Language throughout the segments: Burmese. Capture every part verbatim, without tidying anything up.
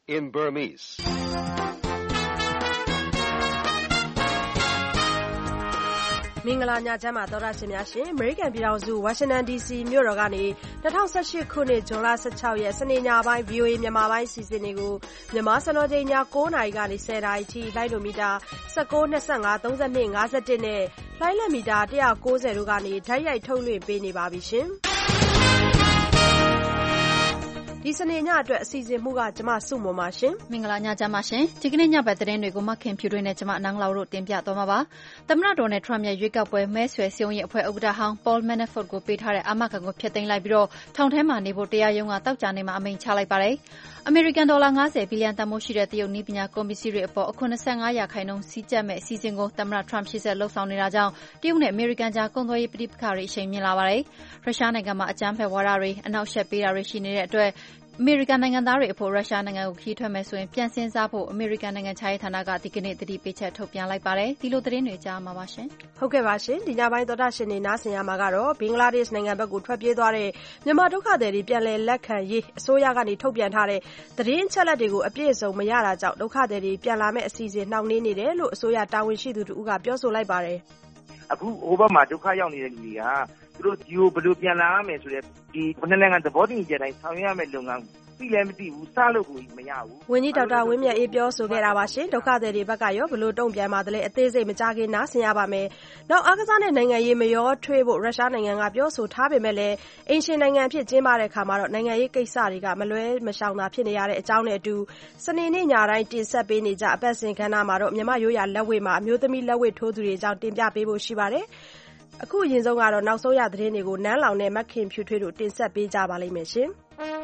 in Burmese. မင်္ဂလာညချမ်းပါသောတာရှင်များရှင် American ပြည်ထောင်စု Washington ဒီ စီ မြို့တော်ကနေ၂၀၁၈ခုနှစ်ဇွန်လ၁၆ရက်စနေညပိုင်း ဗွီအိုအေ မြန်မာပိုင်းစီစဉ်တွေကိုမြန်မာစံတော်ချိန်ည၉နာရီကနေ၁၀နာရီထိလိုင်းဒိုမီတာ၁၉ ၂၅ ၃၂ ၅၁နဲ့လိုင်းလက်မီတာ၁၉၀တို့ကနေဓာတ်ရိုက်ထုတ်လွှင့်ပေးနေပါပြီရှင်။ဒီစနေညအတွက်အစီအစဉ်မှုကကျမစုမွန်ပါရှင်မင်္ဂလာညချမ်းပါရှင်ဒီကနေ့ညဘက်သတင်းတွေကိုမခင်ဖြူတွေနဲ့ကျမနန်းလောက်တို့တင်ပြသွားမှာပါသမ္မတဒေါ်နယ်ထရမ့်ရဲ့ရွေးကောက်ပွဲမဲဆွယ်စည်းရုံးရေးအဖွဲ့ဥက္ကဋ္ဌဟောင်း Paul Manafort ကိုပေးထားတဲ့အာမခံကိုဖျက်သိမ်းလိုက်ပြီးတော့ထောင်ထဲမှာနေဖို့တရားရုံးကတောက်ကြနေမှာအမိန့်ချလိုက်ပါတယ်အမေရိကန်ဒေါ်လာ၅၀ဘီလီယံတန်ဖိုးရှိတဲ့တရုတ်နည်းပညာကုန်ပစ္စည်းတွေအပေါ်အခွန်၂၅ရာခိုင်နှုန်းစီးကျက်မဲ့အစီအစဉ်ကိုသမ္မတထရမ့်ရှေ့ဆက်လှုပ်ဆောင်နေတာကြောင့်တရုတ်နဲ့အမေရိကန်ကြားကုန်သွယ်ရေးပဋိပက္ခတွေအရှိန်မြင့်လာပါတယ်ရုရှားနိုင်ငံမှာအကြမ်းဖက်ဝါဒတွေအနောက်ရှက်ပေးတာတွေရှိနေတဲ့အတွက်အမေရိကန်နိုင်ငံသားတွေအဖို့ရုရှားနိုင်ငံကိုခရီးထွက်မယ်ဆိုရင်ပြန်စင်းစားဖို့အမေရိကန်နိုင်ငံခြားရေးဌာနကဒီကနေ့သတိပေးချက်ထုတ်ပြန်လိုက်ပါတယ်ဒီလိုသတင်းတွေကြားမှာပါရှင်ဟုတ်ကဲ့ပါရှင်ဒီညပိုင်းသောတာရှင်တွေနားဆင်ရမှာကတော့ဘင်္ဂလားဒေ့ရှ်နိုင်ငံဘက်ကိုထွက်ပြေးသွားတဲ့မြန်မာဒုက္ခသည်တွေပြန်လည်လက်ခံရေးအစိုးရကနေထုတ်ပြန်ထားတဲ့သတင်းအချက်အလက်တွေကိုအပြည့်အစုံမရတာကြောင့်ဒုက္ခသည်တွေပြန်လာမဲ့အစီအစဉ်နှောင့်နှေးနေတယ်လို့အစိုးရတာဝန်ရှိသူတို့ကပြောဆိုလိုက်ပါတယ်အခုဟိုဘက်မှာဒုက္ခရောက်နေတဲ့လူတွေကသူတို့ဒီကိုဘယ်လိုပြန်လာရမယ်ဆိုတဲ့ဒီနှစ်နိုင်ငံသဘောတူညီချက်တိုင်းဆောင်ရွက်ရမယ့်လုပ်ငန်းသိလည်းမသိဘူးစလို့ကိုမရဘူးဝန်ကြီးဒေါက်တာဝင်းမြတ်အေးပြောဆိုခဲ့တာပါရှင်ဒုက္ခသည်တွေဘက်ကရောဘယ်လိုတုံ့ပြန်ပါသလဲအသေးစိတ်မကြခင်နားဆင်ရပါမယ်နောက်အားကစားနဲ့နိုင်ငံရေးမရောထွေးဖို့ရုရှားနိုင်ငံကပြောဆိုထားပေမဲ့လည်းအင်ရှင်နိုင်ငံဖြစ်ကျင်းပတဲ့အခါမှာတော့နိုင်ငံရေးကိစ္စတွေကမလွဲမရှောင်သာဖြစ်နေရတဲ့အကြောင်းနဲ့အတူစနေနေ့ညတိုင်းတင်ဆက်ပေးနေကြအပတ်စဉ်ခန်းနာမှာတော့မြန်မာရိုးရာလက်ဝဲမှာအမျိုးသမီးလက်ဝဲထိုးသူတွေအကြောင်းတင်ပြပေးဖို့ရှိပါတယ်အခုအရင်ဆုံးကတော့နောက်ဆုံးရသတင်းတွေကိုနန်းလောင်နဲ့မခင်ဖြူထွေးတို့တင်ဆက်ပေးကြပါလိမ့်မယ်ရှင်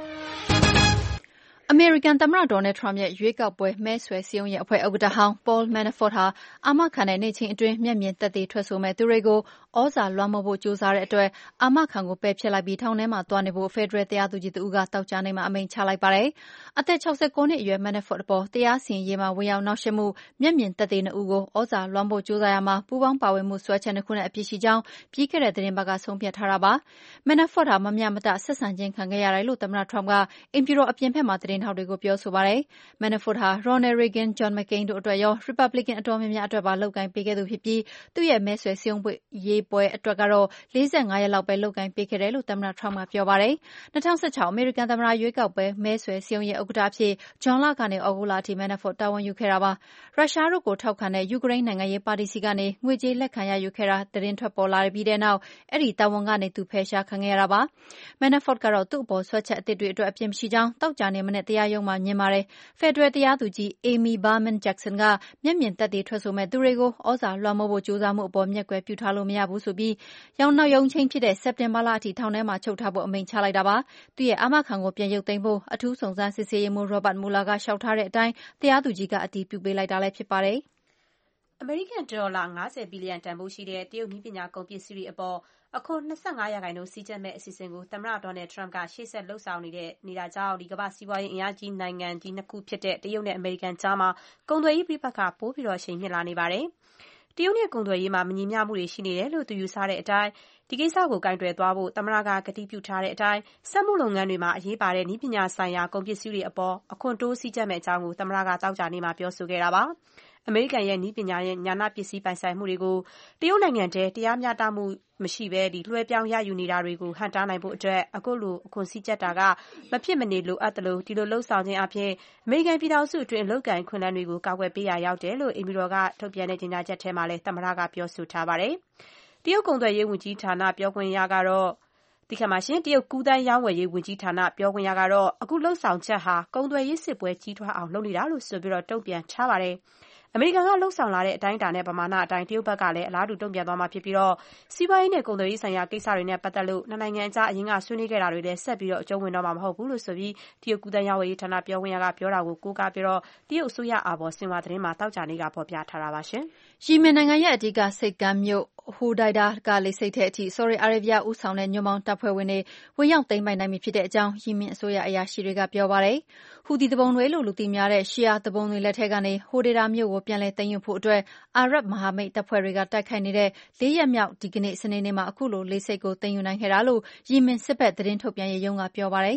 အမေရိကန်သမ္မတဒေါ်နယ်ထရမ့်ရဲ့ရွေးကောက်ပွဲမဲဆွယ်စည်းရုံးရေးအဖွဲ့ဥက္ကဋ္ဌဟောင်း Paul Manafort ဟာအာမခံတဲ့နေ့ချင်းအတွင်းမျက်မြင်သက်သေထွက်ဆိုမဲ့သူတွေကိုဩဇာလွှမ်းမိုးဖို့ကြိုးစားတဲ့အတွက်အာမခံကိုပယ်ဖျက်လိုက်ပြီးထောင်ထဲမှာသွားနေဖို့ဖက်ဒရယ်တရားသူကြီးတဦးကတောက်ကြနေမှာအမိန့်ချလိုက်ပါတယ်။အသက်၆၉နှစ်အရွယ် Manafort အပေါ်တရားစီရင်ရေးမှာဝင်ရောက်နှောက်ယှက်မှုမျက်မြင်သက်သေနှစ်ဦးကိုဩဇာလွှမ်းမိုးကြိုးစားရမှာပူးပေါင်းပါဝင်မှုစွဲချက်နှစ်ခုနဲ့အပြစ်ရှိကြောင်းပြီးခဲ့တဲ့သတင်းပတ်ကဆုံးဖြတ်ထားတာပါ။ Manafort ဟာမမျှမတဆက်ဆံခြင်းခံခဲ့ရတယ်လို့သမ္မတထရမ့်ကအင်ဖြူတော်အပြင်ဘက်မှာသတင်းထောက်တွေကိုပြောဆိုပါတယ်။ Manafort ဟာ Ronald Reagan, John McCain တို့အတွက်ရော Republican အတော်များများအတွက်ပါလုပ်ကိုင်ပေးခဲ့သူဖြစ်ပြီးသူ့ရဲ့မဲဆွယ်စည်းရုံးရေးပွဲအတွက်ကတော့လေးဆယ့်ငါးရက်လောက်ပဲလုပ်ကိုင်ပေးခဲ့တယ်လို့သမ္မတထရမ့်ကပြောပါတယ်။၂၀၁၆အမေရိကန်သမ္မတရွေးကောက်ပွဲမဲဆွယ်စည်းရုံးရေးဥက္ကဋ္ဌအဖြစ်ဂျွန်လကနေဩဂုတ်လအထိ Manafort တာဝန်ယူခဲ့တာပါ။ရုရှားတို့ကိုထောက်ခံတဲ့ယူကရိန်းနိုင်ငံရေးပါတီဆီကနေငွေကြေးလက်ခံရယူခဲ့တာသတင်းထွက်ပေါ်လာပြီးတဲ့နောက်အဲဒီတာဝန်ကနေသူဖယ်ရှားခံခဲ့ရတာပါ။ Manafort ကတော့သူ့အပေါ်ဆွဲချက်အသစ်တွေအတွက်အပြစ်မရှိကြောင်းတောက်ကြနေမနဲ့တရားရုံးမှာညင်ပါတယ်။ဖက်ဒရယ်တရားသူကြီး Amy Berman Jackson ကမျက်မြင်သက်သေထွက်ဆိုမဲ့သူတွေကိုဩဇာလွှမ်းမိုးဖို့ကြိုးစားမှုအပေါ်မျက်ကွယ်ပြုထားလို့မရဘူးဆိုပြီးရောင်နောက်ရုံးချင်းဖြစ်တဲ့စက်တင်ဘာလအထိထောင်ထဲမှာချုပ်ထားဖို့အမိန့်ချလိုက်တာပါ။သူ့ရဲ့အာမခံကိုပြန်ရုပ်သိမ်းဖို့အထူးစုံစမ်းစစ်ဆေးရေးမှူး Robert Mueller ကလျှောက်ထားတဲ့အတိုင်းတရားသူကြီးကအတည်ပြုပေးလိုက်တာလည်းဖြစ်ပါတယ်။အမေရိကန်ဒေါ်လာ၅၀ဘီလီယံတန်ဖိုးရှိတဲ့တရုတ်နည်းပညာကုန်ပစ္စည်းတွေအပေါ်အခွန်၂၅ရာခိုင်နှုန်းစီးကျက်မဲ့အစီအစဉ်ကိုသမ္မတဒေါ်နယ်ထရမ့်ကရှေ့ဆက်လှုပ်ဆောင်နေတဲ့နေတာကြောင့်ဒီကမ္ဘာစီးပွားရေးအင်အားကြီးနိုင်ငံကြီးနှစ်ခုဖြစ်တဲ့တရုတ်နဲ့အမေရိကန်ကြားမှာကုန်သွယ်ရေးပဋိပက္ခပိုပြီးအရှိန်မြင့်လာနေပါတယ်။တရုတ်နဲ့ကုန်သွယ်ရေးမှာမညီမျှမှုတွေရှိနေတယ်လို့သူယူဆတဲ့အတိုင်းဒီကိစ္စကိုကိုင်တွယ်သွားဖို့သမ္မတကကတိပြုထားတဲ့အတိုင်းစက်မှုလုပ်ငန်းတွေမှာအရေးပါတဲ့နည်းပညာဆိုင်ရာကုန်ပစ္စည်းတွေအပေါ်အခွန်တိုးစည်းကျက်မဲ့အကြောင်းကိုသမ္မတကသောကြာနေ့မှာပြောဆိုခဲ့တာပါ။အမေရိကန်ရဲ့နည်းပညာရဲ့ဉာဏပစ္စည်းပိုင်ဆိုင်မှုတွေကိုတရုတ်နိုင်ငံထဲတရားမျှတမှုမရှိဘဲလွှဲပြောင်းရယူနေတာတွေကိုဟန့်တားနိုင်ဖို့အတွက်အခုလိုအခွန်စည်းကျက်တာကမဖြစ်မနေလိုအပ်သလိုဒီလိုလှုပ်ဆောင်ခြင်းအပြင်အမေရိကန်ပြည်ထောင်စုအတွင်းအလုပ်ကိုင်ခွင့်လန်းတွေကိုကာကွယ်ပေးရာရောက်တယ်လို့အိမ်ဖြူတော်ကထုတ်ပြန်တဲ့ကြေညာချက်ထဲမှာလည်းသမ္မတကပြောဆိုထားပါတယ်။တရုတ်ကုန်သွယ်ရေးဝန်ကြီးဌာနပြောခွင့်ရကတော့ဒီခါမှာရှင်တရုတ်ကူးသန်းရောင်းဝယ်ရေးဝန်ကြီးဌာနပြောခွင့်ရကတော့အခုလှုပ်ဆောင်ချက်ဟာကုန်သွယ်ရေးစစ်ပွဲကြီးထွားအောင်လုပ်နေတာလို့ဆိုပြီးတော့တုံ့ပြန်ထားပါတယ်။အမေရိကန်ကလှုပ်ဆောင်လာတဲ့အတိုင်းအတာနဲ့ပမာဏအတိုင်းတရုတ်ဘက်ကလည်းအလားတူတုံ့ပြန်သွားမှာဖြစ်ပြီးတော့စီးပွားရေးနဲ့ကုန်သွယ်ရေးဆိုင်ရာကိစ္စတွေနဲ့ပတ်သက်လို့နှစ်နိုင်ငံအကြားအရင်ကဆွေးနွေးခဲ့တာတွေလည်းဆက်ပြီးတော့အကျုံးဝင်တော့မှာမဟုတ်ဘူးလို့ဆိုပြီးတရုတ်ကူးသန်းရောင်းဝယ်ရေးဌာနပြောခွင့်ရကပြောတာကိုကိုးကားပြီးတော့တရုတ်အစိုးရအာဘော်ဆင်ဟွာသတင်းမှာတောက်ကြနေကဖော်ပြထားတာပါရှင်။ယီမင်နိုင်ငံရဲ့အဓိကဆိပ်ကမ်းမြို့ဟိုဒိုင်ဒါကလေဆိပ်ထဲအထိဆော်ဒီအာရေဗျဦးဆောင်တဲ့ညွန့်ပေါင်းတပ်ဖွဲ့ဝင်တွေဝင်ရောက်သိမ်းပိုက်နိုင်ပြီဖြစ်တဲ့အကြောင်းယီမင်အစိုးရအရာရှိတွေကပြောပါတယ်။ဟူသီသူပုန်တွေလို့လူသိများတဲ့ရှီယာသူပုန်တွေလက်ထက်ကနေဟိုဒေတာမြို့ကိုပြန်လည်သိမ်းယူဖို့အတွက်အာရပ်မဟာမိတ်တပ်ဖွဲ့တွေကတိုက်ခိုက်နေတဲ့လေးရက်မြောက်ဒီကနေ့စနေနေ့မှာအခုလိုလေဆိပ်ကိုသိမ်းယူနိုင်ခဲ့တာလို့ယီမင်စစ်ဘက်သတင်းထုတ်ပြန်ရေးရုံးကပြောပါတယ်။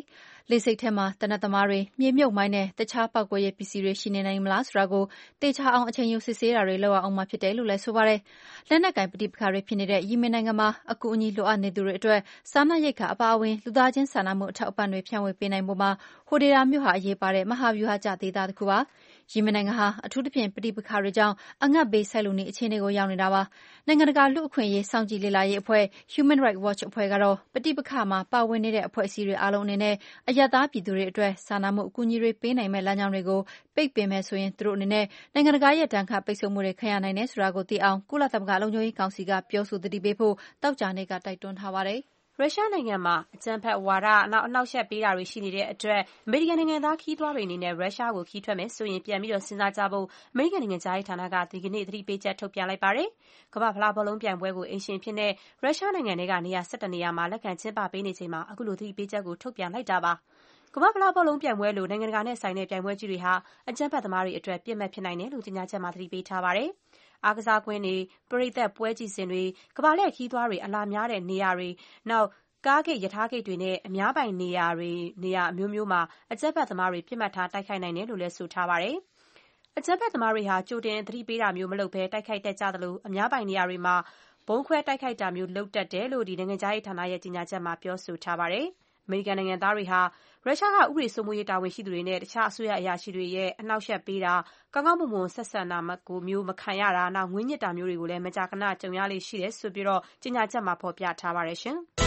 လေဆိပ်ထဲမှာသေနတ်သမားတွေ၊မြေမြုပ်မိုင်းနဲ့တခြားပေါက်ကွဲရေးပစ္စည်းတွေရှိနေနိုင်မလားဆိုတာကိုသေချာအောင်အချိန်ယူစစ်ဆေးတာတွေလုပ်ရအောင်မှာဖြစ်တယ်လို့လည်းဆိုပါတယ်။လက်နက်ကိုင်ပဋိပက္ခတွေဖြစ်နေတဲ့ယီမင်နိုင်ငံမှာအကူအညီလိုအပ်နေသူတွေအတွက်စားနပ်ရိက္ခာအပါအဝင်လူသားချင်းစာနာမှုအထောက်အပံ့တွေဖြန့်ဝေပေးနိုင်ဖို့မှာဟိုဒေတာမြို့ဟာအရေးပါတဲ့မဟာဗျူဟာကျဒေသတစ်ခုပါ။ယီမင်နိုင်ငံဟာအထူးသဖြင့်ပဋိပက္ခတွေကြောင့်အငတ်ဘေးဆိုက်လုနီးအခြေအနေကိုရောက်နေတာပါ။နိုင်ငံတကာလူ့အခွင့်အရေးစောင့်ကြည့်လေ့လာရေးအဖွဲ့ Human Rights Watch အဖွဲ့ကတော့ပဋိပက္ခမှာပါဝင်နေတဲ့အဖွဲ့အစည်းတွေအားလုံးအနေနဲ့အရပ်သားပြည်သူတွေအတွက်စာနာမှုအကူအညီတွေပေးနိုင်မယ့်လမ်းကြောင်းတွေကိုပိတ်ပင်မယ်ဆိုရင်သူတို့အနေနဲ့နိုင်ငံတကာရဲ့ဒဏ်ခတ်ပိတ်ဆို့မှုတွေခံရနိုင်တယ်ဆိုတာကိုသိအောင်ကုလသမဂ္ဂလုံခြုံရေးကောင်စီကပြောဆိုသတိပေးဖို့သောကြာနေ့ကတိုက်တွန်းထားပါတယ်။ရုရှားနိုင်ငံမှာအကြမ်းဖက်ဝါဒနောက်အနှောက်အယှက်ပေးတာတွေရှိနေတဲ့အတွက်အမေရိကန်နိုင်ငံသားခရီးသွားတွေအနေနဲ့ရုရှားကိုခရီးထွက်မယ်ဆိုရင်ပြန်ပြီးတော့စဉ်းစားကြဖို့အမေရိကန်နိုင်ငံသားရေးဌာနကဒီကနေ့သတိပေးချက်ထုတ်ပြန်လိုက်ပါတယ်။ကမ္ဘာဖလားဘောလုံးပြိုင်ပွဲကိုအိမ်ရှင်ဖြစ်တဲ့ရုရှားနိုင်ငံတွေကနေရာ၁၁နေရာမှာလက်ခံကျင်းပပေးနေချိန်မှာအခုလိုသတိပေးချက်ကိုထုတ်ပြန်လိုက်တာပါ။ကမ္ဘာဖလားဘောလုံးပြိုင်ပွဲလိုနိုင်ငံတကာနဲ့ဆိုင်တဲ့ပြိုင်ပွဲကြီးတွေဟာအကြမ်းဖက်သမားတွေအတွက်ပြစ်မှတ်ဖြစ်နိုင်တယ်လို့ကြေညာချက်မှာသတိပေးထားပါတယ်။အားကစားကွင်းတွေပရိသတ်ပွဲကြည့်စင်တွေကမ္ဘာလှည့်ခရီးသွားတွေအလာများတဲ့နေရာတွေနောက်ကားဂိတ်ရထားဂိတ်တွေနဲ့အများပိုင်နေရာတွေနေရာအမျိုးမျိုးမှာအကြမ်းဖက်သမားတွေပြစ်မှတ်ထားတိုက်ခိုက်နိုင်တယ်လို့လည်းဆိုထားပါတယ်။အကြမ်းဖက်သမားတွေဟာကြိုတင်သတိပေးတာမျိုးမလုပ်ဘဲတိုက်ခိုက်တတ်ကြသလိုအများပိုင်နေရာတွေမှာဘုံခွဲတိုက်ခိုက်တာမျိုးလုပ်တတ်တယ်လို့ဒီနိုင်ငံခြားရေးဌာနရဲ့ကြေညာချက်မှာပြောဆိုထားပါတယ်။အမေရိကန်နိုင်ငံသားတွေဟာရုရှားကဥပဒေစိုးမိုးရေးတာဝန်ရှိသူတွေနဲ့တခြားအစိုးရအရာရှိတွေရဲ့အနှောက်အယှက်ပေးတာကောင်းကောင်းမွန်မွန်ဆက်ဆံတာကိုမျိုးမခံရတာနောက်ငွေညစ်တာမျိုးတွေကိုလည်းမကြာခဏကြုံရလေရှိတယ်ဆိုပြီးတော့ကြေညာချက်မှာဖော်ပြထားပါတယ်ရှင်။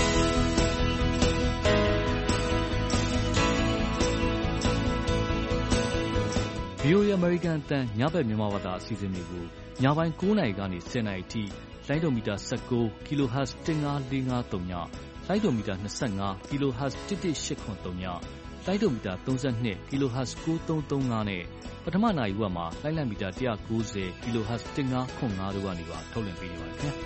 ဗွီအိုအေ American အသံညဘက်မြန်မာဘာသာအစီအစဉ်တွေကိုညပိုင်း၉နာရီကနေ၁၀နာရီထိလိုင်းဒိုမီတာ၁၉ kilohertz တစ်ငါးလေးငါးသုံးညလိုင်းဒိုမီတာ၂၅ kilohertz တစ်တစ်ရှစ်ခွန်သုံးညလိုင်းဒိုမီတာ၃၂ kilohertz ၉သုံးသုံးငါးနဲ့ပထမနာရီဝက်မှာလိုင်းလံမီတာ၁၉၀ kilohertz တစ်ငါးခွန်ငါးတို့ကနေပါထုတ်လွှင့်ပေးနေပါတယ်ခင်ဗျာ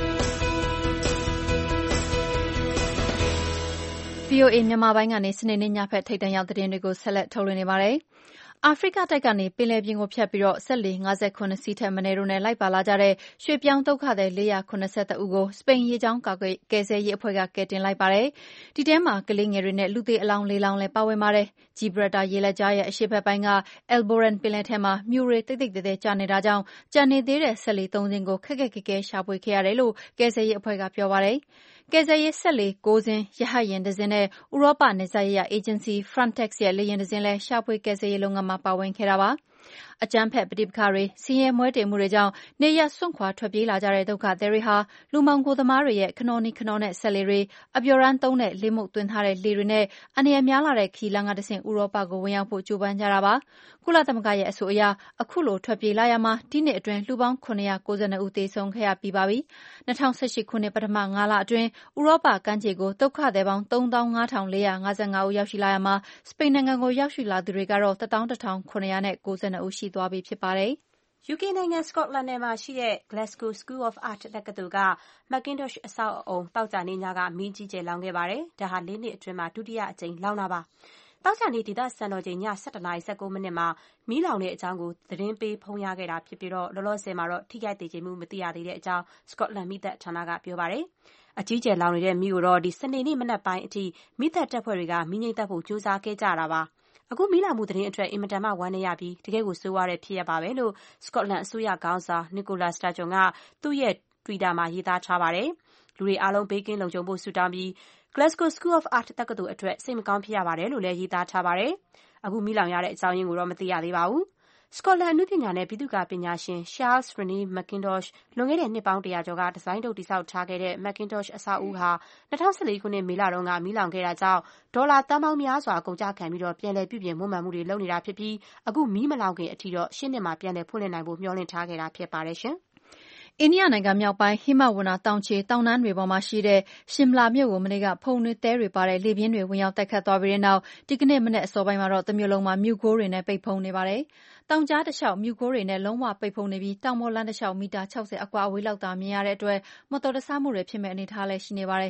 ။ ဗွီအိုအေမြန်မာပိုင်းကနေစနေနေ့ညဖက်ထိပ်တန်းရောက်သတင်းတွေကိုဆက်လက်ထုတ်လွှင့်နေပါတယ်။အာဖရိကတိုက်ကနေပင်လယ်ပြင်ကိုဖြတ်ပြီးစက်လှေ၅၇စီးထက်မနည်းတို့နဲ့လိုက်ပါလာကြတဲ့ရွှေ့ပြောင်းဒုက္ခသည်၄၇၁ဦးကိုစပိန်ရေကြောင်းကယ်ဆယ်ရေးအဖွဲ့ကကယ်တင်လိုက်ပါတယ်။ဒီထဲမှာကလေးငယ်တွေနဲ့လူသေအလောင်းလေးလောင်းလည်းပါဝင်ပါတယ်။ ဂျီဘရတာရေလက်ကြားရဲ့အရှေ့ဘက်ပိုင်းက Elboran ပင်လယ်ထဲမှာမြူတွေတိတ်တိတ်တဲတဲကျနေတာကြောင့်ကျန်နေသေးတဲ့စက်လှေသုံးစင်းကိုခက်ခက်ခဲခဲရှာဖွေခဲ့ရတယ်လို့ကယ်ဆယ်ရေးအဖွဲ့ကပြောပါတယ်။ကယ်ဆယ်ရေးစက်လှေ၉စင်း၊ရဟတ်ယာဉ်တစ်စင်းနဲ့ဥရောပနယ်စပ်ရေးရာအေဂျင်စီ Frontex ရဲ့လေယာဉ်တစ်စင်းလည်းရှာဖွေကယ်ဆယ်ရေးလုပ်ငန်းမှာပါဝင်ခဲ့တာပါ။အကြမ်းဖက်ပဋိပက္ခတွေ၊ဆင်းရဲမွဲတေမှုတွေကြောင့်နေရပ်စွန့်ခွာထွက်ပြေးလာကြတဲ့ဒုက္ခသည်တွေဟာလူမှောင်ခိုသမားတွေရဲ့ခနော်နီးခနော်နဲ့စက်လှေတွေ၊အပျော်တမ်းသုံးတဲ့လေမုတ်သွင်းထားတဲ့လှေတွေနဲ့အန္တရာယ်များလှတဲ့ခရီးလမ်းကတဆင့်ဥရောပကိုဝင်ရောက်ဖို့ကြိုးပမ်းကြတာပါ။ကုလသမဂ္ဂရဲ့အဆိုအရအခုလိုထွက်ပြေးလာရာမှာဒီနှစ်အတွင်းလူပေါင်း၇၉၂ဦးသေဆုံးခဲ့ရပြီးပါပြီ။၂၀၁၈ခုနှစ်ပထမ၅လအတွင်းဥရောပကမ်းခြေကိုဒုက္ခသည်ပေါင်းသုံးသောင်းငါးထောင်လေးရာ၅၅ဦးရောက်ရှိလာရာမှာစပိန်နိုင်ငံကိုရောက်ရှိလာသူတွေကတော့တစ်သောင်းတစ်ထောင်ခုနှစ်ရာနဲ့၉၂ဦးရှိသွားပြီဖြစ်ပါတယ်။ ယူကေနိုင်ငံစကော့တလန်နယ်မှာရှိတဲ့ Glasgow School of Art တက္ကသိုလ်က Mackintosh အဆောက်အအုံသောကြာနေ့ညကမီးအကြီးအကျယ်လောင်ခဲ့ပါတယ်။ဒါဟာလေးနှစ်အတွင်းမှာဒုတိယအကြိမ်လောင်တာပါ။သောကြာနေ့ဒေသစံတော်ချိန်ည၁၁နာရီ၁၉မိနစ်မှာမီးလောင်တဲ့အကြောင်းကိုသတင်းပေးဖုန်းရခဲ့တာဖြစ်ပြီးလောလောဆယ်မှာတော့ထိခိုက်သေကျေမှုမသိရသေးတဲ့အကြောင်းစကော့တလန်မီးသတ်ဌာနကပြောပါတယ်။အကြီးအကျယ်လောင်နေတဲ့မီးကိုတော့စနေနေ့မနက်ပိုင်းအထိမီးသတ်တပ်ဖွဲ့တွေကမီးငြိမ်းသတ်ဖို့ကြိုးစားခဲ့ကြတာပါ။အခုမီးလောင်မှုသတင်းအတွက်အင်မတန်မှဝမ်းနည်းရပြီးတကယ့်ကိုဆိုးဝါးတဲ့ဖြစ်ရပ်ပါပဲလို့စကော့တလန်အစိုးရခေါင်းဆောင် Nicola Sturgeon ကသူ့ရဲ့ Twitter မှာရေးသားထားပါတယ်။လူတွေအားလုံးဘေးကင်းလုံခြုံဖို့ဆုတောင်းပြီး Glasgow School of Art တက္ကသိုလ်အတွက်စိတ်မကောင်းဖြစ်ရပါတယ်လို့လည်းရေးသားထားပါတယ်။အခုမီးလောင်ရတဲ့အကြောင်းရင်းကိုတော့မသိရသေးပါဘူး။စကော့တလန်အနုပညာနဲ့ဗိသုကာပညာရှင် Charles Rennie Mackintosh လွန်ခဲ့တဲ့နှစ်ပေါင်းတရာကျော်ကဒီဇိုင်းလုပ်တည်ဆောက်ထားခဲ့တဲ့ Mackintosh အဆောက်အဦဟာ၂၀၁၄ခုနှစ်မေလတုန်းကမီးလောင်ခဲ့တာကြောင့်ဒေါ်လာသန်းပေါင်းများစွာအကုန်အကျခံပြီးပြန်လည်ပြုပြင်မွမ်းမံမှုတွေလုပ်နေတာဖြစ်ပြီးအခုမီးမလောင်ခင်အထိတော့ရှေ့နှစ်မှာပြန်လည်ဖွင့်လှစ်နိုင်ဖို့မျှော်လင့်ထားခဲ့တာဖြစ်ပါတယ်ရှင်။အိန္ဒိယနိုင်ငံမြောက်ပိုင်းဟိမဝန္တာတောင်ခြေတောင်တန်းတွေပေါ်မှာရှိတဲ့ရှင်မလာမြို့ကိုမနေ့ကဖုန်တွေသဲတွေပါတဲ့လေပြင်းတွေဝင်ရောက်တိုက်ခတ်သွားပြီးတဲ့နောက်ဒီကနေ့မနက်အစောပိုင်းမှာတော့တမြို့လုံးမှာမြူခိုးတွေနဲ့ပိတ်ဖုံးနေပါတယ်။တောင်ကြားတစ်လျှောက်မြူခိုးတွေနဲ့လုံးဝပိတ်ဖုံးနေပြီးတောင်ပေါ်လမ်းတစ်လျှောက်မီတာ၆၀အကွာအဝေးလောက်သာမြင်ရတဲ့အတွက်မတော်တဆမှုတွေဖြစ်မဲ့အနေအထားလည်းရှိနေပါတယ်။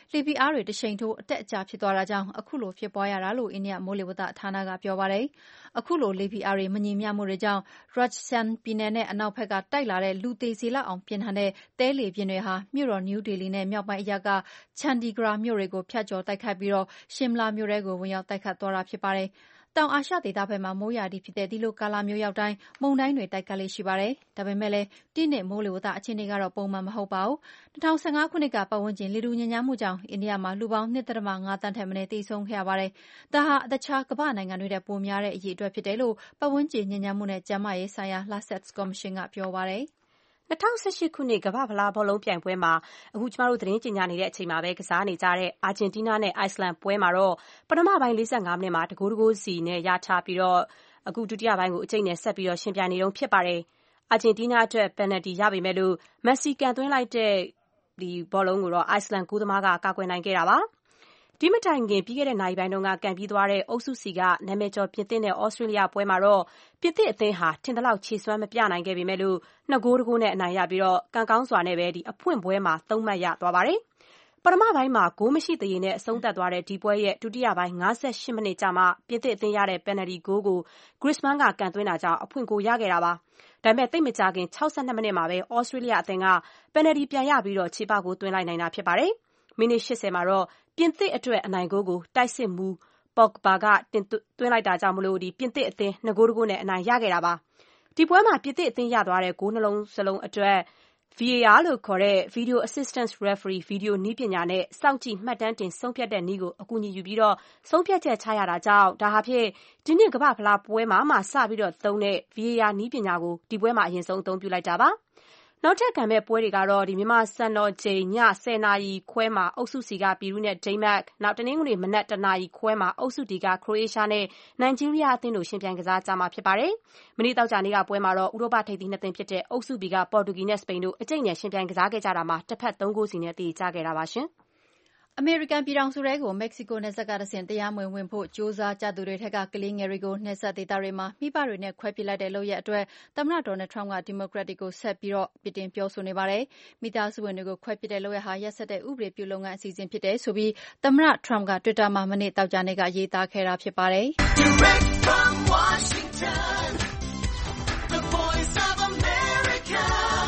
လေဖိအားတွေတရှိန်ထိုးအတက်အကျဖြစ်သွားတာကြောင့်အခုလိုဖြစ်ပွားရတာလို့အိန္ဒိယမိုးလေဝသဌာနကပြောပါတယ်။အခုလိုလေဖိအားတွေမညီမျှမှုတွေကြောင့် Rajasthan ပြည်နယ်နဲ့အနောက်ဘက်ကတိုက်လာတဲ့လူသေစေလောက်အောင်ပြင်းထန်တဲ့သဲလေပြင်းတွေဟာမြို့တော်နယူးဒေလီနဲ့မြောက်ပိုင်းအရပ်က Chandigarh မြို့တွေကိုဖြတ်ကျော်တိုက်ခတ်ပြီးရှမ်လာမြို့ထဲကိုဝင်ရောက်တိုက်ခတ်သွားတာဖြစ်ပါတယ်။တောင်အာရှဒေသဘက်မှာမိုးရာသီဖြစ်တဲ့ဒီလိုကာလမျိုးရောက်တိုင်းမုန်တိုင်းတွေတိုက်ခတ်လေ့ရှိပါတယ်။ဒါပေမဲ့လည်းဒီနှစ်မိုးလေဝသအခြေအနေကတော့ပုံမှန်မဟုတ်ပါဘူး။၂၀၁၅ခုနှစ်ကပတ်ဝန်းကျင်လေထုညစ်ညမ်းမှုကြောင့်အိန္ဒိယမှာလူပေါင်း ၂.၅ သန်းထက်မနည်းသေဆုံးခဲ့ရပါတယ်။ဒါဟာအခြားကမ္ဘာ့နိုင်ငံတွေထက်ပိုများတဲ့အရေအတွက်ဖြစ်တယ်လို့ပတ်ဝန်းကျင်ညစ်ညမ်းမှုနဲ့ကျန်းမာရေးဆိုင်ရာ Lancet ကော်မရှင်ကပြောပါတယ်။၂၀၁၈ခုနှစ်ကမ္ဘာ့ဖလားဘောလုံးပြိုင်ပွဲမှာအခုကျမတို့သတင်းကြေညာနေတဲ့အချိန်မှာပဲကစားနေကြတဲ့အာဂျင်တီးနားနဲ့အိုက်စလန်ပွဲမှာတော့ပထမပိုင်း၄၅မိနစ်မှာတဂိုးတဂိုးစီနဲ့ရထားပြီးတော့အခုဒုတိယပိုင်းကိုအကျိတ်နဲ့ဆက်ပြီးတော့ရှင်ပြိုင်နေတော့ဖြစ်ပါတယ်။အာဂျင်တီးနားအတွက်ပယ်နယ်တီရပေမဲ့လို့မက်ဆီကန်သွင်းလိုက်တဲ့ဒီဘောလုံးကိုတော့အိုက်စလန်ဂိုးသမားကကာကွယ်နိုင်ခဲ့တာပါ။ဒီမတိုင်ခင်ပြီးခဲ့တဲ့နိုင်ပိုင်းတုန်းကကန်ပြီးသွားတဲ့အုပ်စုစီကနာမည်ကျော်ပြင်သစ်နဲ့ဩစတြေးလျပွဲမှာတော့ပြင်သစ်အသင်းဟာထင်သလောက်ခြေစွမ်းမပြနိုင်ခဲ့ပေမဲ့လို့နှစ်ဂိုးတဂိုးနဲ့အနိုင်ရပြီးတော့ကံကောင်းစွာနဲ့ပဲဒီအဖွင့်ပွဲမှာသုံးမှတ်ရသွားပါတယ်။ပထမပိုင်းမှာဂိုးမရှိသရေနဲ့အဆုံးသတ်သွားတဲ့ဒီပွဲရဲ့ဒုတိယပိုင်း၅၈မိနစ်ကြာမှပြင်သစ်အသင်းရတဲ့ပယ်နယ်တီဂိုးကို Griezmann ကကန်သွင်းတာကြောင့်အဖွင့်ဂိုးရခဲ့တာပါ။ဒါပေမဲ့သိပ်မကြာခင်၆၂မိနစ်မှာပဲဩစတြေးလျအသင်းကပယ်နယ်တီပြန်ရပြီးတော့ခြေပဂိုးသွင်းလိုက်နိုင်တာဖြစ်ပါတယ်။မိနစ်၈၀မှာတော့ပြင်သစ်အတွက်အနိုင်ဂိုးကိုတိုက်စစ်မှူး Pogba ကတင်သွင်းလိုက်တာကြောင့်မလို့ဒီပြင်သစ်အသင်းနှစ်ဂိုးတဂိုးနဲ့အနိုင်ရခဲ့တာပါ။ဒီပွဲမှာပြင်သစ်အသင်းရသွားတဲ့ဂိုးနှလုံးစလုံးအတွက် V A R လို့ခေါ်တဲ့ Video Assistant Referee ဗီဒီယိုနည်းပညာနဲ့စောင့်ကြည့်မှတ်တမ်းတင်ဆုံးဖြတ်တဲ့နည်းကိုအကူအညီယူပြီးတော့ဆုံးဖြတ်ချက်ချရတာကြောင့်ဒါဟာဖြင့်ဒီနှစ်ကမ္ဘာ့ဖလားပွဲမှာမှစပြီးတော့သုံးတဲ့ V A R နည်းပညာကိုဒီပွဲမှာအရင်ဆုံးအသုံးပြုလိုက်တာပါ။နောက်ထပ်ကံမဲ့ပွဲတွေကတော့ဒီမြန်မာစံတော်ချိန်ည၁၀နာရီခွဲမှာအုပ်စုစီကပီရူးနဲ့ဒိန်းမတ်နောက်တနင်္ဂနွေမနက်တနာရီခွဲမှာအုပ်စုဒီကခရိုအေးရှားနဲ့နိုင်ဂျီးရီးယားအသင်းတို့ရှင်ပြိုင်ကစားကြမှာဖြစ်ပါတယ်။မနေ့တောက်ကြနေ့ကပွဲမှာတော့ဥရောပထိပ်သီးနှစ်သင်းဖြစ်တဲ့အုပ်စုဘီကပေါ်တူဂီနဲ့စပိန်တို့အကျိတ်နဲ့ရှင်ပြိုင်ကစားခဲ့ကြတာမှာတစ်ဖက်သုံးဂိုးစီနဲ့တည်ကြခဲ့တာပါရှင်။အမေရိကန်ပြည်ထောင်စုထဲကိုမက္ကဆီကိုနယ်စပ်ကတဆင့်တရားမဝင်ဝင်ဖို့ကြိုးစားကြသူတွေထက်ကကလေးငယ်တွေကိုနယ်စပ်ဒေသတွေမှာမိဘတွေနဲ့ခွဲပစ်လိုက်တဲ့လုပ်ရပ်အတွက်သမ္မတဒေါ်နယ်ထရမ့်ကဒီမိုကရက်တွေကိုဆက်ပြီးတော့ပြစ်တင်ပြောဆိုနေပါတယ်။မိသားစုဝင်တွေကိုခွဲပစ်တဲ့လုပ်ရပ်ဟာရက်စက်တဲ့ဥပဒေပြုလုပ်ငန်းအစီအစဉ်ဖြစ်တယ်ဆိုပြီးသမ္မတထရမ့်ကတွစ်တာမှာမနေ့တောက်ကြနေ့ကရေးသားခဲ့တာဖြစ်ပါတယ်။ Direct from Washington, the voice of America,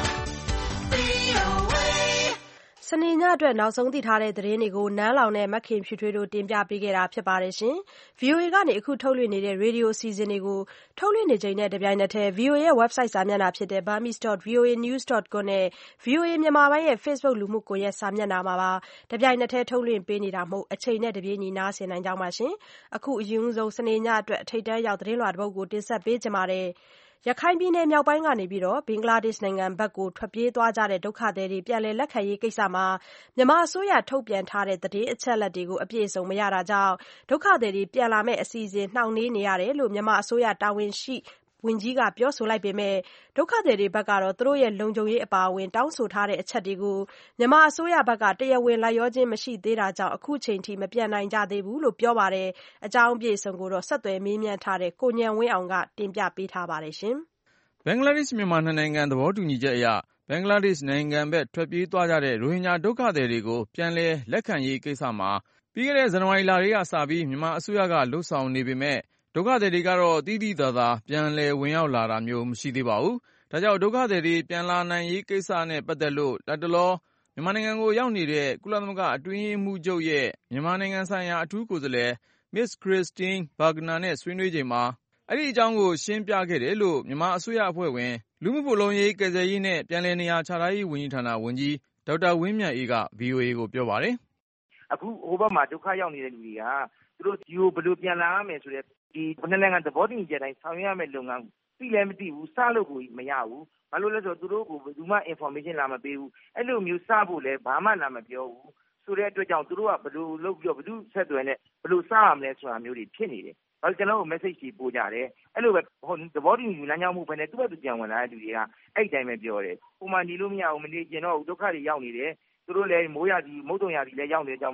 V O A စနေညအတွက်နောက်ဆုံးသိထားတဲ့သတင်းတွေကိုနန်းလောင်နဲ့မခင်ဖြူထွေးတို့တင်ပြပေးခဲ့တာဖြစ်ပါတယ်ရှင်။ V O A ကနေအခုထုတ်လွှင့်နေတဲ့ရေဒီယိုအစီအစဉ်တွေကိုထုတ်လွှင့်နေချိန်နဲ့တပြိုင်နက်တည်း V O A ရဲ့ website စာမျက်နှာဖြစ်တဲ့ burmese dot v o a news dot com နဲ့ V O A မြန်မာပိုင်းရဲ့ Facebook လူမှုကွန်ရက်စာမျက်နှာမှာပါတပြိုင်နက်တည်းထုတ်လွှင့်ပေးနေတာမို့အချိန်နဲ့တပြေးညီနားဆင်နိုင်ကြပါရှင်။အခုအရင်ဆုံးစနေညအတွက်အထိတ်တန်းရောက်သတင်းလွှာတစ်ပုဒ်ကိုတင်ဆက်ပေးကြပါမယ်။ရခိုင်ပြည်နယ်မြောက်ပိုင်းကနေပြီးတော့ဘင်္ဂလားဒေ့ရှ်နိုင်ငံဘက်ကိုထွက်ပြေးသွားကြတဲ့ဒုက္ခသည်တွေပြန်လည်လက်ခံရေးကိစ္စမှာမြန်မာအစိုးရထုတ်ပြန်ထားတဲ့သတင်းအချက်အလက်တွေကိုအပြည့်အစုံမရတာကြောင့်ဒုက္ခသည်တွေပြန်လာမယ့်အစီအစဉ်နှောင့်နှေးနေရတယ်လို့မြန်မာအစိုးရတာဝန်ရှိဝန်ကြီးကပြောဆိုလိုက်ပေမဲ့ဒုက္ခသည်တွေဘက်ကတော့သူတို့ရဲ့လုံခြုံရေးအပါအဝင်တောင်းဆိုထားတဲ့အချက်တွေကိုမြန်မာအစိုးရဘက်ကတရားဝင်လိုက်လျောခြင်းမရှိသေးတာကြောင့်အခုချိန်ထိမပြန်နိုင်ကြသေးဘူးလို့ပြောပါတယ်။အကြောင်းအပြည့်အစုံကိုတော့ဆက်သွယ်မေးမြန်းထားတဲ့ကိုဉာဏ်ဝင်းအောင်ကတင်ပြပေးထားပါတယ်ရှင်။ဘင်္ဂလားဒေ့ရှ်မြန်မာနှစ်နိုင်ငံသဘောတူညီချက်အရဘင်္ဂလားဒေ့ရှ်နိုင်ငံဘက်ထွက်ပြေးသွားကြတဲ့ရိုဟင်ဂျာဒုက္ခသည်တွေကိုပြန်လည်လက်ခံရေးကိစ္စမှာပြီးခဲ့တဲ့ဇန်နဝါရီလတွေကစပြီးမြန်မာအစိုးရကလှုပ်ဆောင်နေပေမဲ့ဒုက္ခသည်တွေကတော့တိတိသာသာပြန်လည်ဝင်ရောက်လာတာမျိုးမရှိသေးပါဘူး။ဒါကြောင့်ဒုက္ခသည်တွေပြန်လာနိုင်ရေးကိစ္စနဲ့ပတ်သက်လို့လတ်တလောမြန်မာနိုင်ငံကိုရောက်နေတဲ့ကုလသမဂ္ဂအတွင်းရေးမှူးချုပ်ရဲ့မြန်မာနိုင်ငံဆိုင်ရာအထူးကိုယ်စားလှယ် Miss Christine Burgener နဲ့ဆွေးနွေးချိန်မှာအဲ့ဒီအကြောင်းကိုရှင်းပြခဲ့တယ်လို့မြန်မာအစိုးရအဖွဲ့ဝင်လူမှုဖော်လုံးရေးကယ်ဆယ်ရေးနဲ့ပြန်လည်နေရာချထားရေးဝန်ကြီးဌာနဝန်ကြီးဒေါက်တာဝင်းမြတ်အေးက V O A ကိုပြောပါတယ်။အခုဟိုဘက်မှာဒုက္ခရောက်နေတဲ့လူတွေကသူတို့ဒီကိုဘယ်လိုပြန်လာရမယ်ဆိုတဲ့ဒီနှစ်နိုင်ငံသဘောတူညီချက်တိုင်းဆောင်ရွက်ရမယ့်လုပ်ငန်းသိလည်းမသိဘူးစလို့ကိုမရဘူး။ဘာလို့လဲဆိုတော့သူတို့ကိုဘယ်သူမှ information လာမပေးဘူး။အဲ့လိုမျိုးစဖို့လည်းဘာမှလာမပြောဘူး။ဆိုတဲ့အတွက်ကြောင့်သူတို့ကဘယ်လိုလုပ်ပြီးတော့ဘယ်သူဆက်သွယ်နဲ့ဘယ်လိုစရမလဲဆိုတာမျိုးတွေဖြစ်နေတယ်။ဘာလို့ကျွန်တော်တို့ message တွေပို့ကြတယ်အဲ့လိုပဲဟိုသဘောတူညီလမ်းကြောင်းမှုပဲနဲ့သူ့ဘက်သူပြန်ဝင်လာတဲ့လူတွေကအဲ့တိုင်းပဲပြောတယ်ပုံမှန်နေလို့မရဘူးမနေကျင်တော့ဒုက္ခတွေရောက်နေတယ်သူတို့လည်းမိုးရာသီမုတ်တုံရာသီလည်းရောက်နေကြမလို့သူ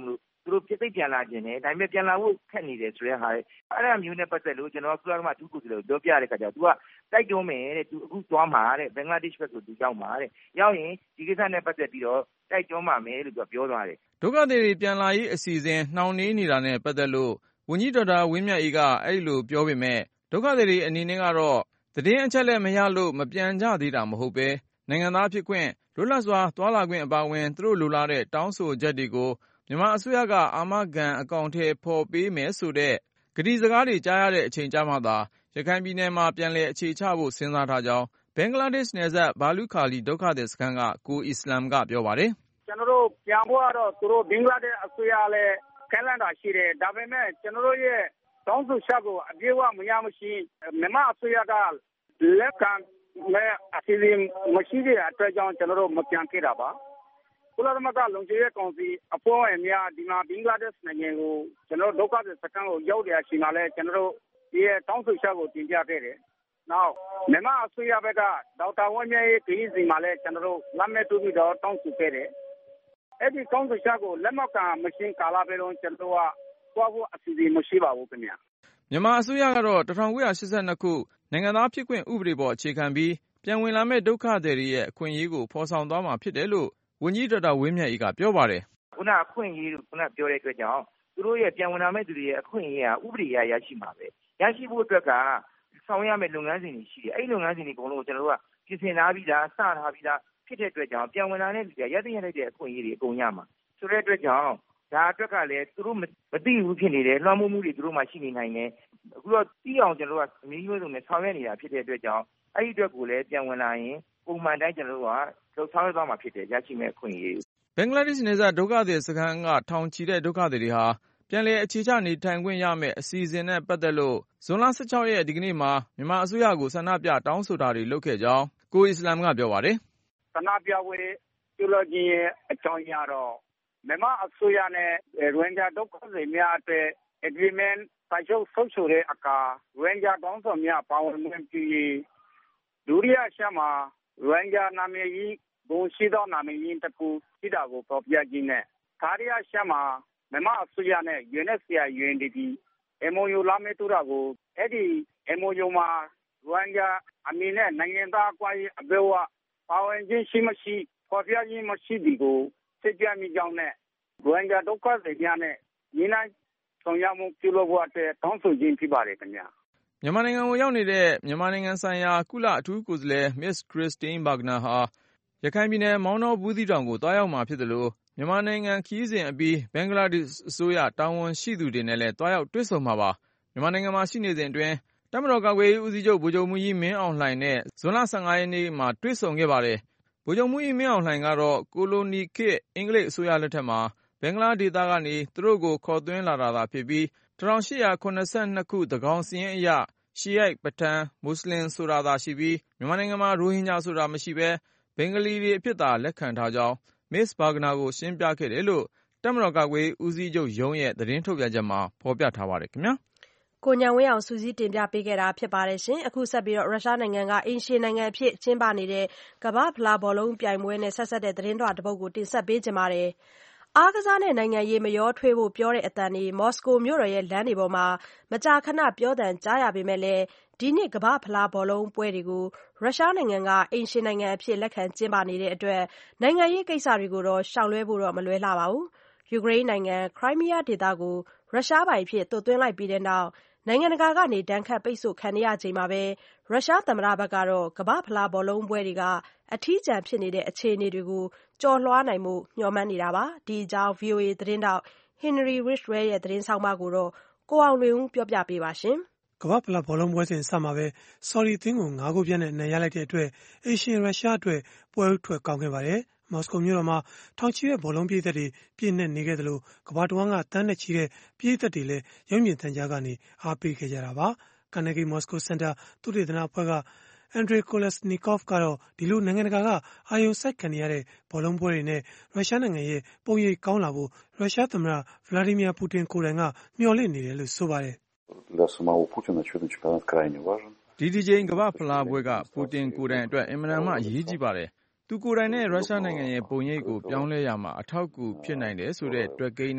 သူတို့ပြည်သိပြန်လာခြင်းနဲ့ဒါပေမဲ့ပြန်လာဖို့ခက်နေတယ်ဆိုတဲ့ဟာအဲ့ဒါမျိုးနဲ့ပတ်သက်လို့ကျွန်တော်ကကုလသမဂ္ဂအထူးကိုယ်စားလှယ်ကိုပြောပြတဲ့ခါကျတော့ तू ကတိုက်တွန်းမယ်တဲ့ तू အခုသွားမှာတဲ့ဘင်္ဂလားဒေ့ရှ်ဘက်ကို तू ရောက်မှာတဲ့ရောက်ရင်ဒီကိစ္စနဲ့ပတ်သက်ပြီးတော့တိုက်တွန်းပါမယ်လို့ तू ပြောသွားတယ်ဒုက္ခသည်တွေပြန်လာရေးအစီအစဉ်နှောင့်နှေးနေတာနဲ့ပတ်သက်လို့ဝန်ကြီးဒေါက်တာဝင်းမြတ်အေးကအဲ့လိုပြောပေမဲ့ဒုက္ခသည်တွေအနေနဲ့ကတော့သတင်းအချက်လက်မရလို့မပြန်ကြသေးတာမဟုတ်ပဲနိုင်ငံသားဖြစ်ခွင့်လွတ်လပ်စွာသွားလာခွင့်အပါအဝင်သူတို့လိုလားတဲ့တောင်းဆိုချက်တွေကိုမြန်မာအစိုးရကအာမခံအကောင့်ထဲပေါ်ပေးမယ်ဆိုတဲ့ကတိစကားတွေကြားရတဲ့အချိန်ကြမှသာရခိုင်ပြည်နယ်မှာပြန်လည်အခြေချဖို့စဉ်းစားထားကြောင်းဘင်္ဂလားဒေ့ရှ်နယ်စပ်ဘာလူခါလီဒုက္ခသည်စခန်းကကိုအစ္စလမ်ကပြောပါတယ်ကျွန်တော်တို့ပြန်ဖို့ကတော့သူတို့ဘင်္ဂလားဒေ့ရှ်အစိုးရလည်းကမ်းလှမ်းတာရှိတယ်ဒါပေမဲ့ကျွန်တော်တို့ရဲ့တောင်းဆိုချက်ကိုအပြည့်အဝမရမရှိမြန်မာအစိုးရကလက်ခံမဲ့အစီအစဉ်မရှိတဲ့အတွက်ကြောင့်ကျွန်တော်တို့မပြန်ခဲ့တာပါကုလသမဂ္ဂလုံခြုံရေးကောင်စီအဖွဲ့ဝင်များဒီမှာဘင်္ဂလားဒေ့ရှ်နိုင်ငံကိုကျွန်တော်တို့ဒုက္ခသည်စခန်းကိုရောက်တဲ့အချိန်မှာလည်းကျွန်တော်တို့ဒီတောင်းဆိုချက်ကိုတင်ပြခဲ့တယ်။နောက်မြန်မာအစိုးရဘက်ကဒေါက်တာဝင်းမြတ်ရဲ့ခရီးစဉ်မှာလည်းကျွန်တော်တို့လက်မှတ်ထိုးပြီးတော့တောင်းဆိုခဲ့တယ်။အဲ့ဒီတောင်းဆိုချက်ကိုလက်မှတ်ကမရှင်းကာလပဲတော့ကျွန်တော်တို့ကသွားဖို့အစီအစဉ်မရှိပါဘူးခင်ဗျ။မြန်မာအစိုးရကတော့၁၉၈၂ခုနိုင်ငံသားဖြစ်ခွင့်ဥပဒေပေါ်အခြေခံပြီးပြန်ဝင်လာမဲ့ဒုက္ခသည်တွေရဲ့အခွင့်အရေးကိုဖော်ဆောင်သွားမှာဖြစ်တယ်လို့ဝန်ကြီးဒေါက်တာဝင်းမြတ်အေးကပြောပါတယ်ခုနအခွင့်အရေးခုနပြောတဲ့အတွက်ကြောင့်သူတို့ရဲ့ပြန်ဝင်လာမဲ့သူတွေရဲ့အခွင့်အရေးကဥပဒေအရရရှိမှာပဲရရှိဖို့အတွက်ကဆောင်ရမယ့်လုပ်ငန်းစဉ်တွေရှိတယ်အဲ့ဒီလုပ်ငန်းစဉ်တွေအကုန်လုံးကိုကျွန်တော်တို့ကပြင်ဆင်ထားပြီးသားစထားပြီးသားဖြစ်တဲ့အတွက်ကြောင့်ပြန်ဝင်လာတဲ့လူတွေရတဲ့ရတဲ့အခွင့်အရေးတွေအကုန်ရမှာဆိုတဲ့အတွက်ကြောင့်ဒါအတွက်ကလည်းသူတို့မသိဘူးဖြစ်နေတယ်လွှမ်းမိုးမှုတွေသူတို့မှရှိနေနိုင်တယ်အခုတော့တီးအောင်ကျွန်တော်တို့ကအမျိုးမျိုးစုံနဲ့ဆောင်ရွက်နေတာဖြစ်တဲ့အတွက်ကြောင့်အဲ့ဒီအတွက်ကိုလည်းပြန်ဝင်လာရင်ပုံမှန်တိုင်းကျွန်တော်တို့ကလှုပ်ဆောင်ရသွားမှာဖြစ်တယ်ရရှိမဲ့အခွင့်အရေးဘင်္ဂလားဒေ့ရှ်နယ်စပ်ဒုက္ခသည်စခန်းကထောင်ချီတဲ့ဒုက္ခသည်တွေဟာပြန်လည်အခြေချနေထိုင်ခွင့်ရမယ့်အစီအစဉ်နဲ့ပတ်သက်လို့ဇွန်လ၁၆ရက်ဒီကနေ့မှာမြန်မာအစိုးရကိုဆန္ဒပြတောင်းဆိုတာတွေလုပ်ခဲ့ကြောင်းကိုအစ္စလမ်ကပြောပါတယ်ဆန္ဒပြပွဲပြုလုပ်ခြင်းရဲ့အကြောင်းအရာတော့မြန်မာအစိုးရနဲ့ရိုဟင်ဂျာဒုက္ခသည်များအတွက် agreement စာချုပ်ချုပ်ဆိုတဲ့အခါရိုဟင်ဂျာတောင်းဆိုများပါဝင်မှုပြုရေးဒုတိယချက်မှာရိုဟင်ဂျာနာမည်ကြီးဘုံရှိသောနာမည်ကြီးတစ်ခုရှိတာကိုဖော်ပြခြင်းနဲ့တတိယချက်မှာမြန်မာအစိုးရနဲ့ ယူအန် အက်ချ် စီ အာ ယူ အန် ဒီ ပီ အမ် အို ယူ လာမယ့်တူတာကိုအဲ့ဒီ အမ် အို ယူ မှာရိုဟင်ဂျာအမည်နဲ့နိုင်ငံသားအခွင့်အရေးအပြည့်အဝပါဝင်ခြင်းရှိမရှိဖော်ပြခြင်းမရှိဒီကိုစစ်ကြမိကြောင်းနဲ့ရိုဟင်ဂျာဒုက္ခသည်များနဲ့ညီနိုင်ဆောင်ရွက်မှုပြုလုပ်ဖို့အတွက်တောင်းဆိုခြင်းဖြစ်ပါတယ်ခင်ဗျာမြန်မာနိုင်ငံကိုရောက်နေတဲ့မြန်မာနိုင်ငံဆိုင်ရာကုလအထူးကိုယ်စားလှယ် Miss Christine Burgener ဟာရခိုင်ပြည်နယ်မောင်တောဘူးသီးတောင်ကိုတွားရောက်မှာဖြစ်တယ်လို့မြန်မာနိုင်ငံခရီးစဉ်အပြီးဘင်္ဂလားဒေ့ရှ်အစိုးရတာဝန်ရှိသူတွေနဲ့လည်းတွားရောက်တွေ့ဆုံမှာပါမြန်မာနိုင်ငံမှာရှိနေစဉ်အတွင်းတပ်မတော်ကာကွယ်ရေးဦးစီးချုပ်ဗိုလ်ချုပ်မှူးကြီးမင်းအောင်လှိုင်နဲ့ဇွန်လ၁၅ရက်နေ့မှာတွေ့ဆုံခဲ့ပါတယ်ဗိုလ်ချုပ်မှူးကြီးမင်းအောင်လှိုင်ကတော့ကိုလိုနီခေတ်အင်္ဂလိပ်အစိုးရလက်ထက်မှာဘင်္ဂလားဒေသကနေသူတို့ကိုခေါ်သွင်းလာတာသာဖြစ်ပြီး၁၈၇၂ခုသန်းခေါင်စာရင်းအရရှီယိုက်ပထန်မွတ်စလင်ဆိုတာသာရှိပြီးမြန်မာနိုင်ငံမှာရိုဟင်ဂျာဆိုတာမရှိဘဲဘင်္ဂလီတွေအဖြစ်သာလက်ခံထားကြောင်း Miss Burgener ကိုရှင်းပြခဲ့တယ်လို့တပ်မတော်ကာကွယ်ရေးဦးစီးချုပ်ရုံးရဲ့သတင်းထုတ်ပြန်ချက်မှာဖော်ပြထားပါတယ်ခင်ဗျာကိုဉာဏ်ဝင်းအောင်စူးစီးတင်ပြပေးခဲ့တာဖြစ်ပါတယ်ရှင်အခုဆက်ပြီးတော့ရုရှားနိုင်ငံကအိမ်ရှင်နိုင်ငံအဖြစ်ကျင်းပနေတဲ့ကမ္ဘာ့ဖလားဘောလုံးပြိုင်ပွဲနဲ့ဆက်ဆက်တဲ့သတင်းတော်တစ်ပုဒ်ကိုတင်ဆက်ပေးကြပါမယ်အားကစားနဲ့နိုင်ငံရေးမရောထွေးဖို့ပြောတဲ့အတန်တွေမော်စကိုမြို့တော်ရဲ့လမ်းတွေပေါ်မှာမကြာခဏပြောတန်ကြားရပေမဲ့လည်းဒီနှစ်ကမ္ဘာ့ဖလားဘောလုံးပွဲတွေကိုရုရှားနိုင်ငံကအိမ်ရှင်နိုင်ငံအဖြစ်လက်ခံကျင်းပနေတဲ့အတွက်နိုင်ငံရေးကိစ္စတွေကိုတော့ရှောင်လွှဲဖို့တော့မလွယ်လှပါဘူး။ယူကရိန်းနိုင်ငံခရိုင်းမီးယားဒေသကိုရုရှားပိုင်အဖြစ်သွတ်သွင်းလိုက်ပြီးတဲ့နောက်နိုင်ငံတကာကနေဒဏ်ခတ်ပိတ်ဆို့ခံနေရချိန်မှာပဲရုရှားသမ္မတဘက်ကတော့ကမ္ဘာ့ဖလားဘောလုံးပွဲတွေကအထီးကျန်ဖြစ်နေတဲ့အခြေအနေတွေကိုကျော်လွှားနိုင်မှုမျှော်မှန်းနေတာပါဒီအကြောင်း ဗွီအိုအေ သတင်းတောက် Henry Ridgwell ရဲ့သတင်းဆောင်မကိုတော့ကိုအောင်လွင်ဦးပြောပြပေးပါရှင်ကမ္ဘာ့ဖလားဘောလုံးပွဲစဉ်အစမှာပဲဆော်ဒီအသင်းကိုငါးဂိုးပြတ်နဲ့အနိုင်ရလိုက်တဲ့အတွက်အေရှင်ရုရှားအတွက်ပွဲဥထွက်ကောင်းခဲ့ပါတယ်မော်စကိုမြို့တော်မှာထောင်ချီတဲ့ဘောလုံးပြည်သက်တွေပြည့်နှက်နေခဲ့သလိုကမ္ဘာတဝန်းကတန်းနဲ့ချီတဲ့ပြည်သက်တွေလည်းရုံမြင့်တန်ကြားကနေအားပေးခဲ့ကြတာပါကာနဂီမော်စကိုစင်တာသုတေသနအဖွဲ့ကအန်ဒရေကိုလက်စနီကော့ဖ်ကတော့ဒီလိုနိုင်ငံတကာကအာရုံစိုက်ခံနေရတဲ့ဘောလုံးပွဲတွေနဲ့ရုရှားနိုင်ငံရဲ့ပုံရိပ်ကောင်းလာဖို့ရုရှားသမ္မတဗလာဒီမီယာပူတင်ကိုယ်တိုင်ကမျှော်လင့်နေတယ်လို့ဆိုပါတယ် для самого Путина чемпионат чемпионат крайне важен ဒီဒီဂျိမ်းကမ္ဘာဖလားပွဲကပူတင်ကိုယ်တိုင်အတွက်အင်မတန်မှအရေးကြီးပါတယ်သူကိုယ်တိုင်နဲ့ရုရှားနိုင်ငံရဲ့ပုံရိပ်ကိုပြောင်းလဲရမှာအထောက်အကူဖြစ်နိုင်တယ်ဆိုတဲ့တွက်ကိန်းနဲ့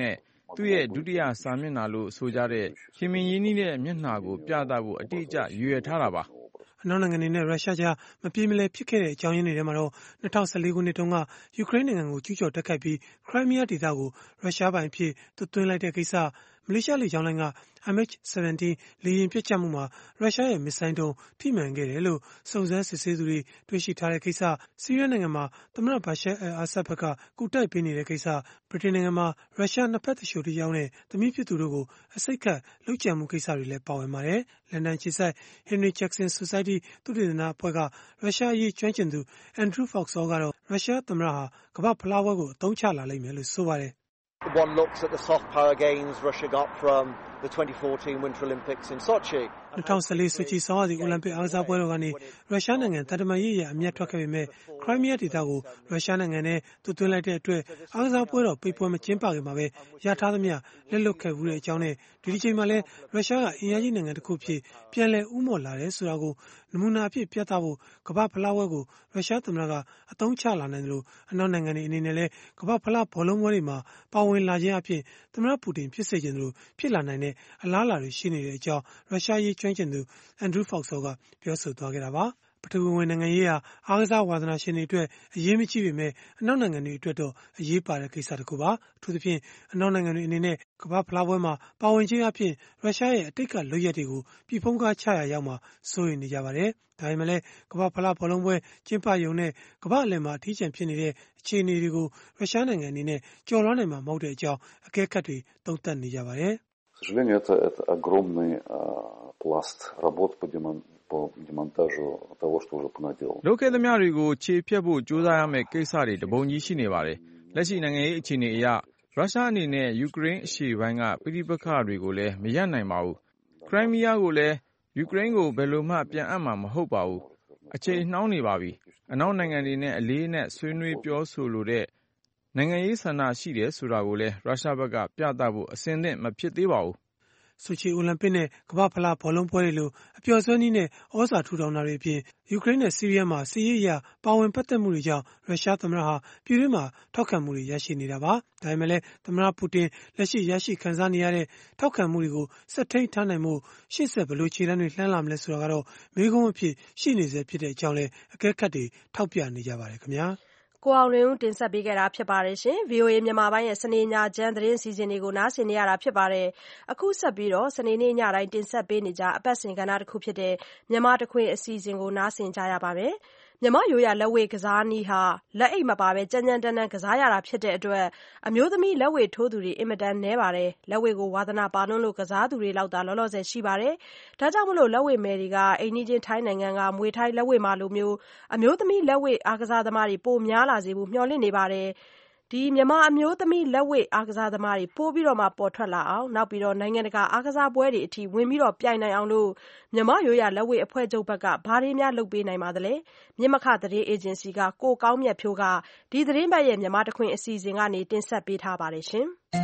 သူ့ရဲ့ဒုတိယစာမျက်နှာလို့ဆိုကြတဲ့ခင်မင်ရင်းနှီးတဲ့မျက်နှာကိုပြသဖို့အတိအကျရည်ရွယ်ထားတာပါအနောက်နိုင်ငံတွေနဲ့ရုရှားကြားမပြေမလည်ဖြစ်ခဲ့တဲ့အကြောင်းရင်းတွေထဲမှာတော့၂၀၁၄ခုနှစ်တုန်းကယူကရိန်းနိုင်ငံကိုကျူးကျော်တိုက်ခိုက်ပြီးခရိုင်းမီးယားဒေသကိုရုရှားပိုင်အဖြစ်သွတ်သွင်းလိုက်တဲ့ကိစ္စမလေးရှားလေကြောင်းလိုင်းက M H ဆဗန်တီး လေယာဉ်ပစ်ချမှုမှာရုရှားရဲ့မစ်ဆိုင်းဒုံးထိမှန်ခဲ့တယ်လို့စုံစမ်းစစ်ဆေးသူတွေတွေ့ရှိထားတဲ့ကိစ္စဆီးရီးယားနိုင်ငံမှာသမ္မတဘာရှာအယ်အာဆတ်ဘက်ကကူတိုက်ပေးနေတဲ့ကိစ္စဗြိတိန်နိုင်ငံမှာရုရှားနှစ်ဖက်သရှုတစ်ယောက်နဲ့သမီးဖြစ်သူတို့ကိုအစိတ်ခတ်လုပ်ကြံမှုကိစ္စတွေလည်းပါဝင်ပါတယ်လန်ဒန်ခြေစိုက် Henry Jackson Society သုတေသနအဖွဲ့ကရုရှားအရေးကျွမ်းကျင်သူ Andrew Foxall ကတော့ရုရှားသမ္မတဟာကမ္ဘာဖလားပွဲကိုအသုံးချလာလိမ့်မယ်လို့ဆိုပါတယ် One looks at the soft power gains Russia got from the twenty fourteen Winter Olympics in Sochi. ၂၀၁၄ဆိုချီဆောင်းရာသီအိုလံပစ်အားကစားပွဲတော်ကနေရုရှားနိုင်ငံတန်တမာရေးရအမျက်ထွက်ခဲ့ပေမဲ့ခရိုင်းမီးယားဒေသကိုရုရှားနိုင်ငံနဲ့သွတ်သွင်းလိုက်တဲ့အတွက်အားကစားပွဲတော်ပိတ်ပွဲမကျင်းပခင်မှာပဲရထားသမျှလက်လွတ်ခဲ့မှုတဲ့အကြောင်းနဲ့ဒီဒီချိန်မှာလည်းရုရှားကအင်အားကြီးနိုင်ငံတစ်ခုဖြစ်ပြန်လည်ဦးမော်လာတယ်ဆိုတာကိုနမူနာအဖြစ်ပြသဖို့ကမ္ဘာဖလားပွဲကိုရုရှားသမ္မတကအသုံးချလာနိုင်တယ်လို့အနောက်နိုင်ငံတွေအနေနဲ့လည်းကမ္ဘာဖလားဘောလုံးပွဲတွေမှာပါဝင်လာခြင်းအဖြစ်သမ္မတပူတင်ဖြစ်စေခြင်းတို့ဖြစ်လာနိုင်တဲ့အလားအလာတွေရှိနေတဲ့အကြောင်းရုရှားရေးကျွမ်းကျင်သူ Andrew Foxall ကပြောဆိုသွားခဲ့တာပါပထဝီဝင်နိုင်ငံရေးဟာအားကစားဝါသနာရှင်တွေအတွက်အရေးမကြီးပေမဲ့အနောက်နိုင်ငံတွေအတွက်တော့အရေးပါတဲ့ကိစ္စတစ်ခုပါအထူးသဖြင့်အနောက်နိုင်ငံတွေအနေနဲ့ကမ္ဘာဖလားပွဲမှာပါဝင်ခြင်းအပြင်ရုရှားရဲ့အတိတ်ကလုပ်ရက်တွေကိုပြည်ဖုံးကားချရာရောက်မှာစိုးရိမ်နေကြပါတယ်ဒါပေမဲ့လည်းကမ္ဘာဖလားဘောလုံးပွဲကျင်းပရုံနဲ့ကမ္ဘာအလယ်မှာအထီးကျန်ဖြစ်နေတဲ့အခြေအနေတွေကိုရုရှားနိုင်ငံအနေနဲ့ကျော်လွှားနိုင်မှာမဟုတ်တဲ့အကြောင်းအကဲခတ်တွေသုံးသပ်နေကြပါတယ် К сожалению, это, это огромный э, пласт работ по, демон, по демонтажу того, что уже понаделано. လုပ်ခဲ့သမျှတွေကိုခြေဖြတ်ဖို့ကြိုးစားရမယ့်ကိစ္စတွေတပုံကြီးရှိနေပါတယ်။လက်ရှိနိုင်ငံရေးအခြေအနေအရရုရှားအနေနဲ့ယူကရိန်းအရှေ့ပိုင်းကပြည်ပခါတွေကိုလည်းမရပ်နိုင်ပါဘူး။ခရိုင်းမီးယားကိုလည်းယူကရိန်းကိုဘယ်လိုမှပြန်အပ်မှာမဟုတ်ပါဘူး။အချိန်နှောင်းနေပါပြီ။အနောက်နိုင်ငံတွေနဲ့အလေးနဲ့ဆွေးနွေးပြောဆိုလိုတဲ့နိုင်ငံရေးဆန္ဒရှိတယ်ဆိုတာကိုလည်းရုရှားဘက်ကပြသဖို့အဆင်သင့်မဖြစ်သေးပါဘူးဆိုချီအိုလံပစ်နဲ့ကမ္ဘာဖလားဘောလုံးပွဲတွေလိုအပျော်စွဲနည်းနဲ့ဩဇာထူထောင်တာတွေအပြင်ယူကရိန်းနဲ့ဆီးရီးယားမှာစစ်ရေးအရပါဝင်ပတ်သက်မှုတွေကြောင့်ရုရှားသမ္မတဟာပြည်တွင်းမှာထောက်ခံမှုတွေရရှိနေတာပါဒါပေမဲ့လည်းသမ္မတပူတင်လက်ရှိရရှိခံစားနေရတဲ့ထောက်ခံမှုတွေကိုဆက်ထိန်ထားနိုင်မှုရှေ့ဆက်ဘယ်လိုခြေလှမ်းတွေလှမ်းလာမလဲဆိုတာကတော့မေးခွန်းအဖြစ်ရှိနေစေဖြစ်တဲ့အကြောင်းလည်းအကဲခတ်တွေထောက်ပြနေကြပါတယ်ခင်ဗျာကိုအောင်လွင်ဦးတင်ဆက်ပေးခဲ့တာဖြစ်ပါတယ်ရှင် ဗွီအိုအေ မြန်မာပိုင်းရဲ့စနေညချမ်းသတင်းစီစဉ်တွေကိုနားဆင်နေရတာဖြစ်ပါတယ်အခုဆက်ပြီးတော့စနေနေ့ညတိုင်းတင်ဆက်ပေးနေကြအပတ်စဉ်ကဏ္ဍတစ်ခုဖြစ်တဲ့မြန်မာတခွင်အစီအစဉ်ကိုနားဆင်ကြရပါမယ်မြန်မာရိုးရာလက်ဝှေ့ကစားနည်းဟာလက်အိတ်မပါဘဲကြမ်းကြမ်းတမ်းတမ်းကစားရတာဖြစ်တဲ့အတွက်အမျိုးသမီးလက်ဝှေ့ထိုးသူတွေအင်မတန်နည်းပါတယ်လက်ဝှေ့ကိုဝါသနာပါလွန်းလို့ကစားသူတွေလောက်သာလောလောဆယ်ရှိပါတယ်ဒါကြောင့်မလို့လက်ဝှေ့မယ်တွေကအိမ်နီးချင်းထိုင်းနိုင်ငံကမွေထိုင်းလက်ဝှေ့မှာလိုမျိုးအမျိုးသမီးလက်ဝှေ့အားကစားသမားတွေပိုများလာစေဖို့မျှော်လင့်နေပါတယ်ဒီမြန်မာအမျိုးသမီးလက်ဝှေ့အားကစားသမားတွေပို့ပြီးတော့မှပေါ်ထွက်လာအောင်နောက်ပြီးတော့နိုင်ငံတကာအားကစားပွဲတွေအထိဝင်ပြီးတော့ပြိုင်နိုင်အောင်လို့မြန်မာရိုးရာလက်ဝှေ့အဖွဲ့ချုပ်ဘက်ကဘာတွေများလုပ်ပေးနိုင်ပါသလဲမြင့်မခသတင်းအေဂျင်စီကကိုကောင်းမြတ်ဖြိုးကဒီသတင်းပတ်ရဲ့မြန်မာတခွင်အစီအစဉ်ကနေတင်ဆက်ပေးထားပါတယ်ရှင်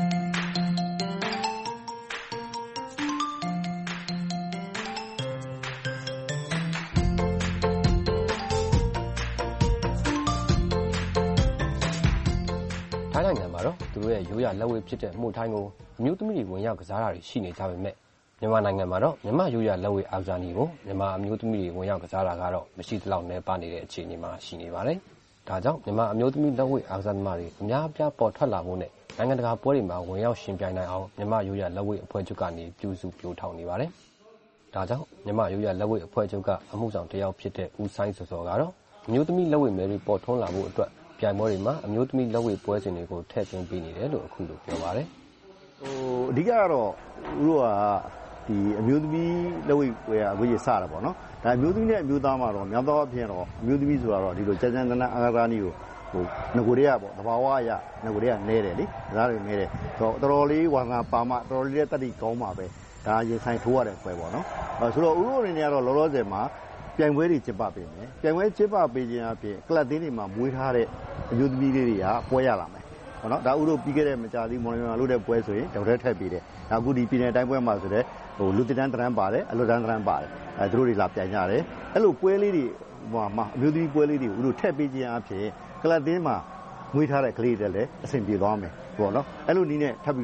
ထိုင်းနိုင်ငံမှာတော့သူတို့ရဲ့ရိုးရာလက်ဝှေ့ဖြစ်တဲ့မှုထိုင်းကိုအမျိုးသမီးတွေဝင်ရောက်ကစားတာတွေရှိနေကြပေမဲ့မြန်မာနိုင်ငံမှာတော့မြန်မာရိုးရာလက်ဝှေ့အားကစားနည်းကိုမြန်မာအမျိုးသမီးတွေဝင်ရောက်ကစားတာကတော့မရှိသလောက်နည်းပါးနေတဲ့အခြေအနေမှာရှိနေပါတယ်။ဒါကြောင့်မြန်မာအမျိုးသမီးလက်ဝှေ့အားကစားသမားတွေအများအပြားပေါ်ထွက်လာဖို့နဲ့နိုင်ငံတကာပွဲတွေမှာဝင်ရောက်ရှင်ပြိုင်နိုင်အောင်မြန်မာရိုးရာလက်ဝှေ့အဖွဲ့ချုပ်ကနေပြုစုပြောထောင်နေပါတယ်။ဒါကြောင့်မြန်မာရိုးရာလက်ဝှေ့အဖွဲ့ချုပ်ကအမှုဆောင်တစ်ယောက်ဖြစ်တဲ့ဦးဆိုင်စောစောကတော့အမျိုးသမီးလက်ဝှေ့မယ်တွေပေါ်ထွန်းလာဖို့အတွက်ပြိုင်ပွဲတွေမှာအမျိုးသမီးလက်ဝှေ့ပွဲစဉ်တွေကိုထည့်သွင်းပေးနေတယ်လို့အခုလိုပြောပါတယ်ဟိုအဓိကကတော့သူတို့ကဒီအမျိုးသမီးလက်ဝှေ့ပွဲအခုရစတာပေါ့နော်ဒါအမျိုးသမီးနဲ့အမျိုးသားမှာတော့များသောအားဖြင့်တော့အမျိုးသမီးဆိုတာတော့ဒီလိုကြမ်းကြမ်းတမ်းတမ်းအားကစားနည်းကိုဟိုငကိုတွေကပေါ့သဘာဝအရငကိုတွေကနဲတယ်လေဒါတွေနဲတယ်ဆိုတော့တော်တော်လေးဝါငါပါမတော်တော်လေးတက်တိကောင်းပါပဲဒါရင်ဆိုင်ထိုးရတဲ့ပွဲပေါ့နော်အဲဆိုတော့ဥရောအနေနဲ့ကတော့လောလောဆယ်မှာပြိုင်ပွဲတွေကျင်းပပေးမယ်ပြိုင်ပွဲကျင်းပပေးခြင်းအပြင်ကလပ်တင်းတွေမှာမွေးထားတဲ့အမျိုးသမီးလေးတွေကပွဲရလာမယ်ပေါ့နော်ဒါဥရောပြီးခဲ့တဲ့မကြာသေးမော်လမြိုင်မှာလုပ်တဲ့ပွဲဆိုရင်တောက်ထဲထည့်ပေးတယ်ဒါအခုဒီပြည်နယ်တိုင်းပွဲမှာဆိုတဲ့ဟိုလူတန်းတန်းပါတယ်အလွတ်တန်းတန်းပါတယ်အဲသူတို့တွေလာပြိုင်ကြတယ်အဲ့လိုပွဲလေးတွေဟိုမှာအမျိုးသမီးပွဲလေးတွေဥရောထည့်ပေးခြင်းအပြင်ကလပ်တင်းမှာမွေးထားတဲ့ကလေးတွေလည်းအဆင်ပြေသွားမယ်ပေါ့နော်အဲ့လိုနည်းနဲ့ထပ်ပြီးတော့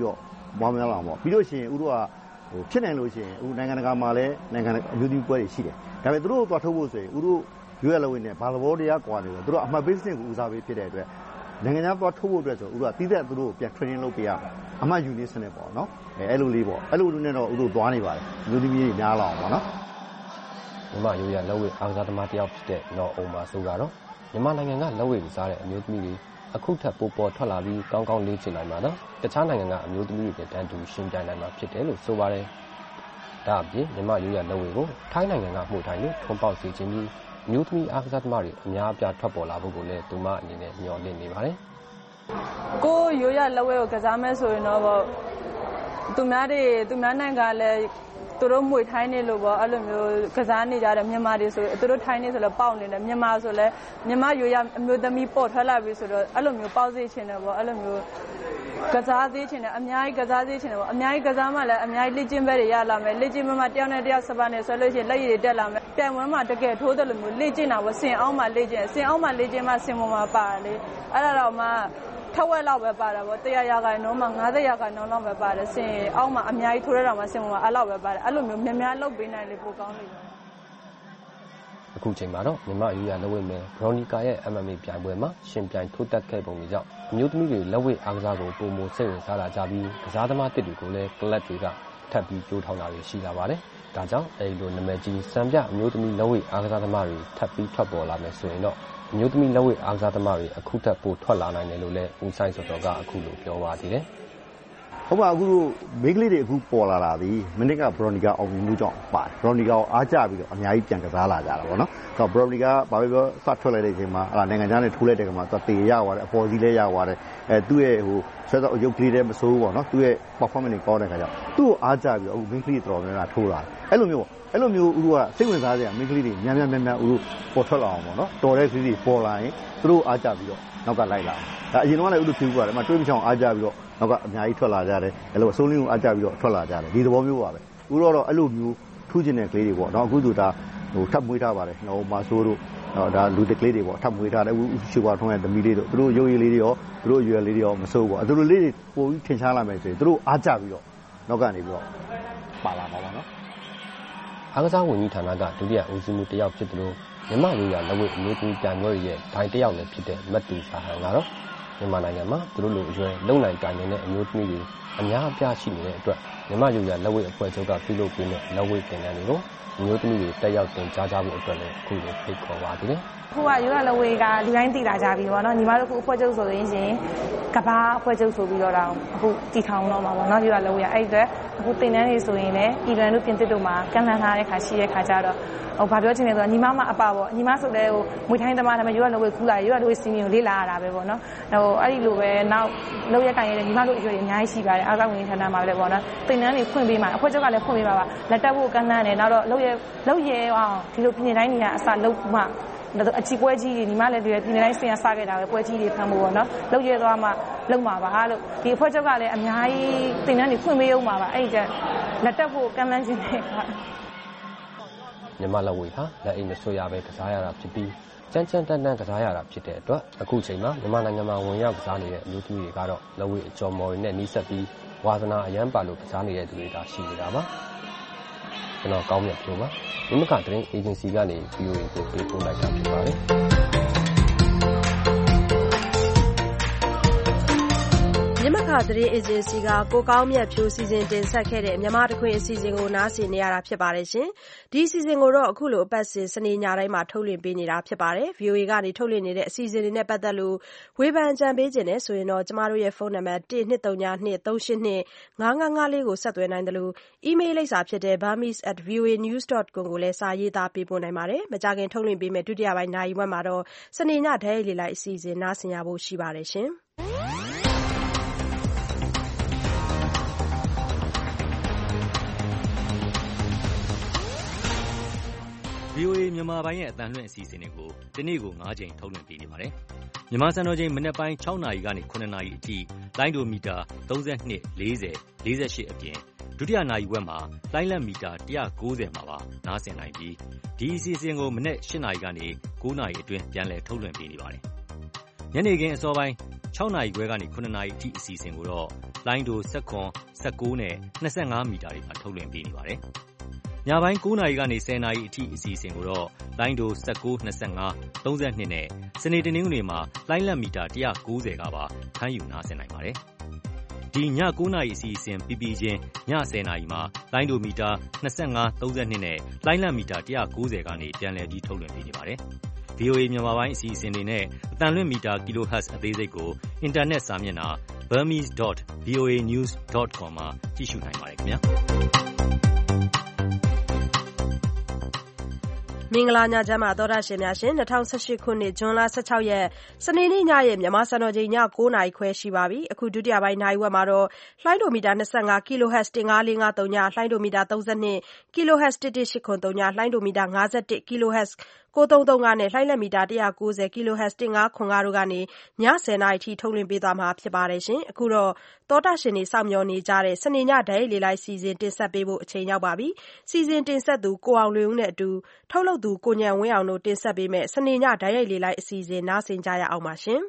ပွားများလာမှာပြီးလို့ရှိရင်ဥတို့ကဟိုဖြစ်နိုင်လို့ရှိရင်ဥနိုင်ငံတကာမှာလည်းနိုင်ငံအမျိုးသမီးပွဲတွေရှိတယ်ဒါပေမဲ့သူတို့သွားထုတ်ဖို့ဆိုရင်ဥတို့ရွေးရလို့နဲ့ဘာသဘောတရားကွာနေတယ်သူတို့အမှတ်ပေးစနစ်ကိုဦးစားပေးဖြစ်တဲ့အတွက်နိုင်ငံခြားသွားထုတ်ဖို့အတွက်ဆိုဥတို့ကတီးတဲ့သူတို့ကိုပြန် training လုပ်ပေးရမယ်အမှတ်ယူနေစနစ်ပေါ့နော်အဲအဲ့လိုလေးပေါ့အဲ့လိုလိုနဲ့တော့ဥတို့သွားနေပါတယ်အမျိုးသမီးတွေများလာအောင်ပေါ့နော်မြန်မာရိုးရလက်ဝဲအားကစားသမားတယောက်ဖြစ်တဲ့နော်အောင်ပါဆိုကတော့မြန်မာနိုင်ငံကလက်ဝဲကစားတဲ့အမျိုးသမီးတွေအခုထပ်ပိုပေါ်ထွက်လာပြီးကောင်းကောင်းလေ့ကျင့်နိုင်မှာတော့တခြားနိုင်ငံကအမျိုးသမီးတွေတန်းတူရှင်းပြနိုင်မှာဖြစ်တယ်လို့ဆိုပါတယ်ဒါအပြင်မြန်မာရိုးရလက်ဝဲကိုထိုင်းနိုင်ငံကမှုထိုင်လို့ထုံးပေါက်စေခြင်းပြီးမျိုးသမီးအားကစားသမားတွေအများအပြားထွက်ပေါ်လာဖို့ကိုလည်းသူမအနေနဲ့မျှော်လင့်နေပါတယ်ကိုရိုးရလက်ဝဲကိုကစားမယ်ဆိုရင်တော့သူများတွေသူများနိုင်ငံလည်းသူတို့မွေထိုင်းနေလို့ပေါ့အဲ့လိုမျိုးကစားနေကြတယ်မြန်မာတွေဆိုသူတို့ထိုင်းနေဆိုလည်းပေါက်နေတယ်မြန်မာဆိုလည်းမြန်မာရိုးရအမျိုးသမီးပေါ်ထွက်လာပြီဆိုတော့အဲ့လိုမျိုးပေါက်စေချင်တယ်ပေါ့အဲ့လိုမျိုးကစားသေးချင်တယ်အများကြီးကစားသေးချင်တယ်ပေါ့အများကြီးကစားမှလည်းအများကြီးလေ့ကျင့်ပဲတွေရလာမယ်လေ့ကျင့်မှမှတယောက်နဲ့တယောက်စပါးနဲ့ဆွဲလို့ရှိရင်လက်ရည်တွေတက်လာမယ်ပြိုင်ပွဲမှာတကယ်ထိုးတယ်လို့မျိုးလေ့ကျင့်တာပေါ့စင်အောင်မှလေ့ကျင့်စင်အောင်မှလေ့ကျင့်မှစင်ပေါ်မှာပါတယ်လေအဲ့ဒါတော့မှထက်ဝက်လောက်ပဲပါတာပေါ့တရားရခိုင်နှုန်းမှာငါးဆယ်ရာခိုင်နှုန်းလောက်ပဲပါတယ်စင်အောက်မှာအများကြီးထိုးရတာမှစင်ပေါ်မှာအဲ့လောက်ပဲပါတယ်အဲ့လိုမျိုးများများလုပ်ပေးနိုင်လေပိုကောင်းလိမ့်မယ်အခုချိန်မှာတော့မြန်မာရိုးရလက်ဝဲမယ်ဘရိုနီကာရဲ့ M M A ပြိုင်ပွဲမှာရှင်ပြိုင်ထိုးတက်ခဲ့ပုံတွေကြောင့်အမျိုးသမီးတွေလက်ဝဲအားကစားကိုပုံမစိတ်ဝင်စားလာကြပြီးကစားသမားတစ်တွေကိုလည်းကလပ်တွေကထပ်ပြီးကြိုးထောင်တာတွေရှိလာပါတယ်ဒါကြောင့်အဲဒီလိုနာမည်ကြီးစံပြအမျိုးသမီးလက်ဝဲအားကစားသမားတွေထပ်ပြီးထွက်ပေါ်လာမယ်ဆိုရင်တော့အမျိုးသမီးလက်ဝဲအားကစားသမားတွေအခုထပ်ပိုထွက်လာနိုင်တယ်လို့လည်းဦးဆိုင်စောတော်ကအခုလိုပြောပါသေးတယ်ဟုတ်ပါအခုတို့မိန်းကလေးတွေအခုပေါ်လာတာဒီမနစ်ကဘရိုနီကာအောင်မြင်မှုကြောင့်ပါတယ်ဘရိုနီကာကိုအားကျပြီးတော့အများကြီးပြန်ကစားလာကြတာပေါ့နော်ဆိုတော့ဘရိုနီကာဘာပဲပြောစထွက်လိုက်တဲ့အချိန်မှာအဲ့ဒါနိုင်ငံခြားနဲ့ထိုးလိုက်တဲ့ကမှာသူတေရသွားတယ်အပေါ်စီးလဲရသွားတယ်အဲသူ့ရဲ့ဟိုဆွဲတော့ရုပ်ကလေးတွေမစိုးဘူးပေါ့နော်သူ့ရဲ့ performance တွေကောင်းတဲ့ခါကျတော့သူ့ကိုအားကျပြီးတော့အခုမိန်းကလေးတော်တော်များများထိုးလာတယ်အဲ့လိုမျိုးအဲ့လိုမျိုးဥတို့ကစိတ်ဝင်စားစရာမိန်းကလေးတွေများများများများဥတို့ပေါ်ထွက်လာအောင်ပေါ့နော်တော်တဲ့ကလေးတွေပေါ်လာရင်သူတို့အားကျပြီးတော့နောက်ကလိုက်လာဒါအရင်တော့လည်းဥတို့ဖြူပါတယ်အမှတွေးမချောင်အားကျပြီးတော့နောက်က အများကြီးထွက်လာကြတယ်အဲ့လိုအစိုးလင်းကိုအားကြပြီးတော့ထွက်လာကြတယ်ဒီသဘောမျိုးပါပဲဥတော့တော့အဲ့လိုမျိုးထူးကျင်တဲ့ကလေးတွေပေါ့နော်အခုဆိုဒါဟိုထပ်မွေးထားပါတယ်ဟိုမာဆိုးတို့ဒါလူတကလေးတွေပေါ့ထပ်မွေးထားတယ်ဥရှိွားထုံးရဲ့သမီးလေးတို့သူတို့ရုပ်ရည်လေးတွေရောသူတို့ရွယ်လေးတွေရောမစိုးဘူးပေါ့သူတို့လေးတွေပိုပြီးထင်ရှားလာမယ်ဆိုရင်သူတို့အားကြပြီးတော့နောက်ကနေပြီးတော့ပါလာမှာပါနော်အားကစားဝန်ကြီးဌာနကဒုတိယဦးစီးမှုတယောက်ဖြစ်တယ်လို့မြန်မာလူရလက်ဝဲအမျိုးသမီးပြိုင်ပွဲရဲ့ဒိုင်တယောက်လည်းဖြစ်တဲ့မတ်တူစာဟန်ကတော့မြန်မာနိုင်ငံမှာသူတို့လိုအရွယ်လုံနိုင်တိုင်နေတဲ့အမျိုးသမီးတွေအများအပြားရှိနေတဲ့အတွက်မြန်မာလူရလက်ဝဲအဖွဲ့ချုပ်ကပြုလုပ်ပေးတဲ့လက်ဝဲသင်တန်းတွေကိုအမျိုးသမီးတွေတက်ရောက်သင်ကြားကြဖို့အတွက်လည်းအခုလိုဖိတ်ခေါ်ပါသေးတယ်အခုကရိုးရလက်ဝဲကလူတိုင်းသိလာကြပြီပေါ့နော်ညီမတို့အခုအဖွဲ့ချုပ်ဆိုရင်ရှင်ကဘာအဖွဲ့ချုပ်ဆိုပြီးတော့တောင်အခုတည်ထောင်တော့မှာပေါ့နော်ရိုးရလက်ဝဲကအဲ့အတွက်အခုသင်တန်းတွေဆိုရင်လည်းပြည်တွင်းတို့ပြင်သစ်တို့မှာကန့်လန့်ထားတဲ့ခါရှိတဲ့ခါကျတော့ဟိုဘာပြောချင်လဲဆိုတော့ညီမမအပပေါ့ညီမဆိုလဲဟိုမွေထိုင်းသမားဒါပေမဲ့ရိုးရလက်ဝဲကူးလာရိုးရလက်ဝဲစီမီကိုလေးလာရတာပဲပေါ့နော်ဟိုအဲ့ဒီလိုပဲနောက်လောက်ရက်ကန်ရတဲ့ညီမတို့အရွယ်တွေအများကြီးရှိပါတယ်အားကစားဝန်ကြီးဌာနမှာလည်းပေါ့နော်သင်တန်းတွေဖွင့်ပေးမှာအဖွဲ့ချုပ်ကလည်းဖွင့်ပေးပါပါလက်တက်ဖို့ကန့်လန့်တယ်နောက်တော့လောက်ရလောက်ရအောင်ဒီလိုပြည်တိုင်းနေရအစလောက်မှအချီပွဲကြီးတွေညီမလည်းဒီပြည်တိုင်းဆင်ရစခဲ့တာပဲပွဲကြီးတွေဖမ်းဖို့ပေါ့နော်လောက်ရဲသွားမှလုံမှာပါလို့ဒီအဖွဲ့ချုပ်ကလည်းအများကြီးသင်တန်းတွေဖွင့်ပေးအောင်ပါပါအဲ့ဒီလက်တက်ဖို့ကန့်လန့်ခြင်းတွေမြန်မာလက်ဝဲဟာလက်အိမ်မဆွရပဲကစားရတာဖြစ်ပြီးကြမ်းကြမ်းတမ်းတမ်းကစားရတာဖြစ်တဲ့အတွက်အခုချိန်မှာမြန်မာနိုင်ငံမှာဝင်ရောက်ကစားနေတဲ့အမျိုးသမီးတွေကတော့လက်ဝဲအကျော်မော်တွေနဲ့နှိစက်ပြီးဝါသနာအရန်ပါလို့ကစားနေတဲ့သူတွေဒါရှိနေတာပါကျွန်တော်ကောင်းမြတ်ပြောပါဒီမကသတင်းအေဂျင်စီကနေ ဗီအိုအေ ကိုပေးပို့လိုက်တာဖြစ်ပါတယ်မြမခသတင်းအေဂျင်စီကကိုကောင်းမြတ်ဖြိုးစီစဉ်တင်ဆက်ခဲ့တဲ့မြန်မာတခွင်အစီအစဉ်ကိုနားဆင်နေရတာဖြစ်ပါတယ်ရှင်။ဒီအစီအစဉ်ကိုတော့အခုလိုအပတ်စဉ်စနေညတိုင်းမှာထုတ်လွှင့်ပေးနေတာဖြစ်ပါတယ်။ ဗီအိုအေ ကနေထုတ်လွှင့်နေတဲ့အစီအစဉ်တွေနဲ့ပတ်သက်လို့ဝေဖန်အကြံပေးခြင်းနဲ့ဆိုရင်တော့ကျမတို့ရဲ့ဖုန်းနံပါတ်one two three two two three eight two five five fiveလေးကိုဆက်သွယ်နိုင်တယ်လို့အီးမေးလ်လိပ်စာဖြစ်တဲ့ burmese at v o a news dot com ကိုလည်းစာရေးသားပေးပို့နိုင်ပါတယ်။မကြာခင်ထုတ်လွှင့်ပေးမယ့်ဒုတိယပိုင်းနာရီဝက်မှာတော့စနေညဓာတ်ရိုက်လေလိုက်အစီအစဉ်နားဆင်ရဖို့ရှိပါတယ်ရှင်။ဗီအိုအေ မြန်မာပိုင်းရဲ့အသံလွှင့်အစီအစဉ်တွေကိုဒီနေ့ကို၅ချိန်ထုတ်လွှင့်ပေးနေပါတယ်။မြန်မာစံတော်ချိန်မနက်ပိုင်း၆နာရီကနေ၇နာရီအထိလိုင်းဒိုမီတာ၃၂ ၄၀ ၄၈အပြင်ဒုတိယနာရီဝက်မှာလိုင်းလက်မီတာone ninetyမှာပါနားဆင်နိုင်ပြီးဒီအစီအစဉ်ကိုမနက်၈နာရီကနေ၉နာရီအတွင်းပြန်လည်ထုတ်လွှင့်ပေးနေပါတယ်။ညနေခင်းအစောပိုင်း၆နာရီခွဲကနေ၇နာရီအထိအစီအစဉ်ကိုတော့လိုင်းဒို၁၇ ၁၉နဲ့၂၅မီတာတွေမှာထုတ်လွှင့်ပေးနေပါတယ်။ညပိုင်း၉နာရီကနေ၁၀နာရီအထိအစီအစဉ်ကိုတော့လိုင်းဒို၁၉ ၂၅ ၃၂နဲ့စနေတနင်္ဂနွေမှာလိုင်းလတ်မီတာ၁၉၀ကပါဖမ်းယူနားဆင်နိုင်ပါတယ်။ဒီည၉နာရီအစီအစဉ်ပြီးပြီးချင်းည၁၀နာရီမှာလိုင်းဒိုမီတာ၂၅ ၃၂နဲ့လိုင်းလတ်မီတာ၁၉၀ကနေပြန်လည်ပြီးထုတ်လွှင့်ပေးနေပါတယ်။ ဗီအိုအေ မြန်မာပိုင်းအစီအစဉ်တွေနဲ့အသံလွှင့်မီတာ kilohertz အသေးစိတ်ကိုအင်တာနက်စာမျက်နှာ burmese dot v o a news dot com မှာကြည့်ရှုနိုင်ပါတယ်ခင်ဗျာ။မင်္ဂလာညချမ်းပါသောတာရှင်များရှင်၂၀၁၈ခုနှစ်ဇွန်လ၁၆ရက်စနေနေ့ညရဲ့မြန်မာစံတော်ချိန်ည၉နာရီခွဲရှိပါပြီအခုဒုတိယပိုင်းနိုင်ဝက်မှာတော့လှိုင်းဒိုမီတာ၂၅ kilohertz ၁၅၄၅၃ညလှိုင်းဒိုမီတာ၃၂ kilohertz ၁၁၈၇၃ညလှိုင်းဒိုမီတာ၅၁ kilohertz ကိုသုံးသုံးကနေလှိုင်းလက်မီတာ၁၉၀ kilohertz ၁၅ခွန်၅တို့ကနေည၁၀နာရီထိထုတ်လွှင့်ပေးသွားမှာဖြစ်ပါတယ်ရှင်အခုတော့သောတာရှင်တွေစောင့်မျှော်နေကြတဲ့စနေညဓာတ်ရိုက်လေးလိုက်စီစဉ်တင်ဆက်ပေးဖို့အချိန်ရောက်ပါပြီစီစဉ်တင်ဆက်သူကိုအောင်လွင်ဦးနဲ့အတူထုတ်လုပ်သူကိုညံဝင်းအောင်တို့တင်ဆက်ပေးမယ်စနေညဓာတ်ရိုက်လေးလိုက်အစီအစဉ်နားဆင်ကြရအောင်ပါရှင်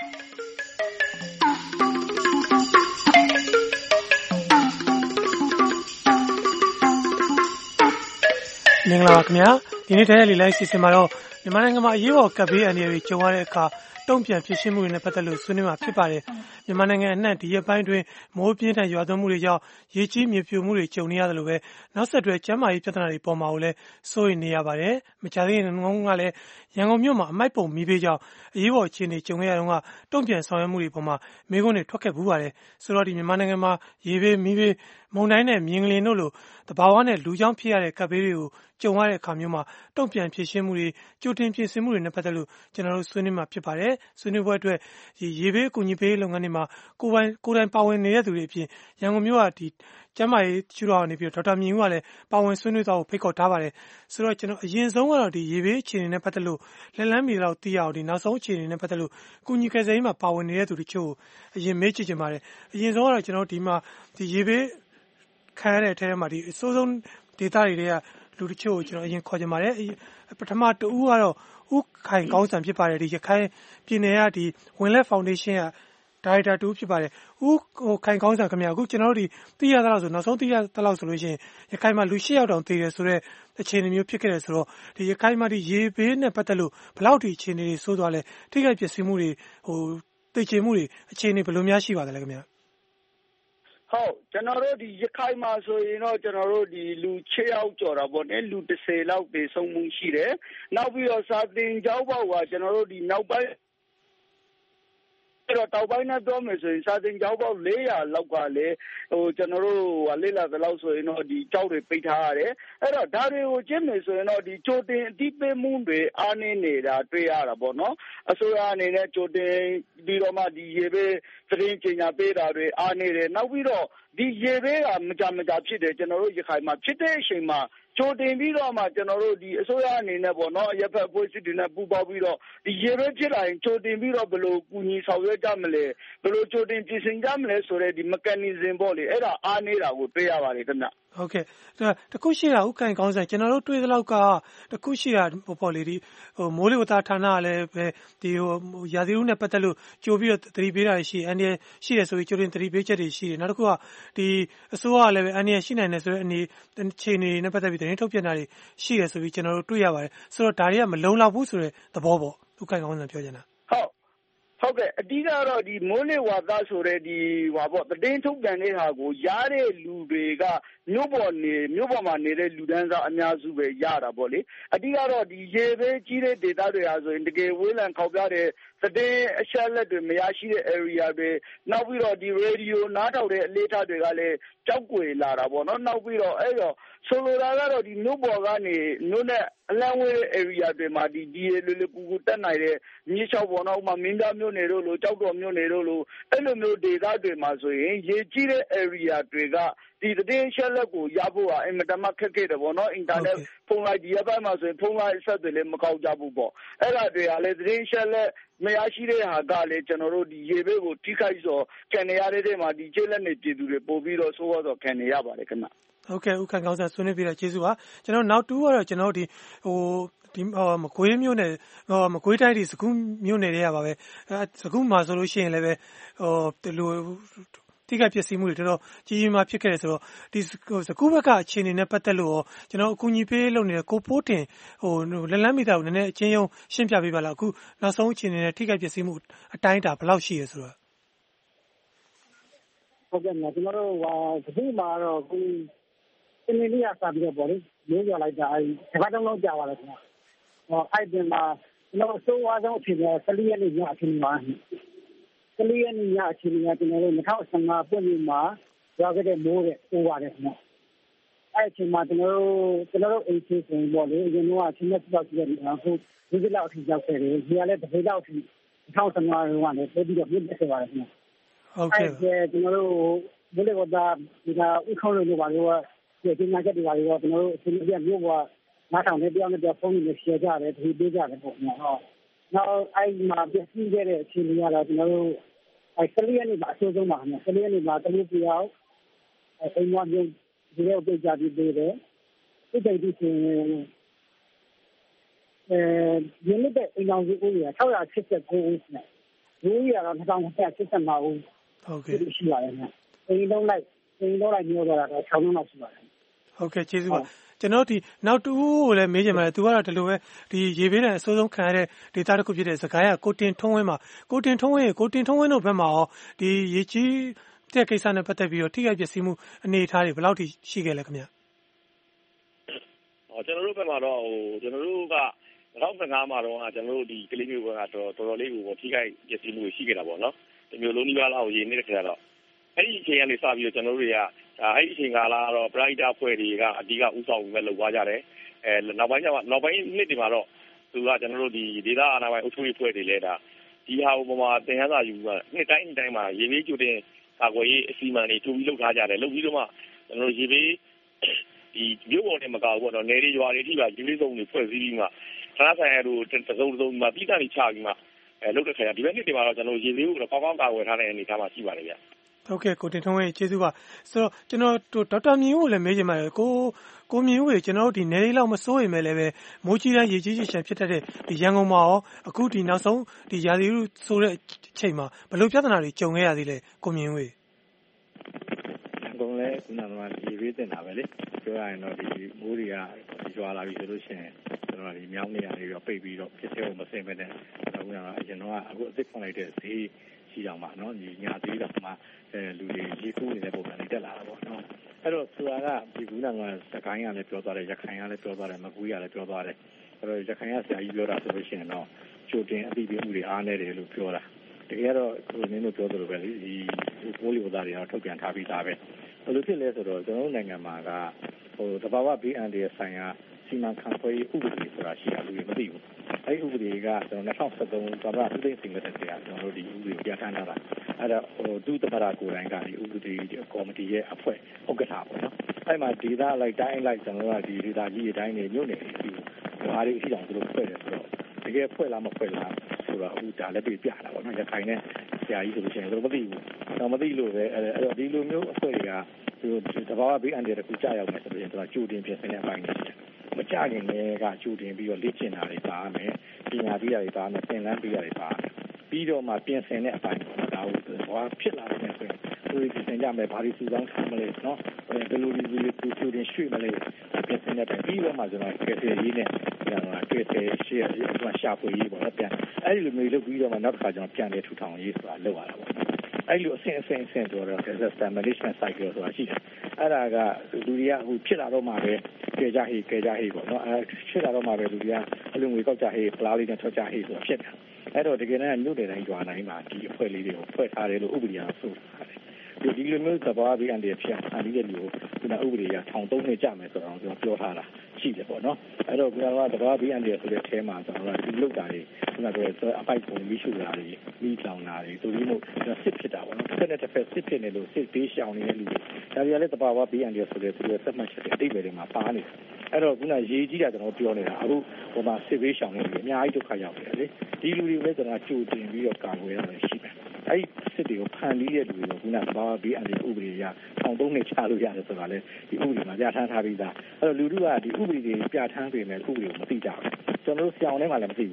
မင်္ဂလာပါခင်ဗျာဒီနေ့ဓာတ်ရိုက်လေးလိုက်စီစဉ်မှာတော့မြန်မာနိုင်ငံမှာအရေးပေါ်ကပ်ဘေးအန္တရာယ်တွေကြုံရတဲ့အခါတုံ့ပြန်ဖြစ်ရှင်းမှုတွေနဲ့ပတ်သက်လို့ဆွေးနွေးမှာဖြစ်ပါတယ်မြန်မာနိုင်ငံအနှံ့ဒီရက်ပိုင်းတွင်မိုးပြင်းထန်ရွာသွန်းမှုတွေကြောင့်ရေကြီးမြေပြိုမှုတွေကြုံနေရတယ်လို့ပဲနောက်ဆက်တွဲကျန်းမာရေးပြဿနာတွေပေါ်မှာလည်းစိုးရိမ်နေရပါတယ်မကြာသေးခင်ကလည်းရန်ကုန်မြို့မှာအမိုက်ပုံမီးဘေးကြောင့်အရေးပေါ်အခြေအနေကြုံခဲ့ရတော့ကတုံ့ပြန်ဆောင်ရွက်မှုတွေပေါ်မှာမိခွန်းတွေထွက်ခဲ့ဘူးပါတယ်ဆိုတော့ဒီမြန်မာနိုင်ငံမှာရေဘေးမီးဘေးမုန်တိုင်းနဲ့မြင်းကလင်းတို့လိုတဘာဝနဲ့လူကြောင့်ဖြစ်ရတဲ့ကပ်ဘေးတွေကိုကြုံရတဲ့အခါမျိုးမှာတုံ့ပြန်ဖြစ်ရှင်းမှုတွေကြိုတင်ပြင်ဆင်မှုတွေနဲ့ပတ်သက်လို့ကျွန်တော်တို့ဆွေးနွေးမှာဖြစ်ပါတယ်ဆွေးနွေးပွဲအတွက်ဒီရေဘေးအကူအညီပေးလုပ်ငန်းတွေမှာကိုယ်ပိုင်ကိုယ်တိုင်ပါဝင်နေတဲ့သူတွေအပြင်ရန်ကုန်မြို့ကဒီကျမ်းမာရေးကျူတော်ကနေပြီးတော့ဒေါက်တာမြင့်ဦးကလည်းပါဝင်ဆွေးနွေးသွားဖို့ဖိတ်ခေါ်ထားပါတယ်ဆိုတော့ကျွန်တော်အရင်ဆုံးကတော့ဒီရေဘေးအခြေအနေနဲ့ပတ်သက်လို့လက်လန်းမီလောက်သိရအောင်ဒီနောက်ဆုံးအခြေအနေနဲ့ပတ်သက်လို့ကုညီကယ်ဆယ်ရေးမှာပါဝင်နေတဲ့သူတချို့အရင်မေးကြည့်ချင်ပါတယ်အရင်ဆုံးကတော့ကျွန်တော်ဒီမှာဒီရေဘေးခံရတဲ့အထက်မှာဒီအစိုးဆုံးဒေတာတွေကလူတချို့ကိုကျွန်တော်အရင်ခေါ်ချင်ပါတယ်ပထမတူကတော့ဥခိုင်ကောင်းစံဖြစ်ပါတယ်ဒီရခိုင်ပြည်နယ်ကဒီဝင်လက်ဖောင်ဒေးရှင်းကဒါရိုက်တာတူဖြစ်ပါတယ်ဥဟိုခိုင်ကောင်းစံခင်ဗျာအခုကျွန်တော်တို့ဒီသိရသလောက်ဆိုနောက်ဆုံးသိရသလောက်ဆိုလို့ရှိရင်ရခိုင်မှာလူ၈ယောက်တောင်သေတယ်ဆိုတော့အခြေအနေမျိုးဖြစ်ခဲ့တယ်ဆိုတော့ဒီရခိုင်မှာဒီရေဘေးနဲ့ပတ်သက်လို့ဘယ်လောက်ဒီအခြေအနေတွေဆိုးသွားလဲထိခိုက်ပျက်စီးမှုတွေဟိုသိချင်မှုတွေအခြေအနေဘယ်လိုများရှိပါသလဲခင်ဗျာဟုတ်ကျွန်တော်တို့ဒီရခိုင်မှာဆိုရင်တော့ကျွန်တော်တို့ဒီလူ၆ယောက်ကျော်တာပေါ့နော်လူ၁၀လောက်သေဆုံးမှုရှိတယ်နောက်ပြီးတော့စာသင်ကျောင်းပေါက်ကကျွန်တော်တို့ဒီနောက်ပိုင်းအဲ့တော့တောက်ပိုင်းနဲ့ပြောမယ်ဆိုရင်စာသင်ကျောင်းပေါက်၄ရာလောက်ကလည်းဟိုကျွန်တော်တို့ဟိုလေးလာသလောက်ဆိုရင်တော့ဒီကျောက်တွေပိတ်ထားရတယ်အဲ့တော့ဒါတွေကိုကျင့်မယ်ဆိုရင်တော့ဒီချိုတင်အတိပေးမှုတွေအားနည်းနေတာတွေ့ရတာပေါ့နော်အစိုးရအနေနဲ့ချိုတင်ပြီးတော့မှဒီရေဘေးသတင်းကြေညာပေးတာတွေအားနည်းတယ်နောက်ပြီးတော့ဒီရေဘေးကမကြမကြဖြစ်တယ်ကျွန်တော်တို့ရခိုင်မှာဖြစ်တဲ့အချိန်မှာချိုတင်ပြီးတော့မှကျွန်တော်တို့ဒီအစိုးရအနေနဲ့ပေါ့နော်ရပ်ဖက်အဖွဲ့အစည်းတွေနဲ့ပူးပေါင်းပြီးတော့ဒီရေဘေးဖြစ်လာရင်ချိုတင်ပြီးတော့ဘယ်လိုကူညီဆောင်ရွက်ကြမလဲဘယ်လိုချိုတင်ပြင်ဆင်ကြမလဲဆိုတဲ့ဒီ mechanism ပေါ့လေအဲ့ဒါအားနေတာကိုတွေ့ရပါတယ်ခင်ဗျဟုတ်ကဲ့တခုရှိတာဥက္ကဋ္ဌကောင်းဆိုင်ကျွန်တော်တို့တွေ့သလောက်ကတခုရှိတာပေါ့လေဒီဟိုမိုးလေဝသဌာနကလည်းပဲဒီဟိုရာသီဥတုနဲ့ပတ်သက်လို့ကြိုပြီးတော့သတိပေးတာရှိအန်ဒီရှိတယ်ဆိုပြီးကြိုတင်သတိပေးချက်တွေရှိတယ်နောက်တစ်ခုကဒီအစိုးရကလည်းပဲအန်ဒီရှိနိုင်တယ်ဆိုတဲ့အနေအခြေအနေနဲ့ပတ်သက်ပြီးသတင်းထုတ်ပြန်တာတွေရှိတယ်ဆိုပြီးကျွန်တော်တို့တွေ့ရပါတယ်ဆိုတော့ဒါတွေကမလုံလောက်ဘူးဆိုတဲ့သဘောပေါ့ဥက္ကဋ္ဌကောင်းဆိုင်ပြောချင်တာဟုတ်ဟုတ်ကဲ့အဓိကတော့ဒီမိုးလေဝသဆိုတဲ့ဒီဟွာပေါ့သတင်းထုတ်ပြန်တဲ့ဟာကိုရတဲ့လူတွေကမြို့ပေါ်နေမြို့ပေါ်မှာနေတဲ့လူတန်းစားအများစုပဲရတာပေါ့လေအဓိကတော့ဒီရေဘေးကြီးတဲ့ဒေသတွေဟာဆိုရင်တကယ်ဝေးလံခေါက်ပြတဲ့သတင်းအချက်လက်တွေမရရှိတဲ့ area တွေနောက်ပြီးတော့ဒီ radio နားထောင်တဲ့အလေးထားတွေကလည်းကြောက်ကွယ်လာတာပေါ့နော်နောက်ပြီးတော့အဲ့တော့ဆိုလိုတာကတော့ဒီမြို့ပေါ်ကနေမြို့နဲ့အလံဝဲတဲ့ area တွေမှာဒီဒီလေလေကူကူတက်နိုင်တဲ့မြေချောက်ပေါ်တော့ဥမာမင်းပြမြို့နယ်တို့လိုကြောက်တော်မြို့နယ်တို့လိုအဲ့လိုမျိုးဒေသတွေမှာဆိုရင်ရေကြီးတဲ့ area တွေကဒီသတင်းချက်လက်ကိုရဖို့ဟာအင်မတန်မှခက်ခဲတယ်ပေါ့နော်အင်တာနက်ဖုန်းလိုက်ဒီအပိုင်းမှာဆိုရင်ဖုန်းလိုက်အဆက်တွေလည်းမကောက်ကြဘူးပေါ့အဲ့ဒါတွေကလည်းသတင်းချက်လက်မရရှိတဲ့ဟာကလည်းကျွန်တော်တို့ဒီရေဘေးကိုထိခိုက်စောခံနေရတဲ့မှာဒီကျေးလက်နေပြည်သူတွေပို့ပြီးတော့ဆိုးဝါးစောခံနေရပါတယ်ခင်ဗျဟုတ်ကဲ့ဥက္ကဋ္ဌကောင်းစားဆွေးနွေးပြတာကျေးဇူးပါကျွန်တော်နောက်တူကတော့ကျွန်တော်ဒီဟိုဒီမကွေးမြို့နယ်ဟိုမကွေးတိုင်းဒီစကူးမြို့နယ်တွေကပါပဲအဲစကူးမှာဆိုလို့ရှိရင်လည်းပဲဟိုဒီလိုထိခိုက်ပျက်စီးမှုတွေတော်တော်ကြီးကြီးမားဖြစ်ခဲ့တယ်ဆိုတော့ဒီစကူးဘက်ကအခြေအနေနဲ့ပတ်သက်လို့ကျွန်တော်အကူအညီပေးလုပ်နေတဲ့ကိုပိုးတင်ဟိုလက်လန်းမိသားကိုနည်းနည်းအချင်းချင်းရှင်းပြပေးပါလားအခုနောက်ဆုံးအခြေအနေနဲ့ထိခိုက်ပျက်စီးမှုအတိုင်းအတာဘယ်လောက်ရှိရဆိုတော့ဟုတ်ကဲ့ကျွန်တော်တို့ဟာဒီမှာတော့ကိုစနေနေ့ကစပြီးတော့ပေါ့လေမျိုးရလိုက်တာအဲဒီတစ်ပတ်လုံးကြာပါလားခင်ဗျာဟောအဲ့ဒီမှာကျွန်တော်စိုးဝါးဆုံးအချိန်ကဆယ်လေးရက်နေ့ညအချိန်မှာဆယ်လေးရက်နေ့ညအချိန်ကကျွန်တော်တို့၂၀၁၅ပွင့်ပြီးမှာရောက်ခဲ့တဲ့မိုးတဲ့ပိုးပါတယ်ခင်ဗျာအဲ့အချိန်မှာကျွန်တော်တို့ကျွန်တော်တို့အိမ်ချင်းဆိုရင်ပေါ့လေအရင်ကအချိန်နဲ့ပြောက်ကြည့်ရတဲ့အခုဒီလိုလောက်အထိရောက်ခဲ့တယ်ဒီကလည်းတစ်ပေလောက်အထိ၂၀၁၅ရုန်းကလည်းပို့ပြီးတော့ပြည့်ပြည့်ခဲ့ပါတယ်ခင်ဗျာဟုတ်ကဲ့ကျွန်တော်တို့ဘယ်လိုကဒီကဥခေါင်းလို့ပါလို့ဒီပညာချက်တွေပါလို့ကျွန်တော်တို့အချိန်ပြမျိုးကနားထောင်နေပြောင်းနေပြောင်းဖုန်းနဲ့ share ကြတယ်ဒီပေးကြတယ်ပေါ့နော်။နောက်အဲ့မှာပြည့်စည်ခဲ့တဲ့အချိန်တွေကတော့ကျွန်တော်တို့အဲ့ဆယ်လေးရက်နေ့မှာအဆိုးဆုံးပါနော်ဆယ်လေးရက်နေ့မှာတမျိုးပြောင်းအဲ့အိမ်မှာမျိုးဒီလိုပြကြပြီးပေးတယ်။ဒီတိတ်ဒီဆိုရင်အဲရင်းတဲ့အိမ်အောင်စုဦးရ၆၈၉ဦးနဲ့လူကြီးကတော့၂၀၈၅ဦးဟုတ်ကဲ့ရှိပါတယ်နော်။အိမ်လုံးလိုက်အိမ်လုံးလိုက်မျိုးတော့တော့၆လုံးလောက်ရှိပါတယ်ဟုတ်ကဲ့ကျေးဇူးပါကျွန်တော်ဒီနောက်တူကိုလည်းမေးချင်ပါတယ်သူကတော့ဒီလိုပဲဒီရေဘေးနဲ့အဆိုးဆုံးခံရတဲ့ဒေတာတစ်ခုဖြစ်တဲ့စကိုင်းကကိုတင်ထုံးဝင်းမှာကိုတင်ထုံးဝင်းကိုတင်ထုံးဝင်းတို့ဘက်မှာရောဒီရေကြီးတဲ့ကိစ္စနဲ့ပတ်သက်ပြီးတော့ထိခိုက်ပျက်စီးမှုအနေအထားတွေဘယ်လောက်ထိရှိခဲ့လဲခင်ဗျဟောကျွန်တော်တို့ဘက်မှာတော့ဟိုကျွန်တော်တို့က၂၀၁၅မှာတော့ကျွန်တော်တို့ဒီကလေးမျိုးကတော့တော်တော်လေးကိုထိခိုက်ပျက်စီးမှုရှိခဲ့တာပေါ့နော်ဒီမျိုးလုံးကြီးပါလောက်ရေနေတဲ့ခါတော့အဲ့ဒီအချိန်ကနေစပြီးတော့ကျွန်တော်တို့တွေကအဲ့ဒီအချိန်ကလာတော့ bright ဖွဲ့တွေကအဓိကဥဆောင်ပြီးလုပ်သွားကြတယ်အဲနောက်ပိုင်းကျမှနောက်ပိုင်းနှစ်တွေမှာတော့သူကကျွန်တော်တို့ဒီဒေသအာဏာပိုင်အုပ်ချုပ်ရေးဖွဲ့တွေလဲဒါဒီဟာဥပမာသင်ခန်းစာယူကနှစ်တိုင်းနှစ်တိုင်းမှာရေဘေးကြိုတင်ကာကွယ်ရေးအစီအမံတွေထူပြီးလုပ်ထားကြတယ်လုပ်ပြီးတော့မှကျွန်တော်တို့ရေဘေးဒီမြို့ပေါ်တွေမကောက်ဘူးပေါ့နော်နယ်တွေရွာတွေထိပါရေဘေးစုံတွေဖွဲ့စည်းပြီးမှဌာနဆိုင်ရာတို့တစုံတစုံမှာပြီးသားတွေချပြီးမှအဲလုပ်တဲ့ခါကျဒီဘက်နှစ်တွေမှာတော့ကျွန်တော်ရေဘေးကိုတော့ကောင်းကောင်းကာကွယ်ထားတဲ့အနေအထားမှာရှိပါတယ်ဗျဟုတ်ကဲ့ကိုတင်ထုံးရဲ့ကျေးဇူးပါဆိုတော့ကျွန်တော်ဒေါက်တာမြင့်ဦးကိုလည်းမေးချင်ပါတယ်ကိုကိုမြင့်ဦးရေကျွန်တော်တို့ဒီနယ်လေးလောက်မစိုးရင်လည်းပဲမိုးကြီးတဲ့ရေကြီးချင်ဖြစ်တတ်တဲ့ဒီရန်ကုန်မှာရောအခုဒီနောက်ဆုံးဒီရာသီဥတုဆိုတဲ့အချိန်မှာဘယ်လိုပြဿနာတွေကြုံခဲ့ရသေးလဲကိုမြင့်ဦးရေရန်ကုန်လည်းခုနကဒီရေးတင်တာပဲလေပြောရရင်တော့ဒီမိုးတွေကရွာလာပြီဆိုလို့ရှိရင်ကျွန်တော်ဒီမြောင်းနေရာတွေရောပိတ်ပြီးတော့ဖြစ်သေးဖို့မစင်ပဲနဲ့အခုကတော့အရင်တော့အခုအစ်စ်ဖွင့်လိုက်တဲ့ဈေးရှိအောင်ပါနော်ညီညာသေးတာမှအဲလူတွေရေကူးနေတဲ့ပုံစံတွေတက်လာတာပေါ့နော်အဲ့တော့ဆိုတာကဒီကူနာကစကိုင်းကလည်းပြောသွားတယ်ရခိုင်ကလည်းပြောသွားတယ်မကွေးကလည်းပြောသွားတယ်အဲ့တော့ရခိုင်ကဆရာကြီးပြောတာဆိုလို့ရှိရင်တော့ကြိုတင်အသိပေးမှုတွေအားနေတယ်လို့ပြောတာတကယ်တော့ကိုနင်းတို့ပြောသလိုပဲလေဒီပိုးလီဝသားတွေတော့ထုတ်ပြန်ထားပြီးသားပဲဘယ်လိုဖြစ်လဲဆိုတော့ကျွန်တော်တို့နိုင်ငံမှာကဟိုတဘာဝဘေးအန္တရာယ်ဆိုင်ရာစီမံခန့်ခွဲရေးဥပဒေဆိုတာရှိတာလူတွေမသိဘူးအဲ့ဒီဥပဒေကကျွန်တော်၂၀၁၃သမ္မတဦးသိန်းစိန်လက်ထက်ကကျွန်တော်တို့ဒီဥပဒေကိုပြဋ္ဌာန်းထားတာအဲ့တော့ဟိုဒုသမ္မတကိုယ်တိုင်ကဒီဥပဒေကော်မတီရဲ့အဖွဲ့ဥက္ကဋ္ဌပေါ့နော်အဲ့မှာဒေသလိုက်တိုင်းလိုက်ကျွန်တော်တို့ကဒီဒေသကြီးအတိုင်းနေညွတ်နေပြီဘာတွေအထိအောင်သူတို့ဖွဲ့တယ်ဆိုတော့တကယ်ဖွဲ့လားမဖွဲ့လားဆိုတော့အခုဒါလည်းပြပြတာပေါ့နော်ရခိုင်နဲ့ဆရာကြီးဆိုလို့ရှိရင်သူတို့မသိဘူးတော့မသိလို့ပဲအဲ့တော့ဒီလိုမျိုးအဖွဲ့တွေကသူတဘာဝဘေးအန္တရာယ်တခုကြာရောက်နေဆိုရင်သူကကြိုတင်ပြင်ဆင်တဲ့အပိုင်းတွေရှိတယ်မကြခင်လည်းကကြိုတင်ပြီးတော့လေ့ကျင့်တာတွေပါမယ်ပညာပေးတာတွေပါမယ်သင်တန်းပေးတာတွေပါပြီးတော့မှပြင်ဆင်တဲ့အပိုင်းပေါ့ဒါကိုဘာဖြစ်လာတယ်ဆိုရင်သူတွေပြင်ဆင်ကြမယ်ဘာတွေစုဆောင်းထားမလဲနော်ဘယ်လိုဒီလိုကြိုတင်ရွှေ့မလဲပြင်ဆင်တဲ့အပိုင်းပြီးတော့မှကျွန်တော်ကယ်ဆယ်ရေးနဲ့ကျွန်တော်ကယ်ဆယ်ရှေ့ကရှာဖွေရေးပေါ့နော်ပြန်အဲ့ဒီလိုမျိုးလုပ်ပြီးတော့မှနောက်တစ်ခါကျွန်တော်ပြန်လေထူထောင်ရေးဆိုတာလုပ်ရတာပေါ့အဲ့လိုအဆင့်အဆင့်အဆင့်ဆိုတော့ disaster management cycle ဆိုတာရှိတယ်အဲ့ဒါကလူတွေကဟိုဖြစ်လာတော့မှပဲကြဲကြဟေးကြဲကြဟေးပေါ့နော်အဲ့ဖြစ်လာတော့မှပဲလူတွေကအလုံငွေကောက်ကြဟေးပလားလေးနဲ့ထွက်ကြဟေးဆိုတာဖြစ်တယ်အဲ့တော့တကယ်တမ်းမြို့နယ်တိုင်းရွာတိုင်းမှာဒီအဖွဲ့လေးတွေကိုဖွဲ့ထားတယ်လို့ဥပဒေကဆိုထားတယ်ဒီလိုမျိုးသဘာဝဘေးအန္တရာယ်ဖြစ်အန်ဒီတဲ့လူကိုဒီဥပဒေကထောင်သုံးနှစ်ကြာမယ်ဆိုတော့ကျွန်တော်ပြောထားတာရှိတယ်ပေါ့နော်အဲ့တော့ကျွန်တော်ကသဘာဝဘေးအန္တရာယ်ဆိုတဲ့အဲမှာကျွန်တော်ကဒီလောက်တာတွေကျွန်တော်တို့အပိုက်ပုံပြီးရှုတာတွေပြီးတောင်တာတွေသူတို့မျိုးစစ်ဖြစ်တာပေါ့နော်တစ်ဖက်နဲ့တစ်ဖက်စစ်ဖြစ်နေလို့စစ်ပေးရှောင်နေတဲ့လူတွေဒါတွေကလည်းသဘာဝဘေးအန္တရာယ်ဆိုတဲ့သူတို့သက်မှတ်ချက်တွေအတိတ်တွေမှာပါနေတယ်အဲ့တော့ခုနရေးကြီးတာကျွန်တော်ပြောနေတာအခုဟိုမှာစစ်ပေးရှောင်နေတယ်အများကြီးဒုက္ခရောက်တယ်လေဒီလူတွေလည်းကျွန်တော်ကြိုတင်ပြီးတော့ကာကွယ်ရမယ်ရှိတယ်အဲ့ဒီစစ်တွေကိုဖန်ပြီးတဲ့လူတွေကခုနသဘာဝဘေးအန္တရာယ်ဥပဒေအရထောင်သုံးနှစ်ချလို့ရတယ်ဆိုတာလေဒီဥပဒေမှာပြဋ္ဌာန်းထားပြီးသားအဲ့တော့လူတို့ကဒီဥပဒေတွေပြဋ္ဌာန်းပေမဲ့ဥပဒေကိုမသိကြဘူးကျွန်တော်တို့ဆရာအောင်ထဲမှာလည်းမသိဘူး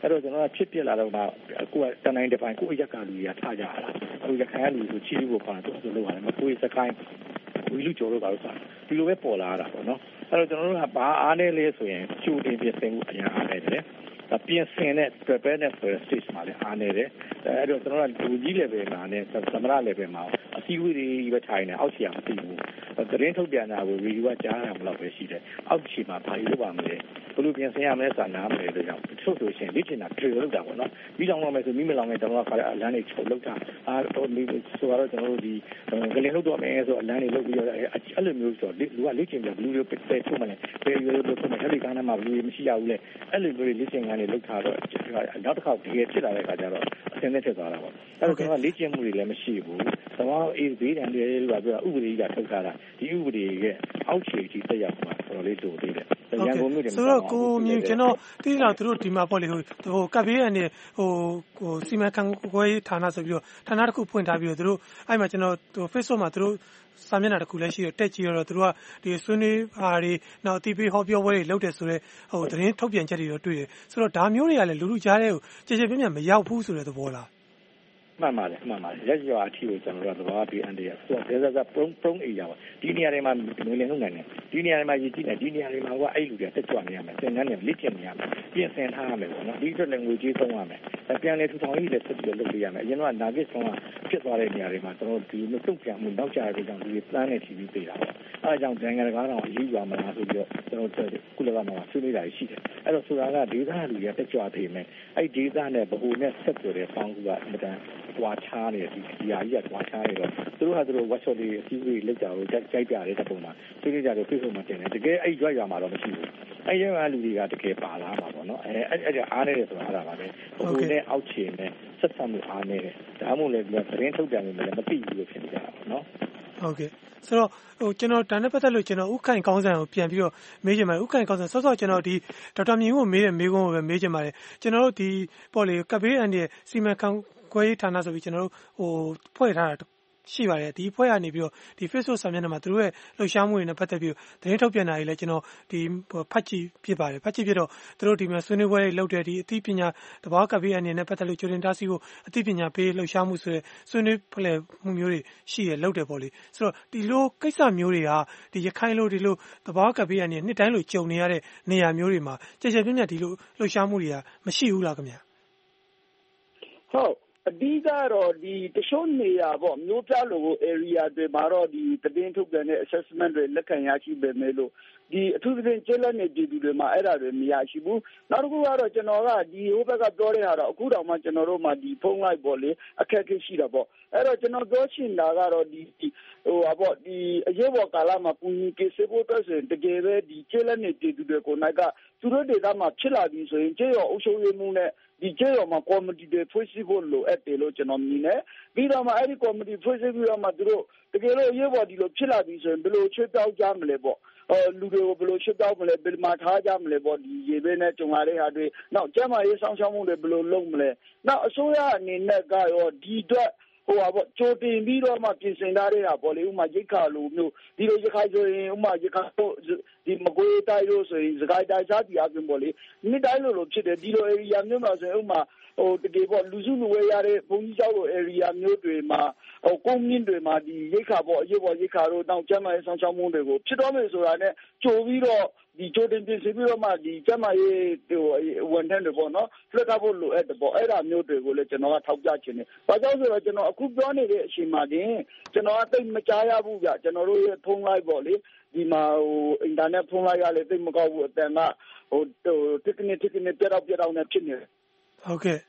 အဲ့တော့ကျွန်တော်ကဖြစ်ပြလာတော့မှကိုကတနိုင်တစ်ပိုင်းကိုအရက်ကလူကြီးကထားကြရတာအခုရခိုင်ကလူဆိုချီလူကိုပါတော့ဆိုလို့ရတယ်မကိုယ်စကိုင်းဝီလူကျော်တော့ပါလို့ဆိုတာဒီလိုပဲပေါ်လာတာပေါ့နော်အဲ့တော့ကျွန်တော်တို့ကဘာအားနေလဲဆိုရင်ကျူတင်ပြင်ဆင်မှုအများအားနေတယ်ပြင်ဆင်တဲ့ preparedness ဆိုတဲ့ stage မှာလည်းအားနေတယ်အဲ့တော့ကျွန်တော်ကလူကြီး level မှာနဲ့သမရ level မှာအစည်းအဝေးတွေပဲထိုင်နေအောက်ခြေကမသိဘူးသတင်းထုတ်ပြန်တာကို review ကကြားရမှာပဲရှိတယ်အောက်ခြေမှာဘာလို့ပါမလဲဘလို့ပြင်ဆင်ရမလဲစာနာမလဲလို့ကြောင့်တချို့ဆိုရှင်လေ့ကျင့်တာ drill လုပ်တာပေါ့နော်ပြီးတော့မှဆိုမိမလောင်နဲ့ကျွန်တော်ကခါအလန်းတွေချုပ်လုပ်တာအာတော့ဒီဆိုတော့ကျွန်တော်တို့ဒီကလင်လုပ်တော့မယ်ဆိုအလန်းတွေလုပ်ပြီးတော့အဲ့လိုမျိုးဆိုတော့လူကလေ့ကျင့်ပြီးဘလူးတွေပဲထုတ်မှလည်းဘယ်လိုလုပ်မှအဲ့ဒီကနေ့မှာဘလူးတွေမရှိရဘူးလေအဲ့လိုမျိုးလေ့ကျင့်ခန်းတွေလုပ်ထားတော့နောက်တစ်ခါတကယ်ဖြစ်လာတဲ့အခါကျတော့အဆင်သင့်ဖြစ်သွားတာပေါ့အဲ့တော့ကျွန်တော်လေ့ကျင့်မှုတွေလည်းမရှိဘူးသဘာဝအေးဘေးတန်တွေလို့ပြောဥပဒေကြီးကထုတ်ထားတာဒီဥပဒေရဲ့အောက်ခြေကြီးတက်ရောက်မှာတော်တော်လေးတိုးသေးတယ်ရန်ကုန်မြို့တွေမှာဆိုတော့ကိုမျိုးကျွန်တော်တိလာသူတို့ဒီမှာပေါ့လေဟိုဟိုကပ်ဘေးရနေဟိုဟိုစီမံခန့်ခွဲဌာနဆိုပြီးတော့ဌာနတစ်ခုဖွင့်ထားပြီးတော့သူတို့အဲ့မှာကျွန်တော်ဟို Facebook မှာသူတို့စာမျက်နှာတစ်ခုလည်းရှိတယ်တက်ကြည့်တော့သူတို့ကဒီဆွေးနွေးပါတွေနောက်အတီးပေးဟောပြောပွဲတွေလုပ်တယ်ဆိုတော့ဟိုသတင်းထုတ်ပြန်ချက်တွေတော့တွေ့တယ်ဆိုတော့ဒါမျိုးတွေကလည်းလူလူကြားတဲ့ကိုကြည်ကြည်ပြည့်ပြည့်မရောက်ဘူးဆိုတဲ့သဘောလားမှန်ပါတယ်မှန်ပါတယ်ရက်ရွာအထီကိုကျွန်တော်တို့ကသဘာဝပြီးအန်ဒီရဆိုတော့ဒေသကပရုံပရုံအေးရပါဒီနေရာတွေမှာငွေလင်းနှုတ်နိုင်တယ်ဒီနေရာတွေမှာရည်ကြည့်နေဒီနေရာတွေမှာကအဲ့လူတွေတက်ကြွနေရမယ်သင်တန်းတွေလေ့ကျင့်နေရမယ်ပြင်ဆင်ထားရမယ်ပေါ့နော်ဒီအတွက်လည်းငွေကြေးသုံးရမယ်ပြန်လေထူထောင်ရေးလည်းဆက်ပြီးလုပ်ပေးရမယ်အရင်ကနာဂစ်ဆောင်ကဖြစ်သွားတဲ့နေရာတွေမှာကျွန်တော်တို့ဒီလိုတုံ့ပြန်မှုနောက်ကျတဲ့ကြောင့်ဒီပန်းနဲ့တီးပြီးပေးတာပေါ့အဲအကြောင်းနိုင်ငံတကာတော့အရေးယူမှာလားဆိုပြီးတော့ကျွန်တော်တို့ကုလကမှာဆွေးနွေးတာရှိတယ်အဲ့တော့ဆိုတာကဒေသလူတွေတက်ကြွသေးမယ်အဲ့ဒေသနဲ့ဗဟိုနဲ့ဆက်သွယ်တဲ့ပေါင်းစုကအမှန်တန်တွားချားနေဒီဒီဟာကြီးကတွားချားနေတော့သူတို့ဟာသူတို့ workshop တွေအစည်းအဝေးလုပ်ကြတော့ကြိုက်ကြတဲ့တပုံမှာဆွေးနွေးကြတော့ Facebook မှာတင်တယ်တကယ်အဲ့ရွက်ရွာမှာတော့မရှိဘူးအဲ့ရွက်လူတွေကတကယ်ပါလာမှာပေါ့နော်အဲအဲ့အဲ့အားနေတယ်ဆိုတာအဲ့ဒါပါပဲဗဟိုနဲ့အောက်ခြေနဲ့ဆက်ဆံမှုအားနေတယ်ဒါမှမဟုတ်လည်းဒီသတင်းထုတ်ပြန်မှုလည်းမသိဘူးလို့ဖြစ်နေကြတာပေါ့နော်ဟုတ်ကဲ့ဆိုတော့ဟိုကျွန်တော်ဒါနဲ့ပတ်သက်လို့ကျွန်တော်ဥခိုင်ကောင်းဆန်ကိုပြန်ပြီးတော့မေးချင်ပါတယ်ဥခိုင်ကောင်းဆန်ဆော့ဆော့ကျွန်တော်ဒီဒေါက်တာမြင့်ကိုမေးတဲ့မေးခွန်းကိုပဲမေးချင်ပါတယ်ကျွန်တော်တို့ဒီပေါ့လေကပ်ဘေးအန်ဒီရဲ့စီမံခန့်ခွဲရေးဌာနဆိုပြီးကျွန်တော်တို့ဟိုဖွဲ့ထားတာရှိပါတယ်ဒီဖွဲ့ကနေပြီးတော့ဒီ Facebook စာမျက်နှာမှာသူတို့ရဲ့လှုပ်ရှားမှုတွေနဲ့ပတ်သက်ပြီးသတင်းထုတ်ပြန်တာတွေလည်းကျွန်တော်ဒီဖတ်ကြည့်ဖြစ်ပါတယ်ဖတ်ကြည့်ဖြစ်တော့သူတို့ဒီမှာဆွေးနွေးပွဲတွေလုပ်တယ်ဒီအသိပညာတဘာကပ်ဘေးအနေနဲ့ပတ်သက်လို့ကြိုတင်တားဆီးဖို့အသိပညာပေးလှုပ်ရှားမှုဆိုတဲ့ဆွေးနွေးဖလှယ်မှုမျိုးတွေရှိရလုပ်တယ်ပေါ့လေဆိုတော့ဒီလိုကိစ္စမျိုးတွေကဒီရခိုင်လိုဒီလိုတဘာကပ်ဘေးအနေနဲ့နှစ်တိုင်းလိုကြုံနေရတဲ့နေရာမျိုးတွေမှာကြည်ကြည်ပြည့်ပြည့်ဒီလိုလှုပ်ရှားမှုတွေကမရှိဘူးလားခင်ဗျာဟုတ်အဓိကတော့ဒီတချို့နေရာပေါ့မျိုးပြလို area တွေမှာတော့ဒီသတင်းထုတ်ပြန်တဲ့ assessment တွေလက်ခံရရှိပေမဲ့လို့ဒီအထူးသဖြင့်ကျေးလက်နေပြည်သူတွေမှာအဲ့ဒါတွေမရရှိဘူးနောက်တစ်ခုကတော့ကျွန်တော်ကဒီဟိုဘက်ကပြောတဲ့ဟာတော့အခုတောင်မှကျွန်တော်တို့မှာဒီဖုန်းလိုက်ပေါ့လေအခက်အခဲရှိတာပေါ့အဲ့တော့ကျွန်တော်ပြောချင်တာကတော့ဒီဟိုပါပေါ့ဒီအရေးပေါ်ကာလမှာပူညီကေစေဖို့အတွက်ဆိုရင်တကယ်ပဲဒီကျေးလက်နေပြည်သူတွေကိုနိုင်ကသူတို့ဒေသမှာဖြစ်လာပြီဆိုရင်ကျေးရောအုပ်ချုပ်ရေးမှုနဲ့ဒီကျေးရောမှာ committee တွေဖွဲ့စည်းဖို့လိုအပ်တယ်လို့ကျွန်တော်မြင်တယ်ပြီးတော့မှအဲ့ဒီ committee ဖွဲ့စည်းပြီးတော့မှသူတို့တကယ်လို့အရေးပေါ်ဒီလိုဖြစ်လာပြီဆိုရင်ဘယ်လိုချွတ်တောက်ကြမလဲပေါ့ဟိုလူတွေကိုဘယ်လိုချွတ်တောက်မလဲဘယ်မှာထားကြမလဲပေါ့ဒီရေဘေးနဲ့ကြုံရတဲ့ဟာတွေနောက်ကျမရေးဆောင်ရှောက်မှုတွေဘယ်လိုလုပ်မလဲနောက်အစိုးရအနေနဲ့ကရောဒီအတွက်ဟိုပါပေါ့ကြိုတင်ပြီးတော့မှပြင်ဆင်ထားတဲ့ဟာပေါ့လေဥမာရိတ်ခါလိုမျိုးဒီလိုရခိုင်ဆိုရင်ဥမာရခိုင်တို့ဒီမကွေးတိုင်းလို့ဆိုရင်စကိုင်းတိုင်းစားပြည်အပြင်ပေါ့လေမိတိုင်းလိုလိုဖြစ်တယ်ဒီလို area မျိုးမှာဆိုရင်ဥမာဟိုတကယ်ပေါ့လူစုလူဝေးရတဲ့ဘုံကြီးကျောက်လို area မျိုးတွေမှာဟိုကုန်းမြင့်တွေမှာဒီရိတ်ခါပေါ့အရေးပေါ်ရိတ်ခါတို့နောက်ကျမရေးဆောင်ရှောက်မှုတွေကိုဖြစ်တော့မယ်ဆိုတာနဲ့ကြိုပြီးတော့ဒီကြိုတင်ပြင်ဆင်ပြီးတော့မှဒီကျမရေးဟိုဝန်ထမ်းတွေပေါ့နော်ဖလက်ကဖို့လိုအပ်တယ်ပေါ့အဲ့ဒါမျိုးတွေကိုလည်းကျွန်တော်ကထောက်ပြချင်တယ်။ဘာကြောင့်ဆိုတော့ကျွန်တော်အခုပြောနေတဲ့အချိန်မှာတင်ကျွန်တော်ကတိတ်မကြားရဘူးဗျကျွန်တော်တို့ရဲ့ဖုန်းလိုက်ပေါ့လေဒီမှာဟိုအင်တာနက်ဖုန်းလိုက်ကလည်းတိတ်မကောက်ဘူးအတန်ကဟိုဟို technique technique ပြတော့ပြတော့နဲ့ဖြစ်နေတယ်။ဟုတ်ကဲ့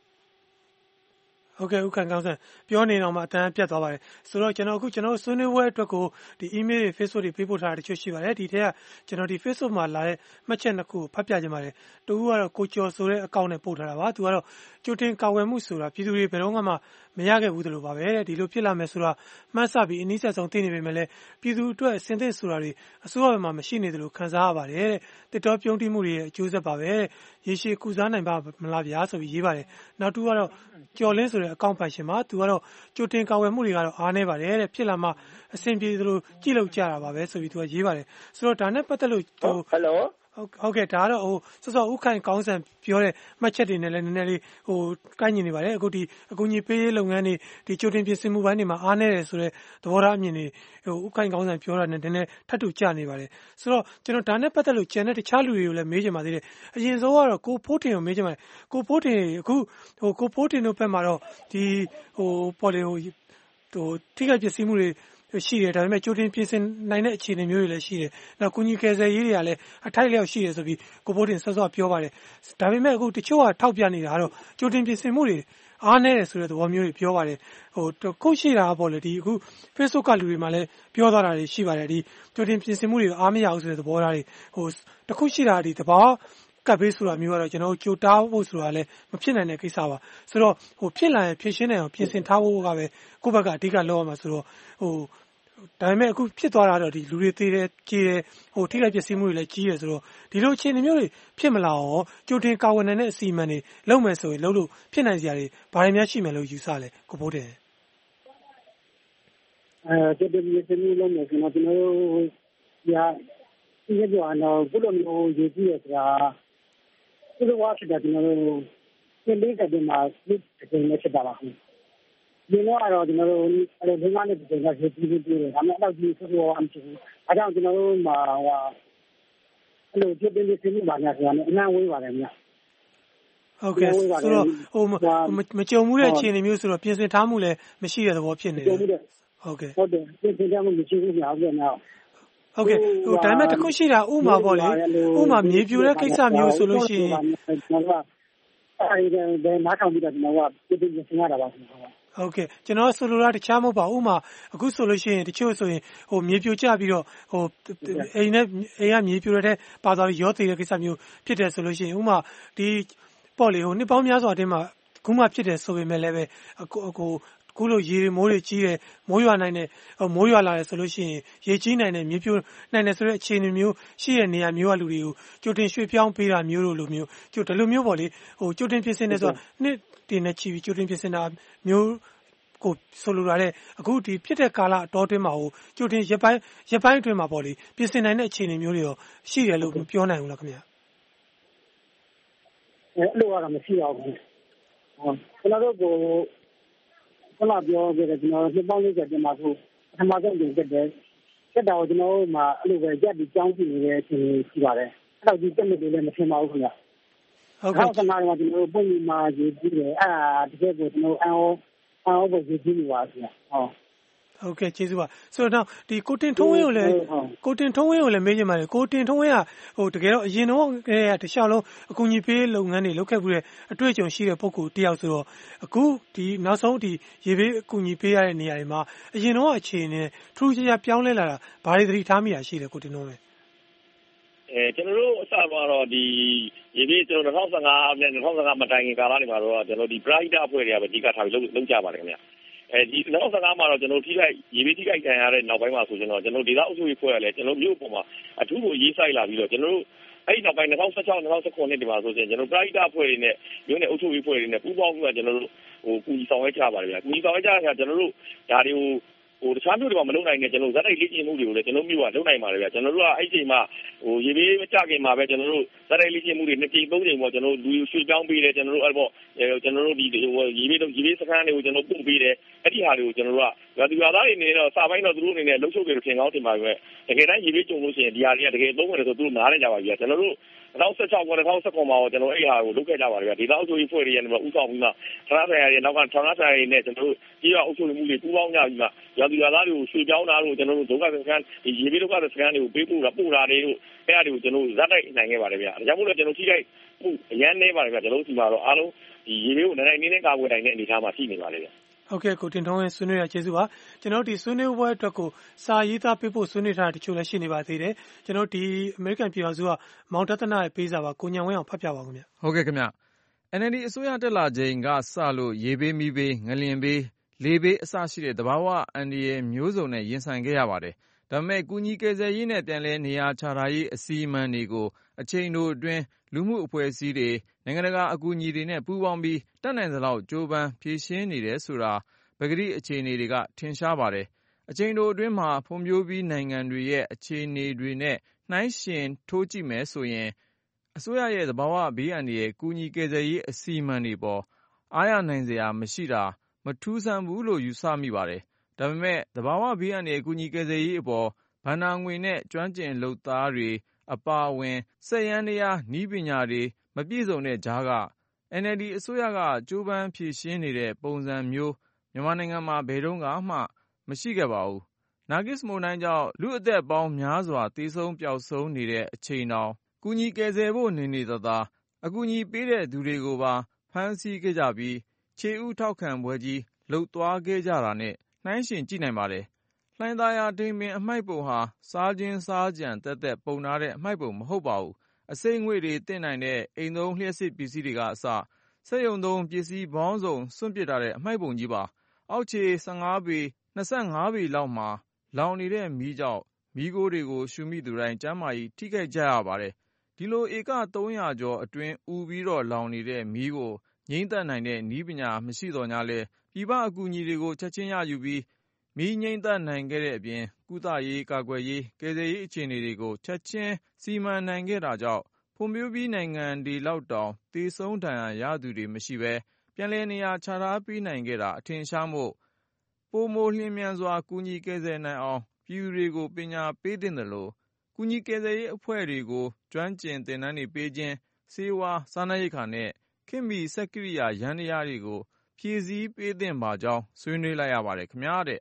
ဟုတ်ကဲ့ဥက္ကဋ္ဌကောင်းဆန်ပြောနေတော့မှအတန်းပြတ်သွားပါတယ်ဆိုတော့ကျွန်တော်အခုကျွန်တော်ဆွေးနွေးပွဲအတွက်ကိုဒီ email တွေ Facebook တွေပေးပို့ထားတာတချို့ရှိပါတယ်ဒီထက်ကကျွန်တော်ဒီ Facebook မှာလာတဲ့မှတ်ချက်နှစ်ခုကိုဖတ်ပြခြင်းပါတယ်တူကတော့ကိုကျော်ဆိုတဲ့အကောင့်နဲ့ပို့ထားတာပါသူကတော့ကြိုတင်ကာဝယ်မှုဆိုတာပြည်သူတွေဘယ်တော့မှမရခဲ့ဘူးတလို့ပါပဲတဲ့ဒီလိုဖြစ်လာမယ်ဆိုတာမှတ်စပြီးအနည်းဆက်ဆုံးသိနေပေမဲ့လည်းပြည်သူအတွက်အစင်သင့်ဆိုတာတွေအစိုးရဘက်မှာမရှိနေတယ်လို့ခန်းစားရပါတယ်တဲ့တစ်တော်ပြုံးတိမှုတွေရဲ့အကျိုးဆက်ပါပဲတဲ့ရေရှည်ကုစားနိုင်ပါမလားဗျာဆိုပြီးရေးပါတယ်နောက်တူကတော့ကျော်လင်းဆိုတဲ့အကောင့်ဖတ်ရှင်မှာသူကတော့ကြိုတင်ကာဝယ်မှုတွေကတော့အားနေပါတယ်တဲ့ဖြစ်လာမှအဆင်ပြေသလိုကြည့်လို့ကြတာပါပဲဆိုပြီးသူကရေးပါတယ်ဆိုတော့ဒါနဲ့ပတ်သက်လို့ဟိုဟယ်လိုဟဟုတ်ကဲ့ဒါကတော့ဟိုစောစောဥခိုင်ကောင်းဆန်ပြောတဲ့မှတ်ချက်တွေနဲ့လည်းနည်းနည်းလေးဟိုကိုင်းညီနေပါတယ်အခုဒီအကူအညီပေးရေးလုပ်ငန်းတွေဒီကြိုတင်ပြင်ဆင်မှုပိုင်းတွေမှာအားနည်းတယ်ဆိုတော့သဘောထားအမြင်တွေဟိုဥခိုင်ကောင်းဆန်ပြောတာနဲ့နည်းနည်းထပ်တူကျနေပါတယ်ဆိုတော့ကျွန်တော်ဒါနဲ့ပတ်သက်လို့ကျန်တဲ့တခြားလူတွေကိုလည်းမေးချင်ပါသေးတယ်အရင်ဆုံးကတော့ကိုဖိုးတင်ကိုမေးချင်ပါတယ်ကိုဖိုးတင်အခုဟိုကိုဖိုးတင်တို့ဘက်မှာတော့ဒီဟိုပေါ်လေဟိုဟိုထိခိုက်ပျက်စီးမှုတွေရှိတယ်ဒါပေမဲ့ကြိုတင်ပြင်ဆင်နိုင်တဲ့အခြေအနေမျိုးတွေလည်းရှိတယ်။နောက်ကုညီကယ်ဆယ်ရေးတွေကလည်းအထိုက်လျောက်ရှိတယ်ဆိုပြီးကိုဖိုးတင်ဆော့ဆော့ပြောပါတယ်။ဒါပေမဲ့အခုတချို့ကထောက်ပြနေတာကတော့ကြိုတင်ပြင်ဆင်မှုတွေအားနည်းတယ်ဆိုတဲ့သဘောမျိုးတွေပြောပါတယ်။ဟိုခုရှိတာပေါ့လေဒီအခု Facebook ကလူတွေမှလည်းပြောသွားတာတွေရှိပါတယ်ဒီကြိုတင်ပြင်ဆင်မှုတွေအားမရဘူးဆိုတဲ့သဘောထားတွေဟိုတခုရှိတာဒီတဘာကပ်ဘေးဆိုတာမျိုးကတော့ကျွန်တော်တို့ကြိုတားဖို့ဆိုတာလည်းမဖြစ်နိုင်တဲ့ကိစ္စပါဆိုတော့ဟိုဖြစ်လာရင်ဖြစ်ရှင်းနိုင်အောင်ပြင်ဆင်ထားဖို့ကပဲကိုယ့်ဘက်ကအဓိကလုပ်ရမှာဆိုတော့ဟိုဒါပေမဲ့အခုဖြစ်သွားတာတော့ဒီလူတွေသေးတယ်ကြီးတယ်ဟိုထိခိုက်ပျက်စီးမှုတွေလည်းကြီးတယ်ဆိုတော့ဒီလိုအခြေအနေမျိုးတွေဖြစ်မလာအောင်ကြိုတင်ကာဝယ်နိုင်တဲ့အစီအမံတွေလုပ်မယ်ဆိုရင်လုပ်လို့ဖြစ်နိုင်စရာတွေဘာတွေများရှိမယ်လို့ယူဆလဲကိုဖိုးတယ်အဲကြိုတင်ပြင်ဆင်မှုလုပ်မယ်ဆိုတော့ကျွန်တော်တို့ညာဒီကြောင်တော့ဘုလိုမျိုးယူကြည့်ရဆိုတာဒီလိုဝါဖြစ်တာကျွန်တော်တို့သင်ပေးတဲ့ဒီမှာဒီချိန်နဲ့ဖြစ်တာပါခင်ဒီလိုကတော့ကျွန်တော်တို့အဲ့ဒီငါးနှစ်ချိန်ကရေးပြီးပြီးတယ်ဒါမှမဟုတ်ဒီဆိုတော့အမှရှိဘူးအဲကြောင့်ကျွန်တော်တို့မှာဟိုအဲ့လိုကြိုတင်ပြင်ဆင်မှုပါညာဆိုတာနဲ့အမှန်ဝေးပါတယ်မြတ်ဟုတ်ကဲ့ဆိုတော့ဟိုမကြုံမှုတဲ့အခြေအနေမျိုးဆိုတော့ပြင်ဆင်ထားမှုလည်းမရှိတဲ့သဘောဖြစ်နေတယ်ဟုတ်ကဲ့ဟုတ်တယ်ပြင်ဆင်ထားမှုမရှိဘူးညာဟုတ်ကဲ့နော်ဟုတ်ကဲ့ဟိုဒါပေမဲ့တခုရှိတာဥမာပေါ့လေဥမာမြေပြိုတဲ့ကိစ္စမျိုးဆိုလို့ရှိရင်ကျွန်တော်ကအဲဒီနားထောင်ပြီးတော့ကျွန်တော်ကပြင်ပြင်ဆင်ရတာပါခင်ဗျာဟုတ်ကဲ့ကျွန်တော်ဆိုလိုတာတခြားမဟုတ်ပါဘူးဥမာအခုဆိုလို့ရှိရင်တချို့ဆိုရင်ဟိုမြေပြိုကျပြီးတော့ဟိုအိမ်နဲ့အိမ်ကမြေပြိုတဲ့ပါသွားပြီးရောသေးတဲ့ကိစ္စမျိုးဖြစ်တယ်ဆိုလို့ရှိရင်ဥမာဒီပေါ့လေဟိုနှစ်ပေါင်းများစွာအတွင်းမှာခုမှဖြစ်တယ်ဆိုပေမဲ့လည်းပဲအခုအခုခုလိုရေမိုးတွေကြီးတယ်မိုးရွာနိုင်တယ်မိုးရွာလာတယ်ဆိုလို့ရှိရင်ရေကြီးနိုင်တယ်မြေပြိုနိုင်တယ်ဆိုတဲ့အခြေအနေမျိုးရှိတဲ့နေရာမျိုးကလူတွေကိုကြိုတင်ရွှေ့ပြောင်းပေးတာမျိုးလိုလိုမျိုးကြိုဒီလိုမျိုးပေါ့လေဟိုကြိုတင်ပြင်ဆင်နေဆိုတော့နှစ်တင်နဲ့ချီပြီးကြိုတင်ပြင်ဆင်တာမျိုးကိုဆိုလိုရတဲ့အခုဒီဖြစ်တဲ့ကာလအတော်တွင်းမှာဟိုကြိုတင်ရပိုင်းရပိုင်းအတွင်းမှာပေါ့လေပြင်ဆင်နိုင်တဲ့အခြေအနေမျိုးတွေရောရှိတယ်လို့ပြောနိုင်ဘူးလားခင်ဗျာအဲ့လိုကတော့မရှိအောင်ဘူးကျွန်တော်တို့ကိုခဏပြောခဲ့တယ်ကျွန်တော်တို့ပေါင်းလေးချက်တင်မှာဆိုပထမဆုံးတင်တက်တယ်တက်တာကိုကျွန်တော်တို့မှာအဲ့လိုပဲကြက်ပြီးကြောင်းကြည့်နေတဲ့အချိန်ရှိပါတယ်အဲ့တော့ဒီတက်နေတယ်လည်းမထင်ပါဘူးခင်ဗျာဟုတ်ကဲ့ကျွန်တော်တို့ကျွန်တော်တို့ပုံမှန်ရေးကြည့်တယ်အဲ့ဒါတကယ်ကိုကျွန်တော်အော်အော်ဘယ်ရေးကြည့်နေပါ့ခင်ဗျာဟုတ်ဟုတ်ကဲ့ကျေးဇူးပါဆိုတော့ဒီကိုတင်ထုံးဝင်းကိုလည်းကိုတင်ထုံးဝင်းကိုလည်းမေးချင်ပါတယ်ကိုတင်ထုံးဝင်းကဟိုတကယ်တော့အရင်တော့ကတခြားလုံးအကူအညီပေးလုပ်ငန်းတွေလုပ်ခဲ့ပြီးတဲ့အတွေ့အကြုံရှိတဲ့ပုဂ္ဂိုလ်တယောက်ဆိုတော့အခုဒီနောက်ဆုံးဒီရေဘေးအကူအညီပေးရတဲ့နေရာတွေမှာအရင်တော့အခြေအနေထူးခြားခြားပြောင်းလဲလာတာဘာတွေသတိထားမိတာရှိတယ်ကိုတင်ထုံးဝင်းအဲကျွန်တော်တို့အစကတော့ဒီရေဘေးကျွန်တော်၂၀၁၅နဲ့၂၀၁၅မတိုင်ခင်ကာလတွေမှာတော့ကျွန်တော်ဒီ Bright အဖွဲ့တွေကပဲအဓိကထားပြီးလုပ်လုပ်ကြပါတယ်ခင်ဗျာအဲဒီ၂၀၁၅မှာတော့ကျွန်တော်ထိခိုက်ရေဘေးထိခိုက်ခံရတဲ့နောက်ပိုင်းမှာဆိုကျွန်တော်ကျွန်တော်ဒေသအုပ်ချုပ်ရေးဖွဲ့ရလဲကျွန်တော်မြို့ပေါ်မှာအထူးကိုရေးဆိုင်လာပြီးတော့ကျွန်တော်တို့အဲ့ဒီနောက်ပိုင်း၂၀၁၆ ၂၀၁၉နှစ်ဒီမှာဆိုရင်ကျွန်တော် Bright အဖွဲ့တွေနဲ့မြို့နယ်အုပ်ချုပ်ရေးဖွဲ့တွေနဲ့ပူးပေါင်းပြီးတော့ကျွန်တော်တို့ဟိုကူညီဆောင်ရွက်ကြပါတယ်ဗျာကူညီဆောင်ရွက်ကြတဲ့အခါကျွန်တော်တို့ဒါတွေကိုဟိုတခြားမြို့တွေမှာမလုပ်နိုင်တဲ့ကျွန်တော်ဇက်တိုက်လေ့ကျင့်မှုတွေကိုလည်းကျွန်တော်မြို့ကလုပ်နိုင်ပါတယ်ဗျာကျွန်တော်တို့ကအဲ့ဒီချိန်မှာဟိုရေဘေးမကြခင်မှာပဲကျွန်တော်တို့ဇက်တိုက်လေ့ကျင့်မှုတွေနှစ်ကြိမ်သုံးကြိမ်ပေါ့ကျွန်တော်တို့လူရွှေ့ပြောင်းပေးတယ်ကျွန်တော်တို့အဲ့ပေါ့ကျွန်တော်တို့ဒီဟိုရေဘေးရေဘေးစခန်းတွေကိုကျွန်တော်ပို့ပေးတယ်အဲ့ဒီဟာတွေကိုကျွန်တော်တို့ကရွာသူရွာသားတွေနေတော့စာပိုင်းတော့သူတို့အနေနဲ့လှုပ်ရှုပ်ကြတယ်ထင်ကောင်းထင်ပါပဲတကယ်တမ်းရေဘေးကြုံလို့ရှိရင်ဒီဟာတွေကတကယ်သုံးရတယ်ဆိုသူတို့နားလည်ကြပါပြီဗျာကျွန်တော်တို့၂၀၁၆က၂၀၁၉မှာတော့ကျွန်တော်အဲ့ဟာကိုလုပ်ခဲ့ကြပါတယ်ဗျာဒေသအုပ်ချုပ်ရေးဖွဲ့တွေကနေဥဆောင်ပြီးမှဌာနဆိုင်ရာတွေနောက်ကဌာနဆိုင်ရာတွေနဲ့ကျွန်တော်တို့ကြီးရွာအုပ်ချုပ်မှုတွေပူးပေါင်းကြပြီးမှရွာသူရွာသားတွေကိုရွှေ့ပြောင်းတာတို့ကျွန်တော်တို့ဒုက္ခစခန်းဒီရေဘေးဒုက္ခစခန်းတွေကိုပေးပို့တာပို့တာတွေတို့အဲ့အရာတွေကိုကျွန်တော်ဇက်တိုက်နိုင်ခဲ့ပါတယ်ဗျာဒါကြောင့်မို့လို့ကျွန်တော်ထိခိုက်မှုအရန်နေပါတယ်ဗျာကျွန်တော်ဒီမှာတော့အားလုံးဒီရေဘေးကိုနိုင်နိုင်နေနေကာကွယ်နိုင်တဲ့အနေအထားမှာရှိနေပါလေဗျာဟုတ်ကဲ့ကိုတင်ထုံးဝင်းဆွေးနွေးရကျေးဇူးပါကျွန်တော်ဒီဆွေးနွေးပွဲအတွက်ကိုစာရေးသားပေးဖို့ဆွေးနွေးထားတဲ့တချို့လည်းရှိနေပါသေးတယ်ကျွန်တော်ဒီအမေရိကန်ပြည်ထောင်စုကမောင်တသနာရဲ့ပေးစာပါကိုညံဝင်းအောင်ဖတ်ပြပါဦးခင်ဗျဟုတ်ကဲ့ခင်ဗျ N L D အစိုးရတက်လာချိန်ကစလို့ရေဘေးမီးဘေးငလျင်ဘေးလေဘေးအစရှိတဲ့သဘာဝအန္တရာယ်မျိုးစုံနဲ့ရင်ဆိုင်ခဲ့ရပါတယ်ဒါပေမဲ့ကုညီကယ်ဆယ်ရေးနဲ့ပြန်လည်နေရာချထားရေးအစီအမံတွေကိုအချိန်တိုအတွင်းလူမှုအဖွဲ့အစည်းတွေနိုင်ငံတကာအကူအညီတွေနဲ့ပူးပေါင်းပြီးတတ်နိုင်သလောက်ကြိုးပမ်းဖြည့်ရှင်းနေတယ်ဆိုတာပကတိအခြေအနေတွေကထင်ရှားပါတယ်အချိန်တိုအတွင်းမှာဖွံ့ဖြိုးပြီးနိုင်ငံတွေရဲ့အခြေအနေတွေနဲ့နှိုင်းယှဉ်ထိုးကြည့်မယ်ဆိုရင်အစိုးရရဲ့သဘာဝဘေးအန္တရာယ်ကူညီကယ်ဆယ်ရေးအစီအမံတွေပေါ်အားရနိုင်စရာမရှိတာမထူးဆန်းဘူးလို့ယူဆမိပါတယ်။ဒါပေမဲ့သဘာဝဘေးအန္တရာယ်ကူညီကယ်ဆယ်ရေးအပေါ်ဘဏ္ဍာငွေနဲ့ကျွမ်းကျင်လုပ်သားတွေအပါအဝင်စက်ယန္တရားနည်းပညာတွေမပြည့်စုံတဲ့ကြားက အန်အယ်လ်ဒီ အစိုးရကကြိုးပမ်းဖြေရှင်းနေတဲ့ပုံစံမျိုးမြန်မာနိုင်ငံမှာဘယ်တုန်းကမှမရှိခဲ့ပါဘူး။ နာဂစ်မုန်တိုင်းကြောင့်လူအသက်ပေါင်းများစွာသေဆုံးပျောက်ဆုံးနေတဲ့အချိန်တောင်ကူညီကယ်ဆယ်ဖို့နေနေသာသာအကူအညီပေးတဲ့သူတွေကိုပါဖမ်းဆီးခဲ့ကြပြီးခြေဥထောက်ခံပွဲကြီးလုပ်သွားခဲ့ကြတာနဲ့နှိုင်းယှဉ်ကြည့်နိုင်ပါတယ်။လှိုင်သာယာထိန်ပင်အမှိုက်ပုံဟာစားခြင်းစားကြံသက်သက်ပုံထားတဲ့အမှိုက်ပုံမဟုတ်ပါဘူး။အစိမ်းငွေတွေတင်နိုင်တဲ့အိမ်သုံးလျှပ်စစ်ပစ္စည်းတွေကအစစက်ရုံသုံးပစ္စည်းပေါင်းစုံစွန့်ပစ်ထားတဲ့အမှိုက်ပုံကြီးပါ။အောက်ခြေ၁၅ပေ၂၅ပေလောက်မှာလောင်နေတဲ့မီးကြောင့်မီးခိုးတွေကိုရှုမိသူတိုင်းကျန်းမာရေးထိခိုက်ကြရပါတယ်။ဒီလိုဧကသုံးရာကျော်အတွင်းဥပြီးတော့လောင်နေတဲ့မီးကိုငြိမ်းသတ်နိုင်တဲ့နည်းပညာမရှိတော့ညာလဲပြည်ပအကူအညီတွေကိုချက်ချင်းရယူပြီးမီးငြိမ်းသတ်နိုင်ခဲ့တဲ့အပြင်ကုသရေးကာကွယ်ရေးကယ်ဆယ်ရေးအခြေအနေတွေကိုချက်ချင်းစီမံနိုင်ခဲ့တာကြောင့်ဖွံ့ဖြိုးပြီးနိုင်ငံတွေလောက်တောင်သေဆုံးဒဏ်ရာရသူတွေမရှိဘဲပြန်လည်နေရာချထားပေးနိုင်ခဲ့တာအထင်ရှားမို့ပိုမိုလျင်မြန်စွာကူညီကယ်ဆယ်နိုင်အောင်ပြည်သူတွေကိုပညာပေးသင့်တယ်လို့ကူညီကယ်ဆယ်ရေးအဖွဲ့တွေကိုကျွမ်းကျင်သင်တန်းတွေပေးခြင်းဆေးဝါးစားနပ်ရိက္ခာနဲ့ခေတ်မီစက်ကိရိယာယန္တရားတွေကိုဖြည့်ဆည်းပေးသင့်ပါကြောင်းဆွေးနွေးလိုက်ရပါတယ်ခင်ဗျာတဲ့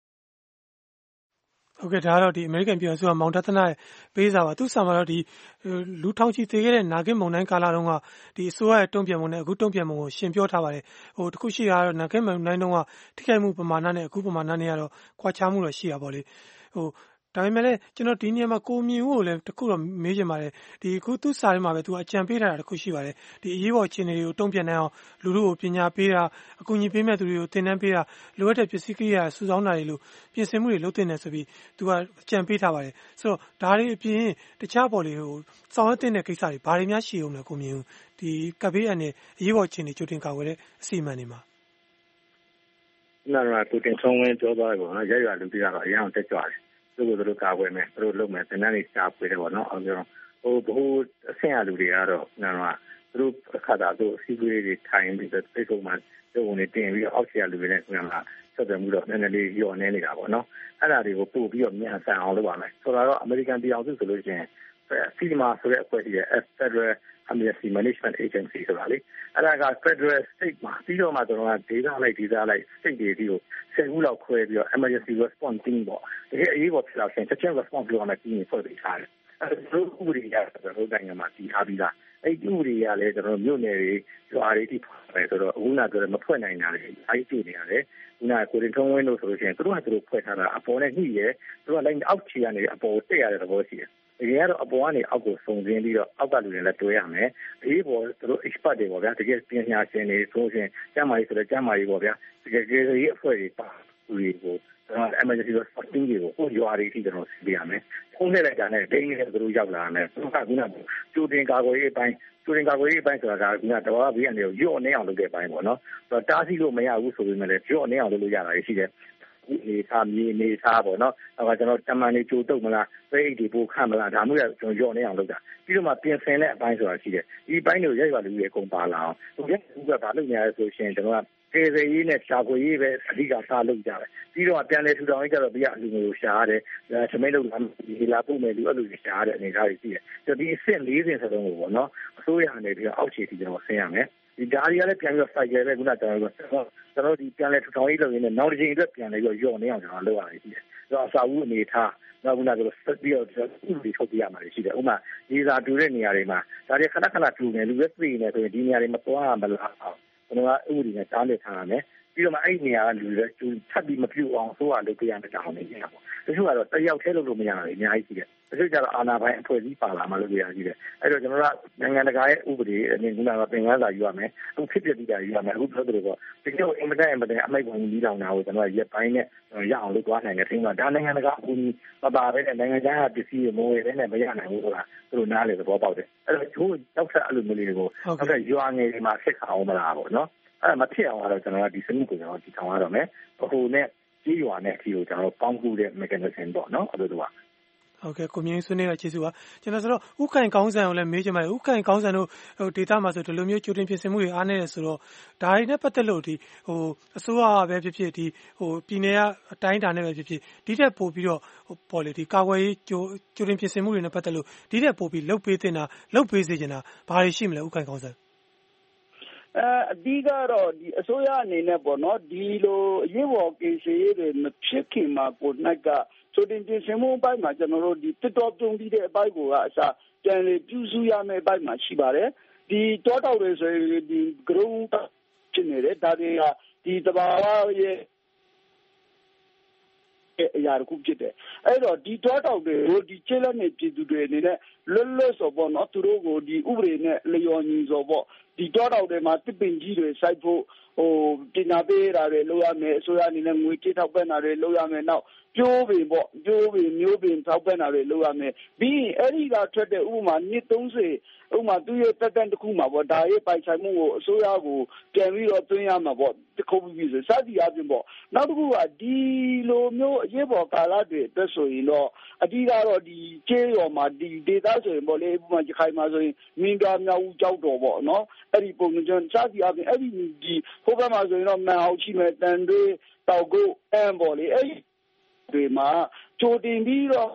ဟုတ်ကဲ့ဒါကတော့ဒီအမေရိကန်ပြည်ထောင်စုကမောင်တသနာရဲ့ပေးစာပါသူစာမှာတော့ဒီလူထောင်ချီသေခဲ့တဲ့နာဂစ်မုန်တိုင်းကာလတုန်းကဒီအစိုးရရဲ့တုံ့ပြန်မှုနဲ့အခုတုံ့ပြန်မှုကိုရှင်းပြထားပါတယ်ဟိုတခုရှိတာကတော့နာဂစ်မုန်တိုင်းတုန်းကထိခိုက်မှုပမာဏနဲ့အခုပမာဏနဲ့ကတော့ကွာခြားမှုတော့ရှိတာပေါ့လေဟိုဒါပေမဲ့လည်းကျွန်တော်ဒီနေရာမှာကိုမြင်ဦးကိုလည်းတခုတော့မေးချင်ပါတယ်ဒီအခုသူ့စာထဲမှာပဲသူအကြံပေးထားတာတခုရှိပါတယ်ဒီအရေးပေါ်အခြေအနေတွေကိုတုံ့ပြန်နိုင်အောင်လူလူကိုပညာပေးတာအကူအညီပေးမဲ့သူတွေကိုသင်တန်းပေးတာလိုအပ်တဲ့ပစ္စည်းကိရိယာစုဆောင်းတာတွေလို့ပြင်ဆင်မှုတွေလုပ်တင်နေဆိုပြီးသူကအကြံပေးထားပါတယ်ဆိုတော့ဒါတွေအပြင်တခြားပေါ်လေဟိုဆောင်ရွက်တဲ့ကိစ္စတွေဘာတွေများရှိအောင်လဲကိုမြင်ဦးဒီကပ်ဘေးအနေအရေးပေါ်အခြေအနေကြိုတင်ကာကွယ်တဲ့အစီအမံတွေမှာနာရာကိုတင်ဆောင်ဝင်ပြောသွားတယ်ပေါ့နော်ရရလူတွေကတော့အရင်တက်ကြွတယ်သူတို့တို့ကာကွယ်မယ်သူတို့လုပ်မယ်သင်တန်းတွေရှာဖွေတယ်ပေါ့နော်အဲဒါဟိုဘိုးအဆင့်အလူတွေကတော့နာရာသူတို့အခါတာသူအစည်းအဝေးတွေထိုင်ပြီးတော့ပြေဆုံးမှသူတို့နေတင်ပြီးတော့အောက်ဆီယာလူတွေနဲ့နာရာဆက်သွယ်မှုတော့နည်းနည်းလေးညှော့နေနေတာပေါ့နော်အဲ့ဒါတွေကိုပို့ပြီးတော့မြန်ဆန်အောင်လုပ်ပါမယ်ဆိုတော့အမေရိကန်ပြည်အောင်စုဆိုလို့ရှိရင်စီမာဆိုတဲ့အဖွဲ့ကြီးရဲ့ Federal Emergency Management Agency ဆိုတာလေအဲ့ဒါက Federal State မှာပြီးတော့မှကျွန်တော်က data လိုက် data လိုက် state တွေဒီကိုဆယ်ခုလောက်ခွဲပြီးတော့ emergency response team ပေါ့တကယ်အရေးပေါ်ဖြစ်လာရင်ချက်ချင်း response လုပ်ရမယ့် team တွေဖွဲ့ပေးထားတယ်အဲ့ဒါတို့ဥပဒေရကျွန်တော်နိုင်ငံမှာတည်ထားပြီးသားအဲ့ဒီဥပဒေရလည်းကျွန်တော်မြို့နယ်တွေရွာတွေတိဖွဲ့ဆိုတော့အခုနကပြောမဖွဲ့နိုင်တာလေအဲ့ဒီနေရတယ်ခုနကကိုရင်ထုံးဝင်းလို့ဆိုလို့ရှိရင်သူတို့ကသူတို့ဖွဲ့ထားတာအပေါ်နဲ့ညှိရဲသူတို့ကလိုက်အောက်ခြေကနေအပေါ်တက်ရတဲ့သဘောရှိတယ်တကယ်ကတော့အပေါ်ကနေအောက်ကိုစုံစင်းပြီးတော့အောက်ကလူတွေလည်းတွဲရမယ်အေးပေါ်သူတို့ expert တွေပေါ့ဗျာတကယ်ပညာရှင်တွေဆိုရင်ကျမ်းမာရေးဆိုတဲ့ကျမ်းမာရေးပေါ့ဗျာတကယ်ကြေရေးအဖွဲ့တွေပါလူတွေကိုကျွန်တော် emergency response team တွေကိုဟိုရွာတွေထိကျွန်တော်စီးပြရမယ်ဖုန်းနဲ့လိုက်တာနဲ့ဒိန်းနဲ့သူတို့ရောက်လာတယ်သူကခုနကကြိုတင်ကာကွယ်ရေးအပိုင်းကြိုတင်ကာကွယ်ရေးအပိုင်းဆိုတာကခုနကတော့ဘေးအနေကိုရော့နေအောင်လုပ်တဲ့အပိုင်းပေါ့နော်ဆိုတော့တားဆီးလို့မရဘူးဆိုပေမဲ့လည်းရော့နေအောင်လုပ်လို့ရတာရှိတယ်နေသားမြေနေသားပေါ့နော်အဲကကျွန်တော်တမန်နေကြိုတုတ်မလားသိအိတ်တွေပိုခတ်မလားဒါမျိုးရကျွန်တော်ရော့နေအောင်လုပ်တာပြီးတော့မှပြင်ဆင်တဲ့အပိုင်းဆိုတာရှိတယ်ဒီအပိုင်းတွေကိုရိုက်ရွာလူတွေအကုန်ပါလာအောင်သူကသူကဘာလုပ်နေရလဲဆိုရှင်ကျွန်တော်ကကျေးဇူးရေးနဲ့ရှာဖွေရေးပဲအဓိကစားလုပ်ကြတယ်ပြီးတော့ပြန်လဲထူထောင်ရေးကြတော့ဒီကအလူမျိုးရှာရတယ်ချမိတ်လို့ဒီလာပို့မယ်လူအဲ့လိုရှာရတဲ့အနေအထားတွေရှိတယ်ဒီအဆင့်၄ဆင့်စလုံးကိုပေါ့နော်အစိုးရအနေနဲ့အောက်ခြေထိကျွန်တော်ဆင်းရမယ်ဒီဓာရီကလည်းပြန်ပြီးတော့ cycle ပဲခုနကကျွန်တော်တို့ကျွန်တော်ဒီပြန်လဲထူထောင်ရေးလုပ်ရင်းနဲ့နောက်တစ်ချိန်အတွက်ပြန်လဲပြီးတော့ယော့နေအောင်ကျွန်တော်လုပ်ရတယ်ရှိတယ်။ဆိုတော့အစာဦးအနေထားနောက်ခုနကဆိုဆက်ပြီးတော့ဥပဒေထုတ်ပြရမှာရှိတယ်။ဥပမာဒီစာတူတဲ့နေရာတွေမှာဒါတွေခဏခဏတူနေလူပဲပြည်နေဆိုရင်ဒီနေရာတွေမသွားမလားအောင်ကျွန်တော်ကဥပဒေနဲ့တားလက်ထားရမယ်။ပြီးတော့မှအဲ့ဒီနေရာကလူတွေထပ်ပြီးမပြူအောင်ဆိုရလုပ်ပြရမယ်တောင်းနေကြတာပေါ့။တချို့ကတော့တယောက်တည်းလုပ်လို့မရဘူးအများကြီးရှိတယ်။တချို့ကျတော့အာဏာပိုင်အဖွဲ့အစည်းပါလာမှလုပ်ရရှိတယ်။အဲ့တော့ကျွန်တော်ကနိုင်ငံတကာရဲ့ဥပဒေအနေနဲ့ကပင်ကန်းစာယူရမယ်။အခုဖြစ်ပြပြီးတာယူရမယ်။အခုပြောသလိုပေါ့တကယ်အင်မတန်အင်မတန်အမိုက်ပုံကြီးတောင်တာကိုကျွန်တော်ရက်ပိုင်းနဲ့ရအောင်လုပ်သွားနိုင်တယ်။ထင်ပါဒါနိုင်ငံတကာအကူအညီမပါဘဲနဲ့နိုင်ငံခြားကပစ္စည်းတွေမဝယ်ဘဲနဲ့မရနိုင်ဘူးဆိုတာသူတို့နားလေသဘောပေါက်တယ်။အဲ့တော့ချိုးတောက်ဆက်အဲ့လိုမျိုးလေးတွေကိုတောက်ဆက်ရွာငယ်တွေမှာဖြစ်ခါအောင်မလားပေါ့နော်။အဲ့ဒါမဖြစ်အောင်တော့ကျွန်တော်ကဒီစနစ်ကိုကျွန်တော်ဒီထောင်ရတော့မယ်။ဟိုနဲ့ကြီးရွာနဲ့အထီကိုကျွန်တော်ပေါင်းကူတဲ့ mechanism ပေါ့နော်အဲ့လိုတော့ဟဟုတ်ကဲ့ကိုမြင့်ဆွေးနွေးတာကျေးဇူးပါကျွန်တော်ဆိုတော့ဥက္ကဋ္ဌကောင်းဆန်ကိုလည်းမေးချင်ပါတယ်ဥက္ကဋ္ဌကောင်းဆန်တို့ဟိုဒေတာမှာဆိုဒီလိုမျိုးကြိုတင်ပြင်ဆင်မှုတွေအားနည်းတယ်ဆိုတော့ဒါတွေနဲ့ပတ်သက်လို့ဒီဟိုအစိုးရပဲဖြစ်ဖြစ်ဒီဟိုပြည်နယ်ကအတိုင်းအတာနဲ့ပဲဖြစ်ဖြစ်ဒီထက်ပိုပြီးတော့ပေါ်လေဒီကာကွယ်ရေးကြိုကြိုတင်ပြင်ဆင်မှုတွေနဲ့ပတ်သက်လို့ဒီထက်ပိုပြီးလှုပ်ပေးတင်တာလှုပ်ပေးစေချင်တာဘာတွေရှိမလဲဥက္ကဋ္ဌကောင်းဆန်အဲအဓိကတော့ဒီအစိုးရအနေနဲ့ပေါ့နော်ဒီလိုအရေးပေါ်ကိစ္စတွေမဖြစ်ခင်မှာကိုနိုင်ကဆိုတင်ပြင်ဆင်မှုအပိုင်းမှာကျွန်တော်တို့ဒီတစ်တော်ပြုံးပြီးတဲ့အပိုင်းကိုကအစားပြန်လေပြုစုရမယ့်အပိုင်းမှာရှိပါတယ်ဒီတောတောက်တွေဆိုရင်ဒီ ground ဖြစ်နေတယ်ဒါတွေကဒီတဘာဝရဲ့အရာတစ်ခုဖြစ်တယ်အဲ့တော့ဒီတောတောက်တွေကိုဒီချဲလက်နေပြည်သူတွေအနေနဲ့လွတ်လွတ်ဆိုပေါ့နော်သူတို့ကိုဒီဥပဒေနဲ့လျော်ညီဆိုပေါ့ဒီတောတောက်တွေမှာတစ်ပင်ကြီးတွေစိုက်ဖို့ဟိုပညာပေးတာတွေလုပ်ရမယ်အစိုးရအနေနဲ့ငွေကြေးထောက်ပံ့တာတွေလုပ်ရမယ်နောက်ကျိုးပင်ပေါ့ကျိုးပင်မျိုးပင်ထောက်ပံ့တာတွေလုပ်ရမယ်ပြီးရင်အဲ့ဒီကထွက်တဲ့ဥပမာနှစ်သုံးဆယ်ဥပမာသူရဲ့တက်တန်းတစ်ခုမှာပေါ့ဒါရဲ့ပိုင်ဆိုင်မှုကိုအစိုးရကိုပြန်ပြီးတော့သွင်းရမှာပေါ့တခုပြီးဆိုစသည်အပြင်ပေါ့နောက်တစ်ခုကဒီလိုမျိုးအရေးပေါ်ကာလတွေအတွက်ဆိုရင်တော့အဓိကတော့ဒီကျေးရွာမှာဒီဒေသဆိုရင်ပေါ့လေဥပမာကြခိုင်မှာဆိုရင်မင်းပြမြောက်ဦးကြောက်တော်ပေါ့နော်အဲ့ဒီပုံစံစသည်အပြင်အဲ့ဒီဒီဟိုဘက်မှာဆိုရင်တော့မန်အောင်ရှိမယ်တန်တွေတောက်ကုတ်အမ်ပေါ့လေအဲ့ဒီတွေမှာကြိုတင်ပြီးတော့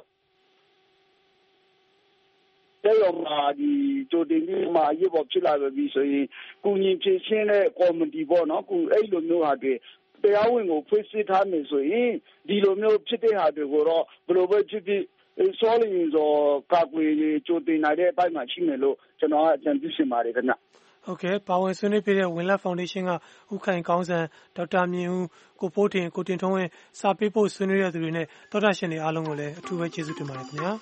တဲ့ရောမှာဒီကြိုတင်ပြီးမှရေပေါ်ဖြစ်လာပြီဆိုရင်ကုညီဖြည့်ရှင်းတဲ့ကော်မတီပေါ့နော်ကုအဲ့လိုမျိုးဟာတွေတရားဝင်ကိုဖွင့်စစ်ထားမယ်ဆိုရင်ဒီလိုမျိုးဖြစ်တဲ့ဟာတွေကိုတော့ဘယ်လိုပဲဖြစ်ဖြစ်စောလင်းစောကာကွယ်ကြိုတင်နိုင်တဲ့အပိုင်းမှာရှိမယ်လို့ကျွန်တော်ကအကြံပြုရှင်ပါတယ်ခင်ဗျဟုတ်ကဲ့ပါဝင်ဆွေးနွေးပေးတဲ့ဝင်းလက်ဖောင်ဒေးရှင်းကဥခိုင်ကောင်းဆန်ဒေါက်တာမြင့်ဦးကိုပိုးတင်ကိုတင်ထုံးဝင်းစာပေးဖို့ဆွေးနွေးရသူတွေနဲ့သောတာရှင်တွေအားလုံးကိုလည်းအထူးပဲကျေးဇူးတင်ပါတယ်ခင်ဗျာ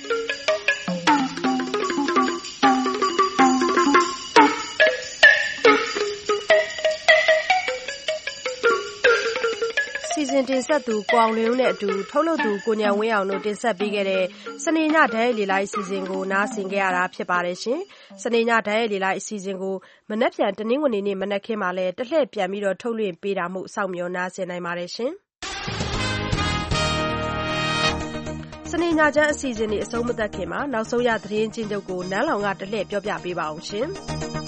စီစဉ်တင်ဆက်သူကိုအောင်လင်းဦးနဲ့အတူထုတ်လုပ်သူကိုဉာဏ်ဝင်းအောင်တို့တင်ဆက်ပေးခဲ့တဲ့စနေညဓာတ်ရိုက်လေလိုက်အစီအစဉ်ကိုနားဆင်ကြရတာဖြစ်ပါတယ်ရှင်။စနေညဓာတ်ရိုက်လေလိုက်အစီအစဉ်ကိုမနက်ဖြန်တနင်္ဂနွေနေ့မနက်ခင်းမှာလည်းတစ်လှည့်ပြန်ပြီးတော့ထုတ်လွှင့်ပေးတာမို့စောင့်မျှော်နားဆင်နိုင်ပါတယ်ရှင်။စနေညချမ်းအစီအစဉ်တွေအဆုံးမသတ်ခင်မှာနောက်ဆုံးရသတင်းချင်းချုပ်ကိုနန်းလောင်ကတစ်လှည့်ပြောပြပေးပါအောင်ရှင်။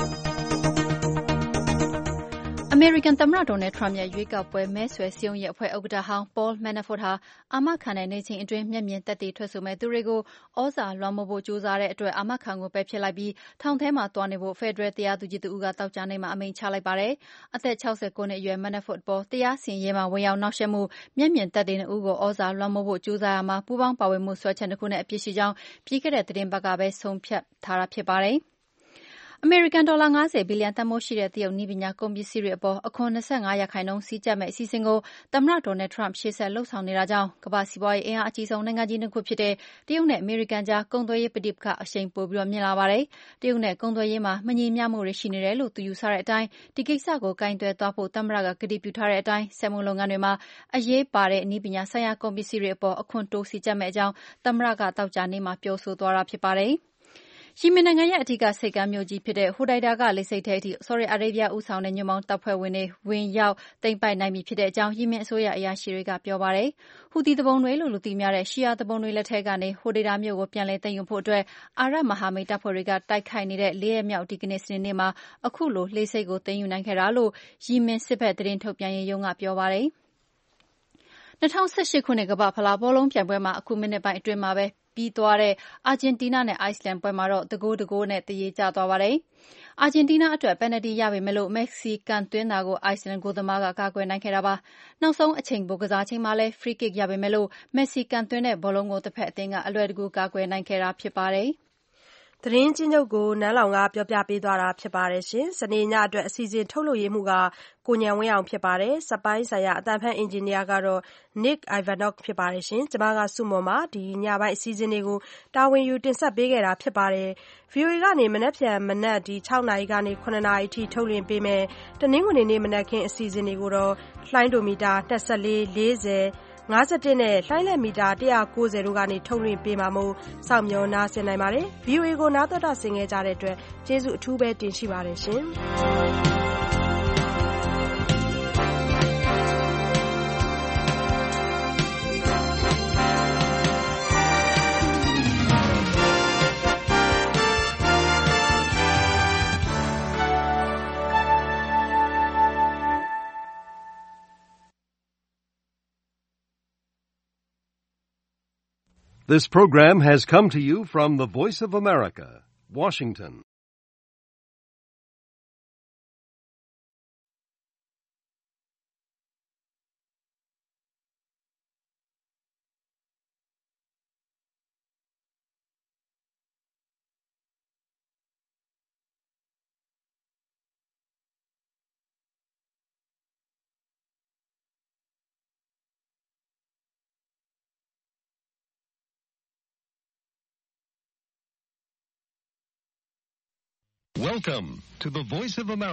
အမေရိကန်သမ္မတဒေါ်နယ်ထရမ့်ရဲ့ရွေးကောက်ပွဲမဲဆွယ်စည်းရုံးရေးအဖွဲ့ဥက္ကဋ္ဌဟောင်း Paul Manafort ဟာအာမခံတဲ့နေ့ချင်းအတွင်းမျက်မြင်သက်သေထွက်ဆိုမဲ့သူတွေကိုဩဇာလွှမ်းမိုးဖို့ကြိုးစားတဲ့အတွက်အာမခံကိုပယ်ဖျက်လိုက်ပြီးထောင်ထဲမှာသွားနေဖို့ဖက်ဒရယ်တရားသူကြီးတဦးကသောကြာနေ့မှာအမိန့်ချလိုက်ပါတယ်။အသက်၆၉နှစ်အရွယ် Manafort ပေါ်တရားစီရင်ရေးမှာဝင်ရောက်နှောက်ယှက်မှုမျက်မြင်သက်သေနှစ်ဦးကိုဩဇာလွှမ်းမိုးဖို့ကြိုးစားရမှာပူးပေါင်းပါဝင်မှုစွဲချက်နှစ်ခုနဲ့အပြစ်ရှိကြောင်းပြီးခဲ့တဲ့သတင်းပတ်ကပဲဆုံးဖြတ်ထားတာဖြစ်ပါတယ်။အမေရိကန်ဒေါ်လာ၅၀ဘီလီယံတန်ဖိုးရှိတဲ့တရုတ်နည်းပညာကုန်ပစ္စည်းတွေအပေါ်အခွန်၂၅ရာခိုင်နှုန်းစည်းကျပ်မယ့်အစီအစဉ်ကိုသမ္မတဒေါ်နယ်ထရမ့်ရှေ့ဆက်လုပ်ဆောင်နေတာကြောင့်ကမ္ဘာ့စီးပွားရေးအင်အားအကြီးဆုံးနိုင်ငံကြီးနှစ်ခုဖြစ်တဲ့တရုတ်နဲ့အမေရိကန်ကြားကုန်သွယ်ရေးပဋိပက္ခအရှိန်ပိုပြီးမြင့်လာပါတယ်။တရုတ်နဲ့ကုန်သွယ်ရေးမှာမညီမျှမှုတွေရှိနေတယ်လို့သူယူဆတဲ့အတိုင်းဒီကိစ္စကိုကိုင်တွယ်သွားဖို့သမ္မတကကတိပြုထားတဲ့အတိုင်းစက်မှုလုပ်ငန်းတွေမှာအရေးပါတဲ့နည်းပညာဆိုင်ရာကုန်ပစ္စည်းတွေအပေါ်အခွန်တိုးစည်းကျပ်မယ့်အကြောင်းသမ္မတကသောကြာနေ့မှာပြောဆိုသွားတာဖြစ်ပါတယ်။ယီမင်နိုင်ငံရဲ့အဓိကဆိပ်ကမ်းမြို့ကြီးဖြစ်တဲ့ဟိုဒိုင်ဒါကလေဆိပ်ထဲအထိဆော်ဒီအာရေဗျဦးဆောင်တဲ့ညွန့်ပေါင်းတပ်ဖွဲ့ဝင်တွေဝင်ရောက်သိမ်းပိုက်နိုင်ပြီဖြစ်တဲ့အကြောင်းယီမင်အစိုးရအရာရှိတွေကပြောပါတယ်။ဟူသီသူပုန်တွေလို့လူသိများတဲ့ရှီယာသူပုန်တွေလက်ထဲကနေဟိုဒိုင်ဒါမြို့ကိုပြန်လည်သိမ်းယူဖို့အတွက်အာရပ်မဟာမိတ်တပ်ဖွဲ့တွေကတိုက်ခိုက်နေတဲ့လေးရက်မြောက်ဒီကနေ့စနေနေ့မှာအခုလိုလေဆိပ်ကိုသိမ်းယူနိုင်ခဲ့တာလို့ယီမင်စစ်ဘက်သတင်းထုတ်ပြန်ရေးရုံးကပြောပါတယ်။၂၀၁၈ခုနှစ်ကမ္ဘာ့ဖလားဘောလုံးပြိုင်ပွဲမှာအခုမိနစ်ပိုင်းအတွင်းမှာပဲပြီးသွားတဲ့အာဂျင်တီးနားနဲ့အိုက်စ်လန်ပွဲမှာတော့တဂိုးတဂိုးနဲ့သရေကျသွားပါတယ်။အာဂျင်တီးနားအတွက်ပယ်နယ်တီရပေမဲ့လို့မက္ကဆီကန်သွင်းတာကိုအိုက်စ်လန်ဂိုးသမားကကာကွယ်နိုင်ခဲ့တာပါ။နောက်ဆုံးအချိန်ပိုကစားချိန်မှာလည်း free kick ရပေမဲ့လို့မက်ဆီကန်သွင်းတဲ့ဘောလုံးကိုတစ်ဖက်အသင်းကအလွယ်တကူကာကွယ်နိုင်ခဲ့တာဖြစ်ပါတယ်။သတင်းချင်းချုပ်ကိုနန်းလောင်ကပြောပြပေးသွားတာဖြစ်ပါတယ်ရှင်။စနေညအတွက်အစီအစဉ်ထုတ်လုပ်ရေးမှုကကိုဉာဏ်ဝင်းအောင်ဖြစ်ပါတယ်။စပိုင်းဆိုင်ရာအတန်ဖန်အင်ဂျင်နီယာကတော့ Nick Ivanov ဖြစ်ပါတယ်ရှင်။ကျွန်မကစုမော်မှာဒီညပိုင်းအစီအစဉ်တွေကိုတာဝန်ယူတင်ဆက်ပေးခဲ့တာဖြစ်ပါတယ်။ဗီအိုအေ ကနေမနက်ဖြန်မနက်ဒီ၆နာရီကနေ၇နာရီအထိထုတ်လွှင့်ပေးမယ်။တနင်္ဂနွေနေ့မနက်ခင်းအစီအစဉ်တွေကိုတော့လှိုင်းဒိုမီတာ၂၄ ၄၀၅၁နဲ့လှိုင်းလက်မီတာ၁၉၀တို့ကနေထုတ်လွှင့်ပေးမှာမို့စောင့်မျှော်နားဆင်နိုင်ပါတယ်။ ဗီအိုအေကိုနားတော်တာဆင်ခဲ့ကြတဲ့အတွက်ကျေးဇူးအထူးပဲတင်ရှိပါတယ်ရှင်။ This program has come to you from the Voice of America, Washington. Welcome to the Voice of America.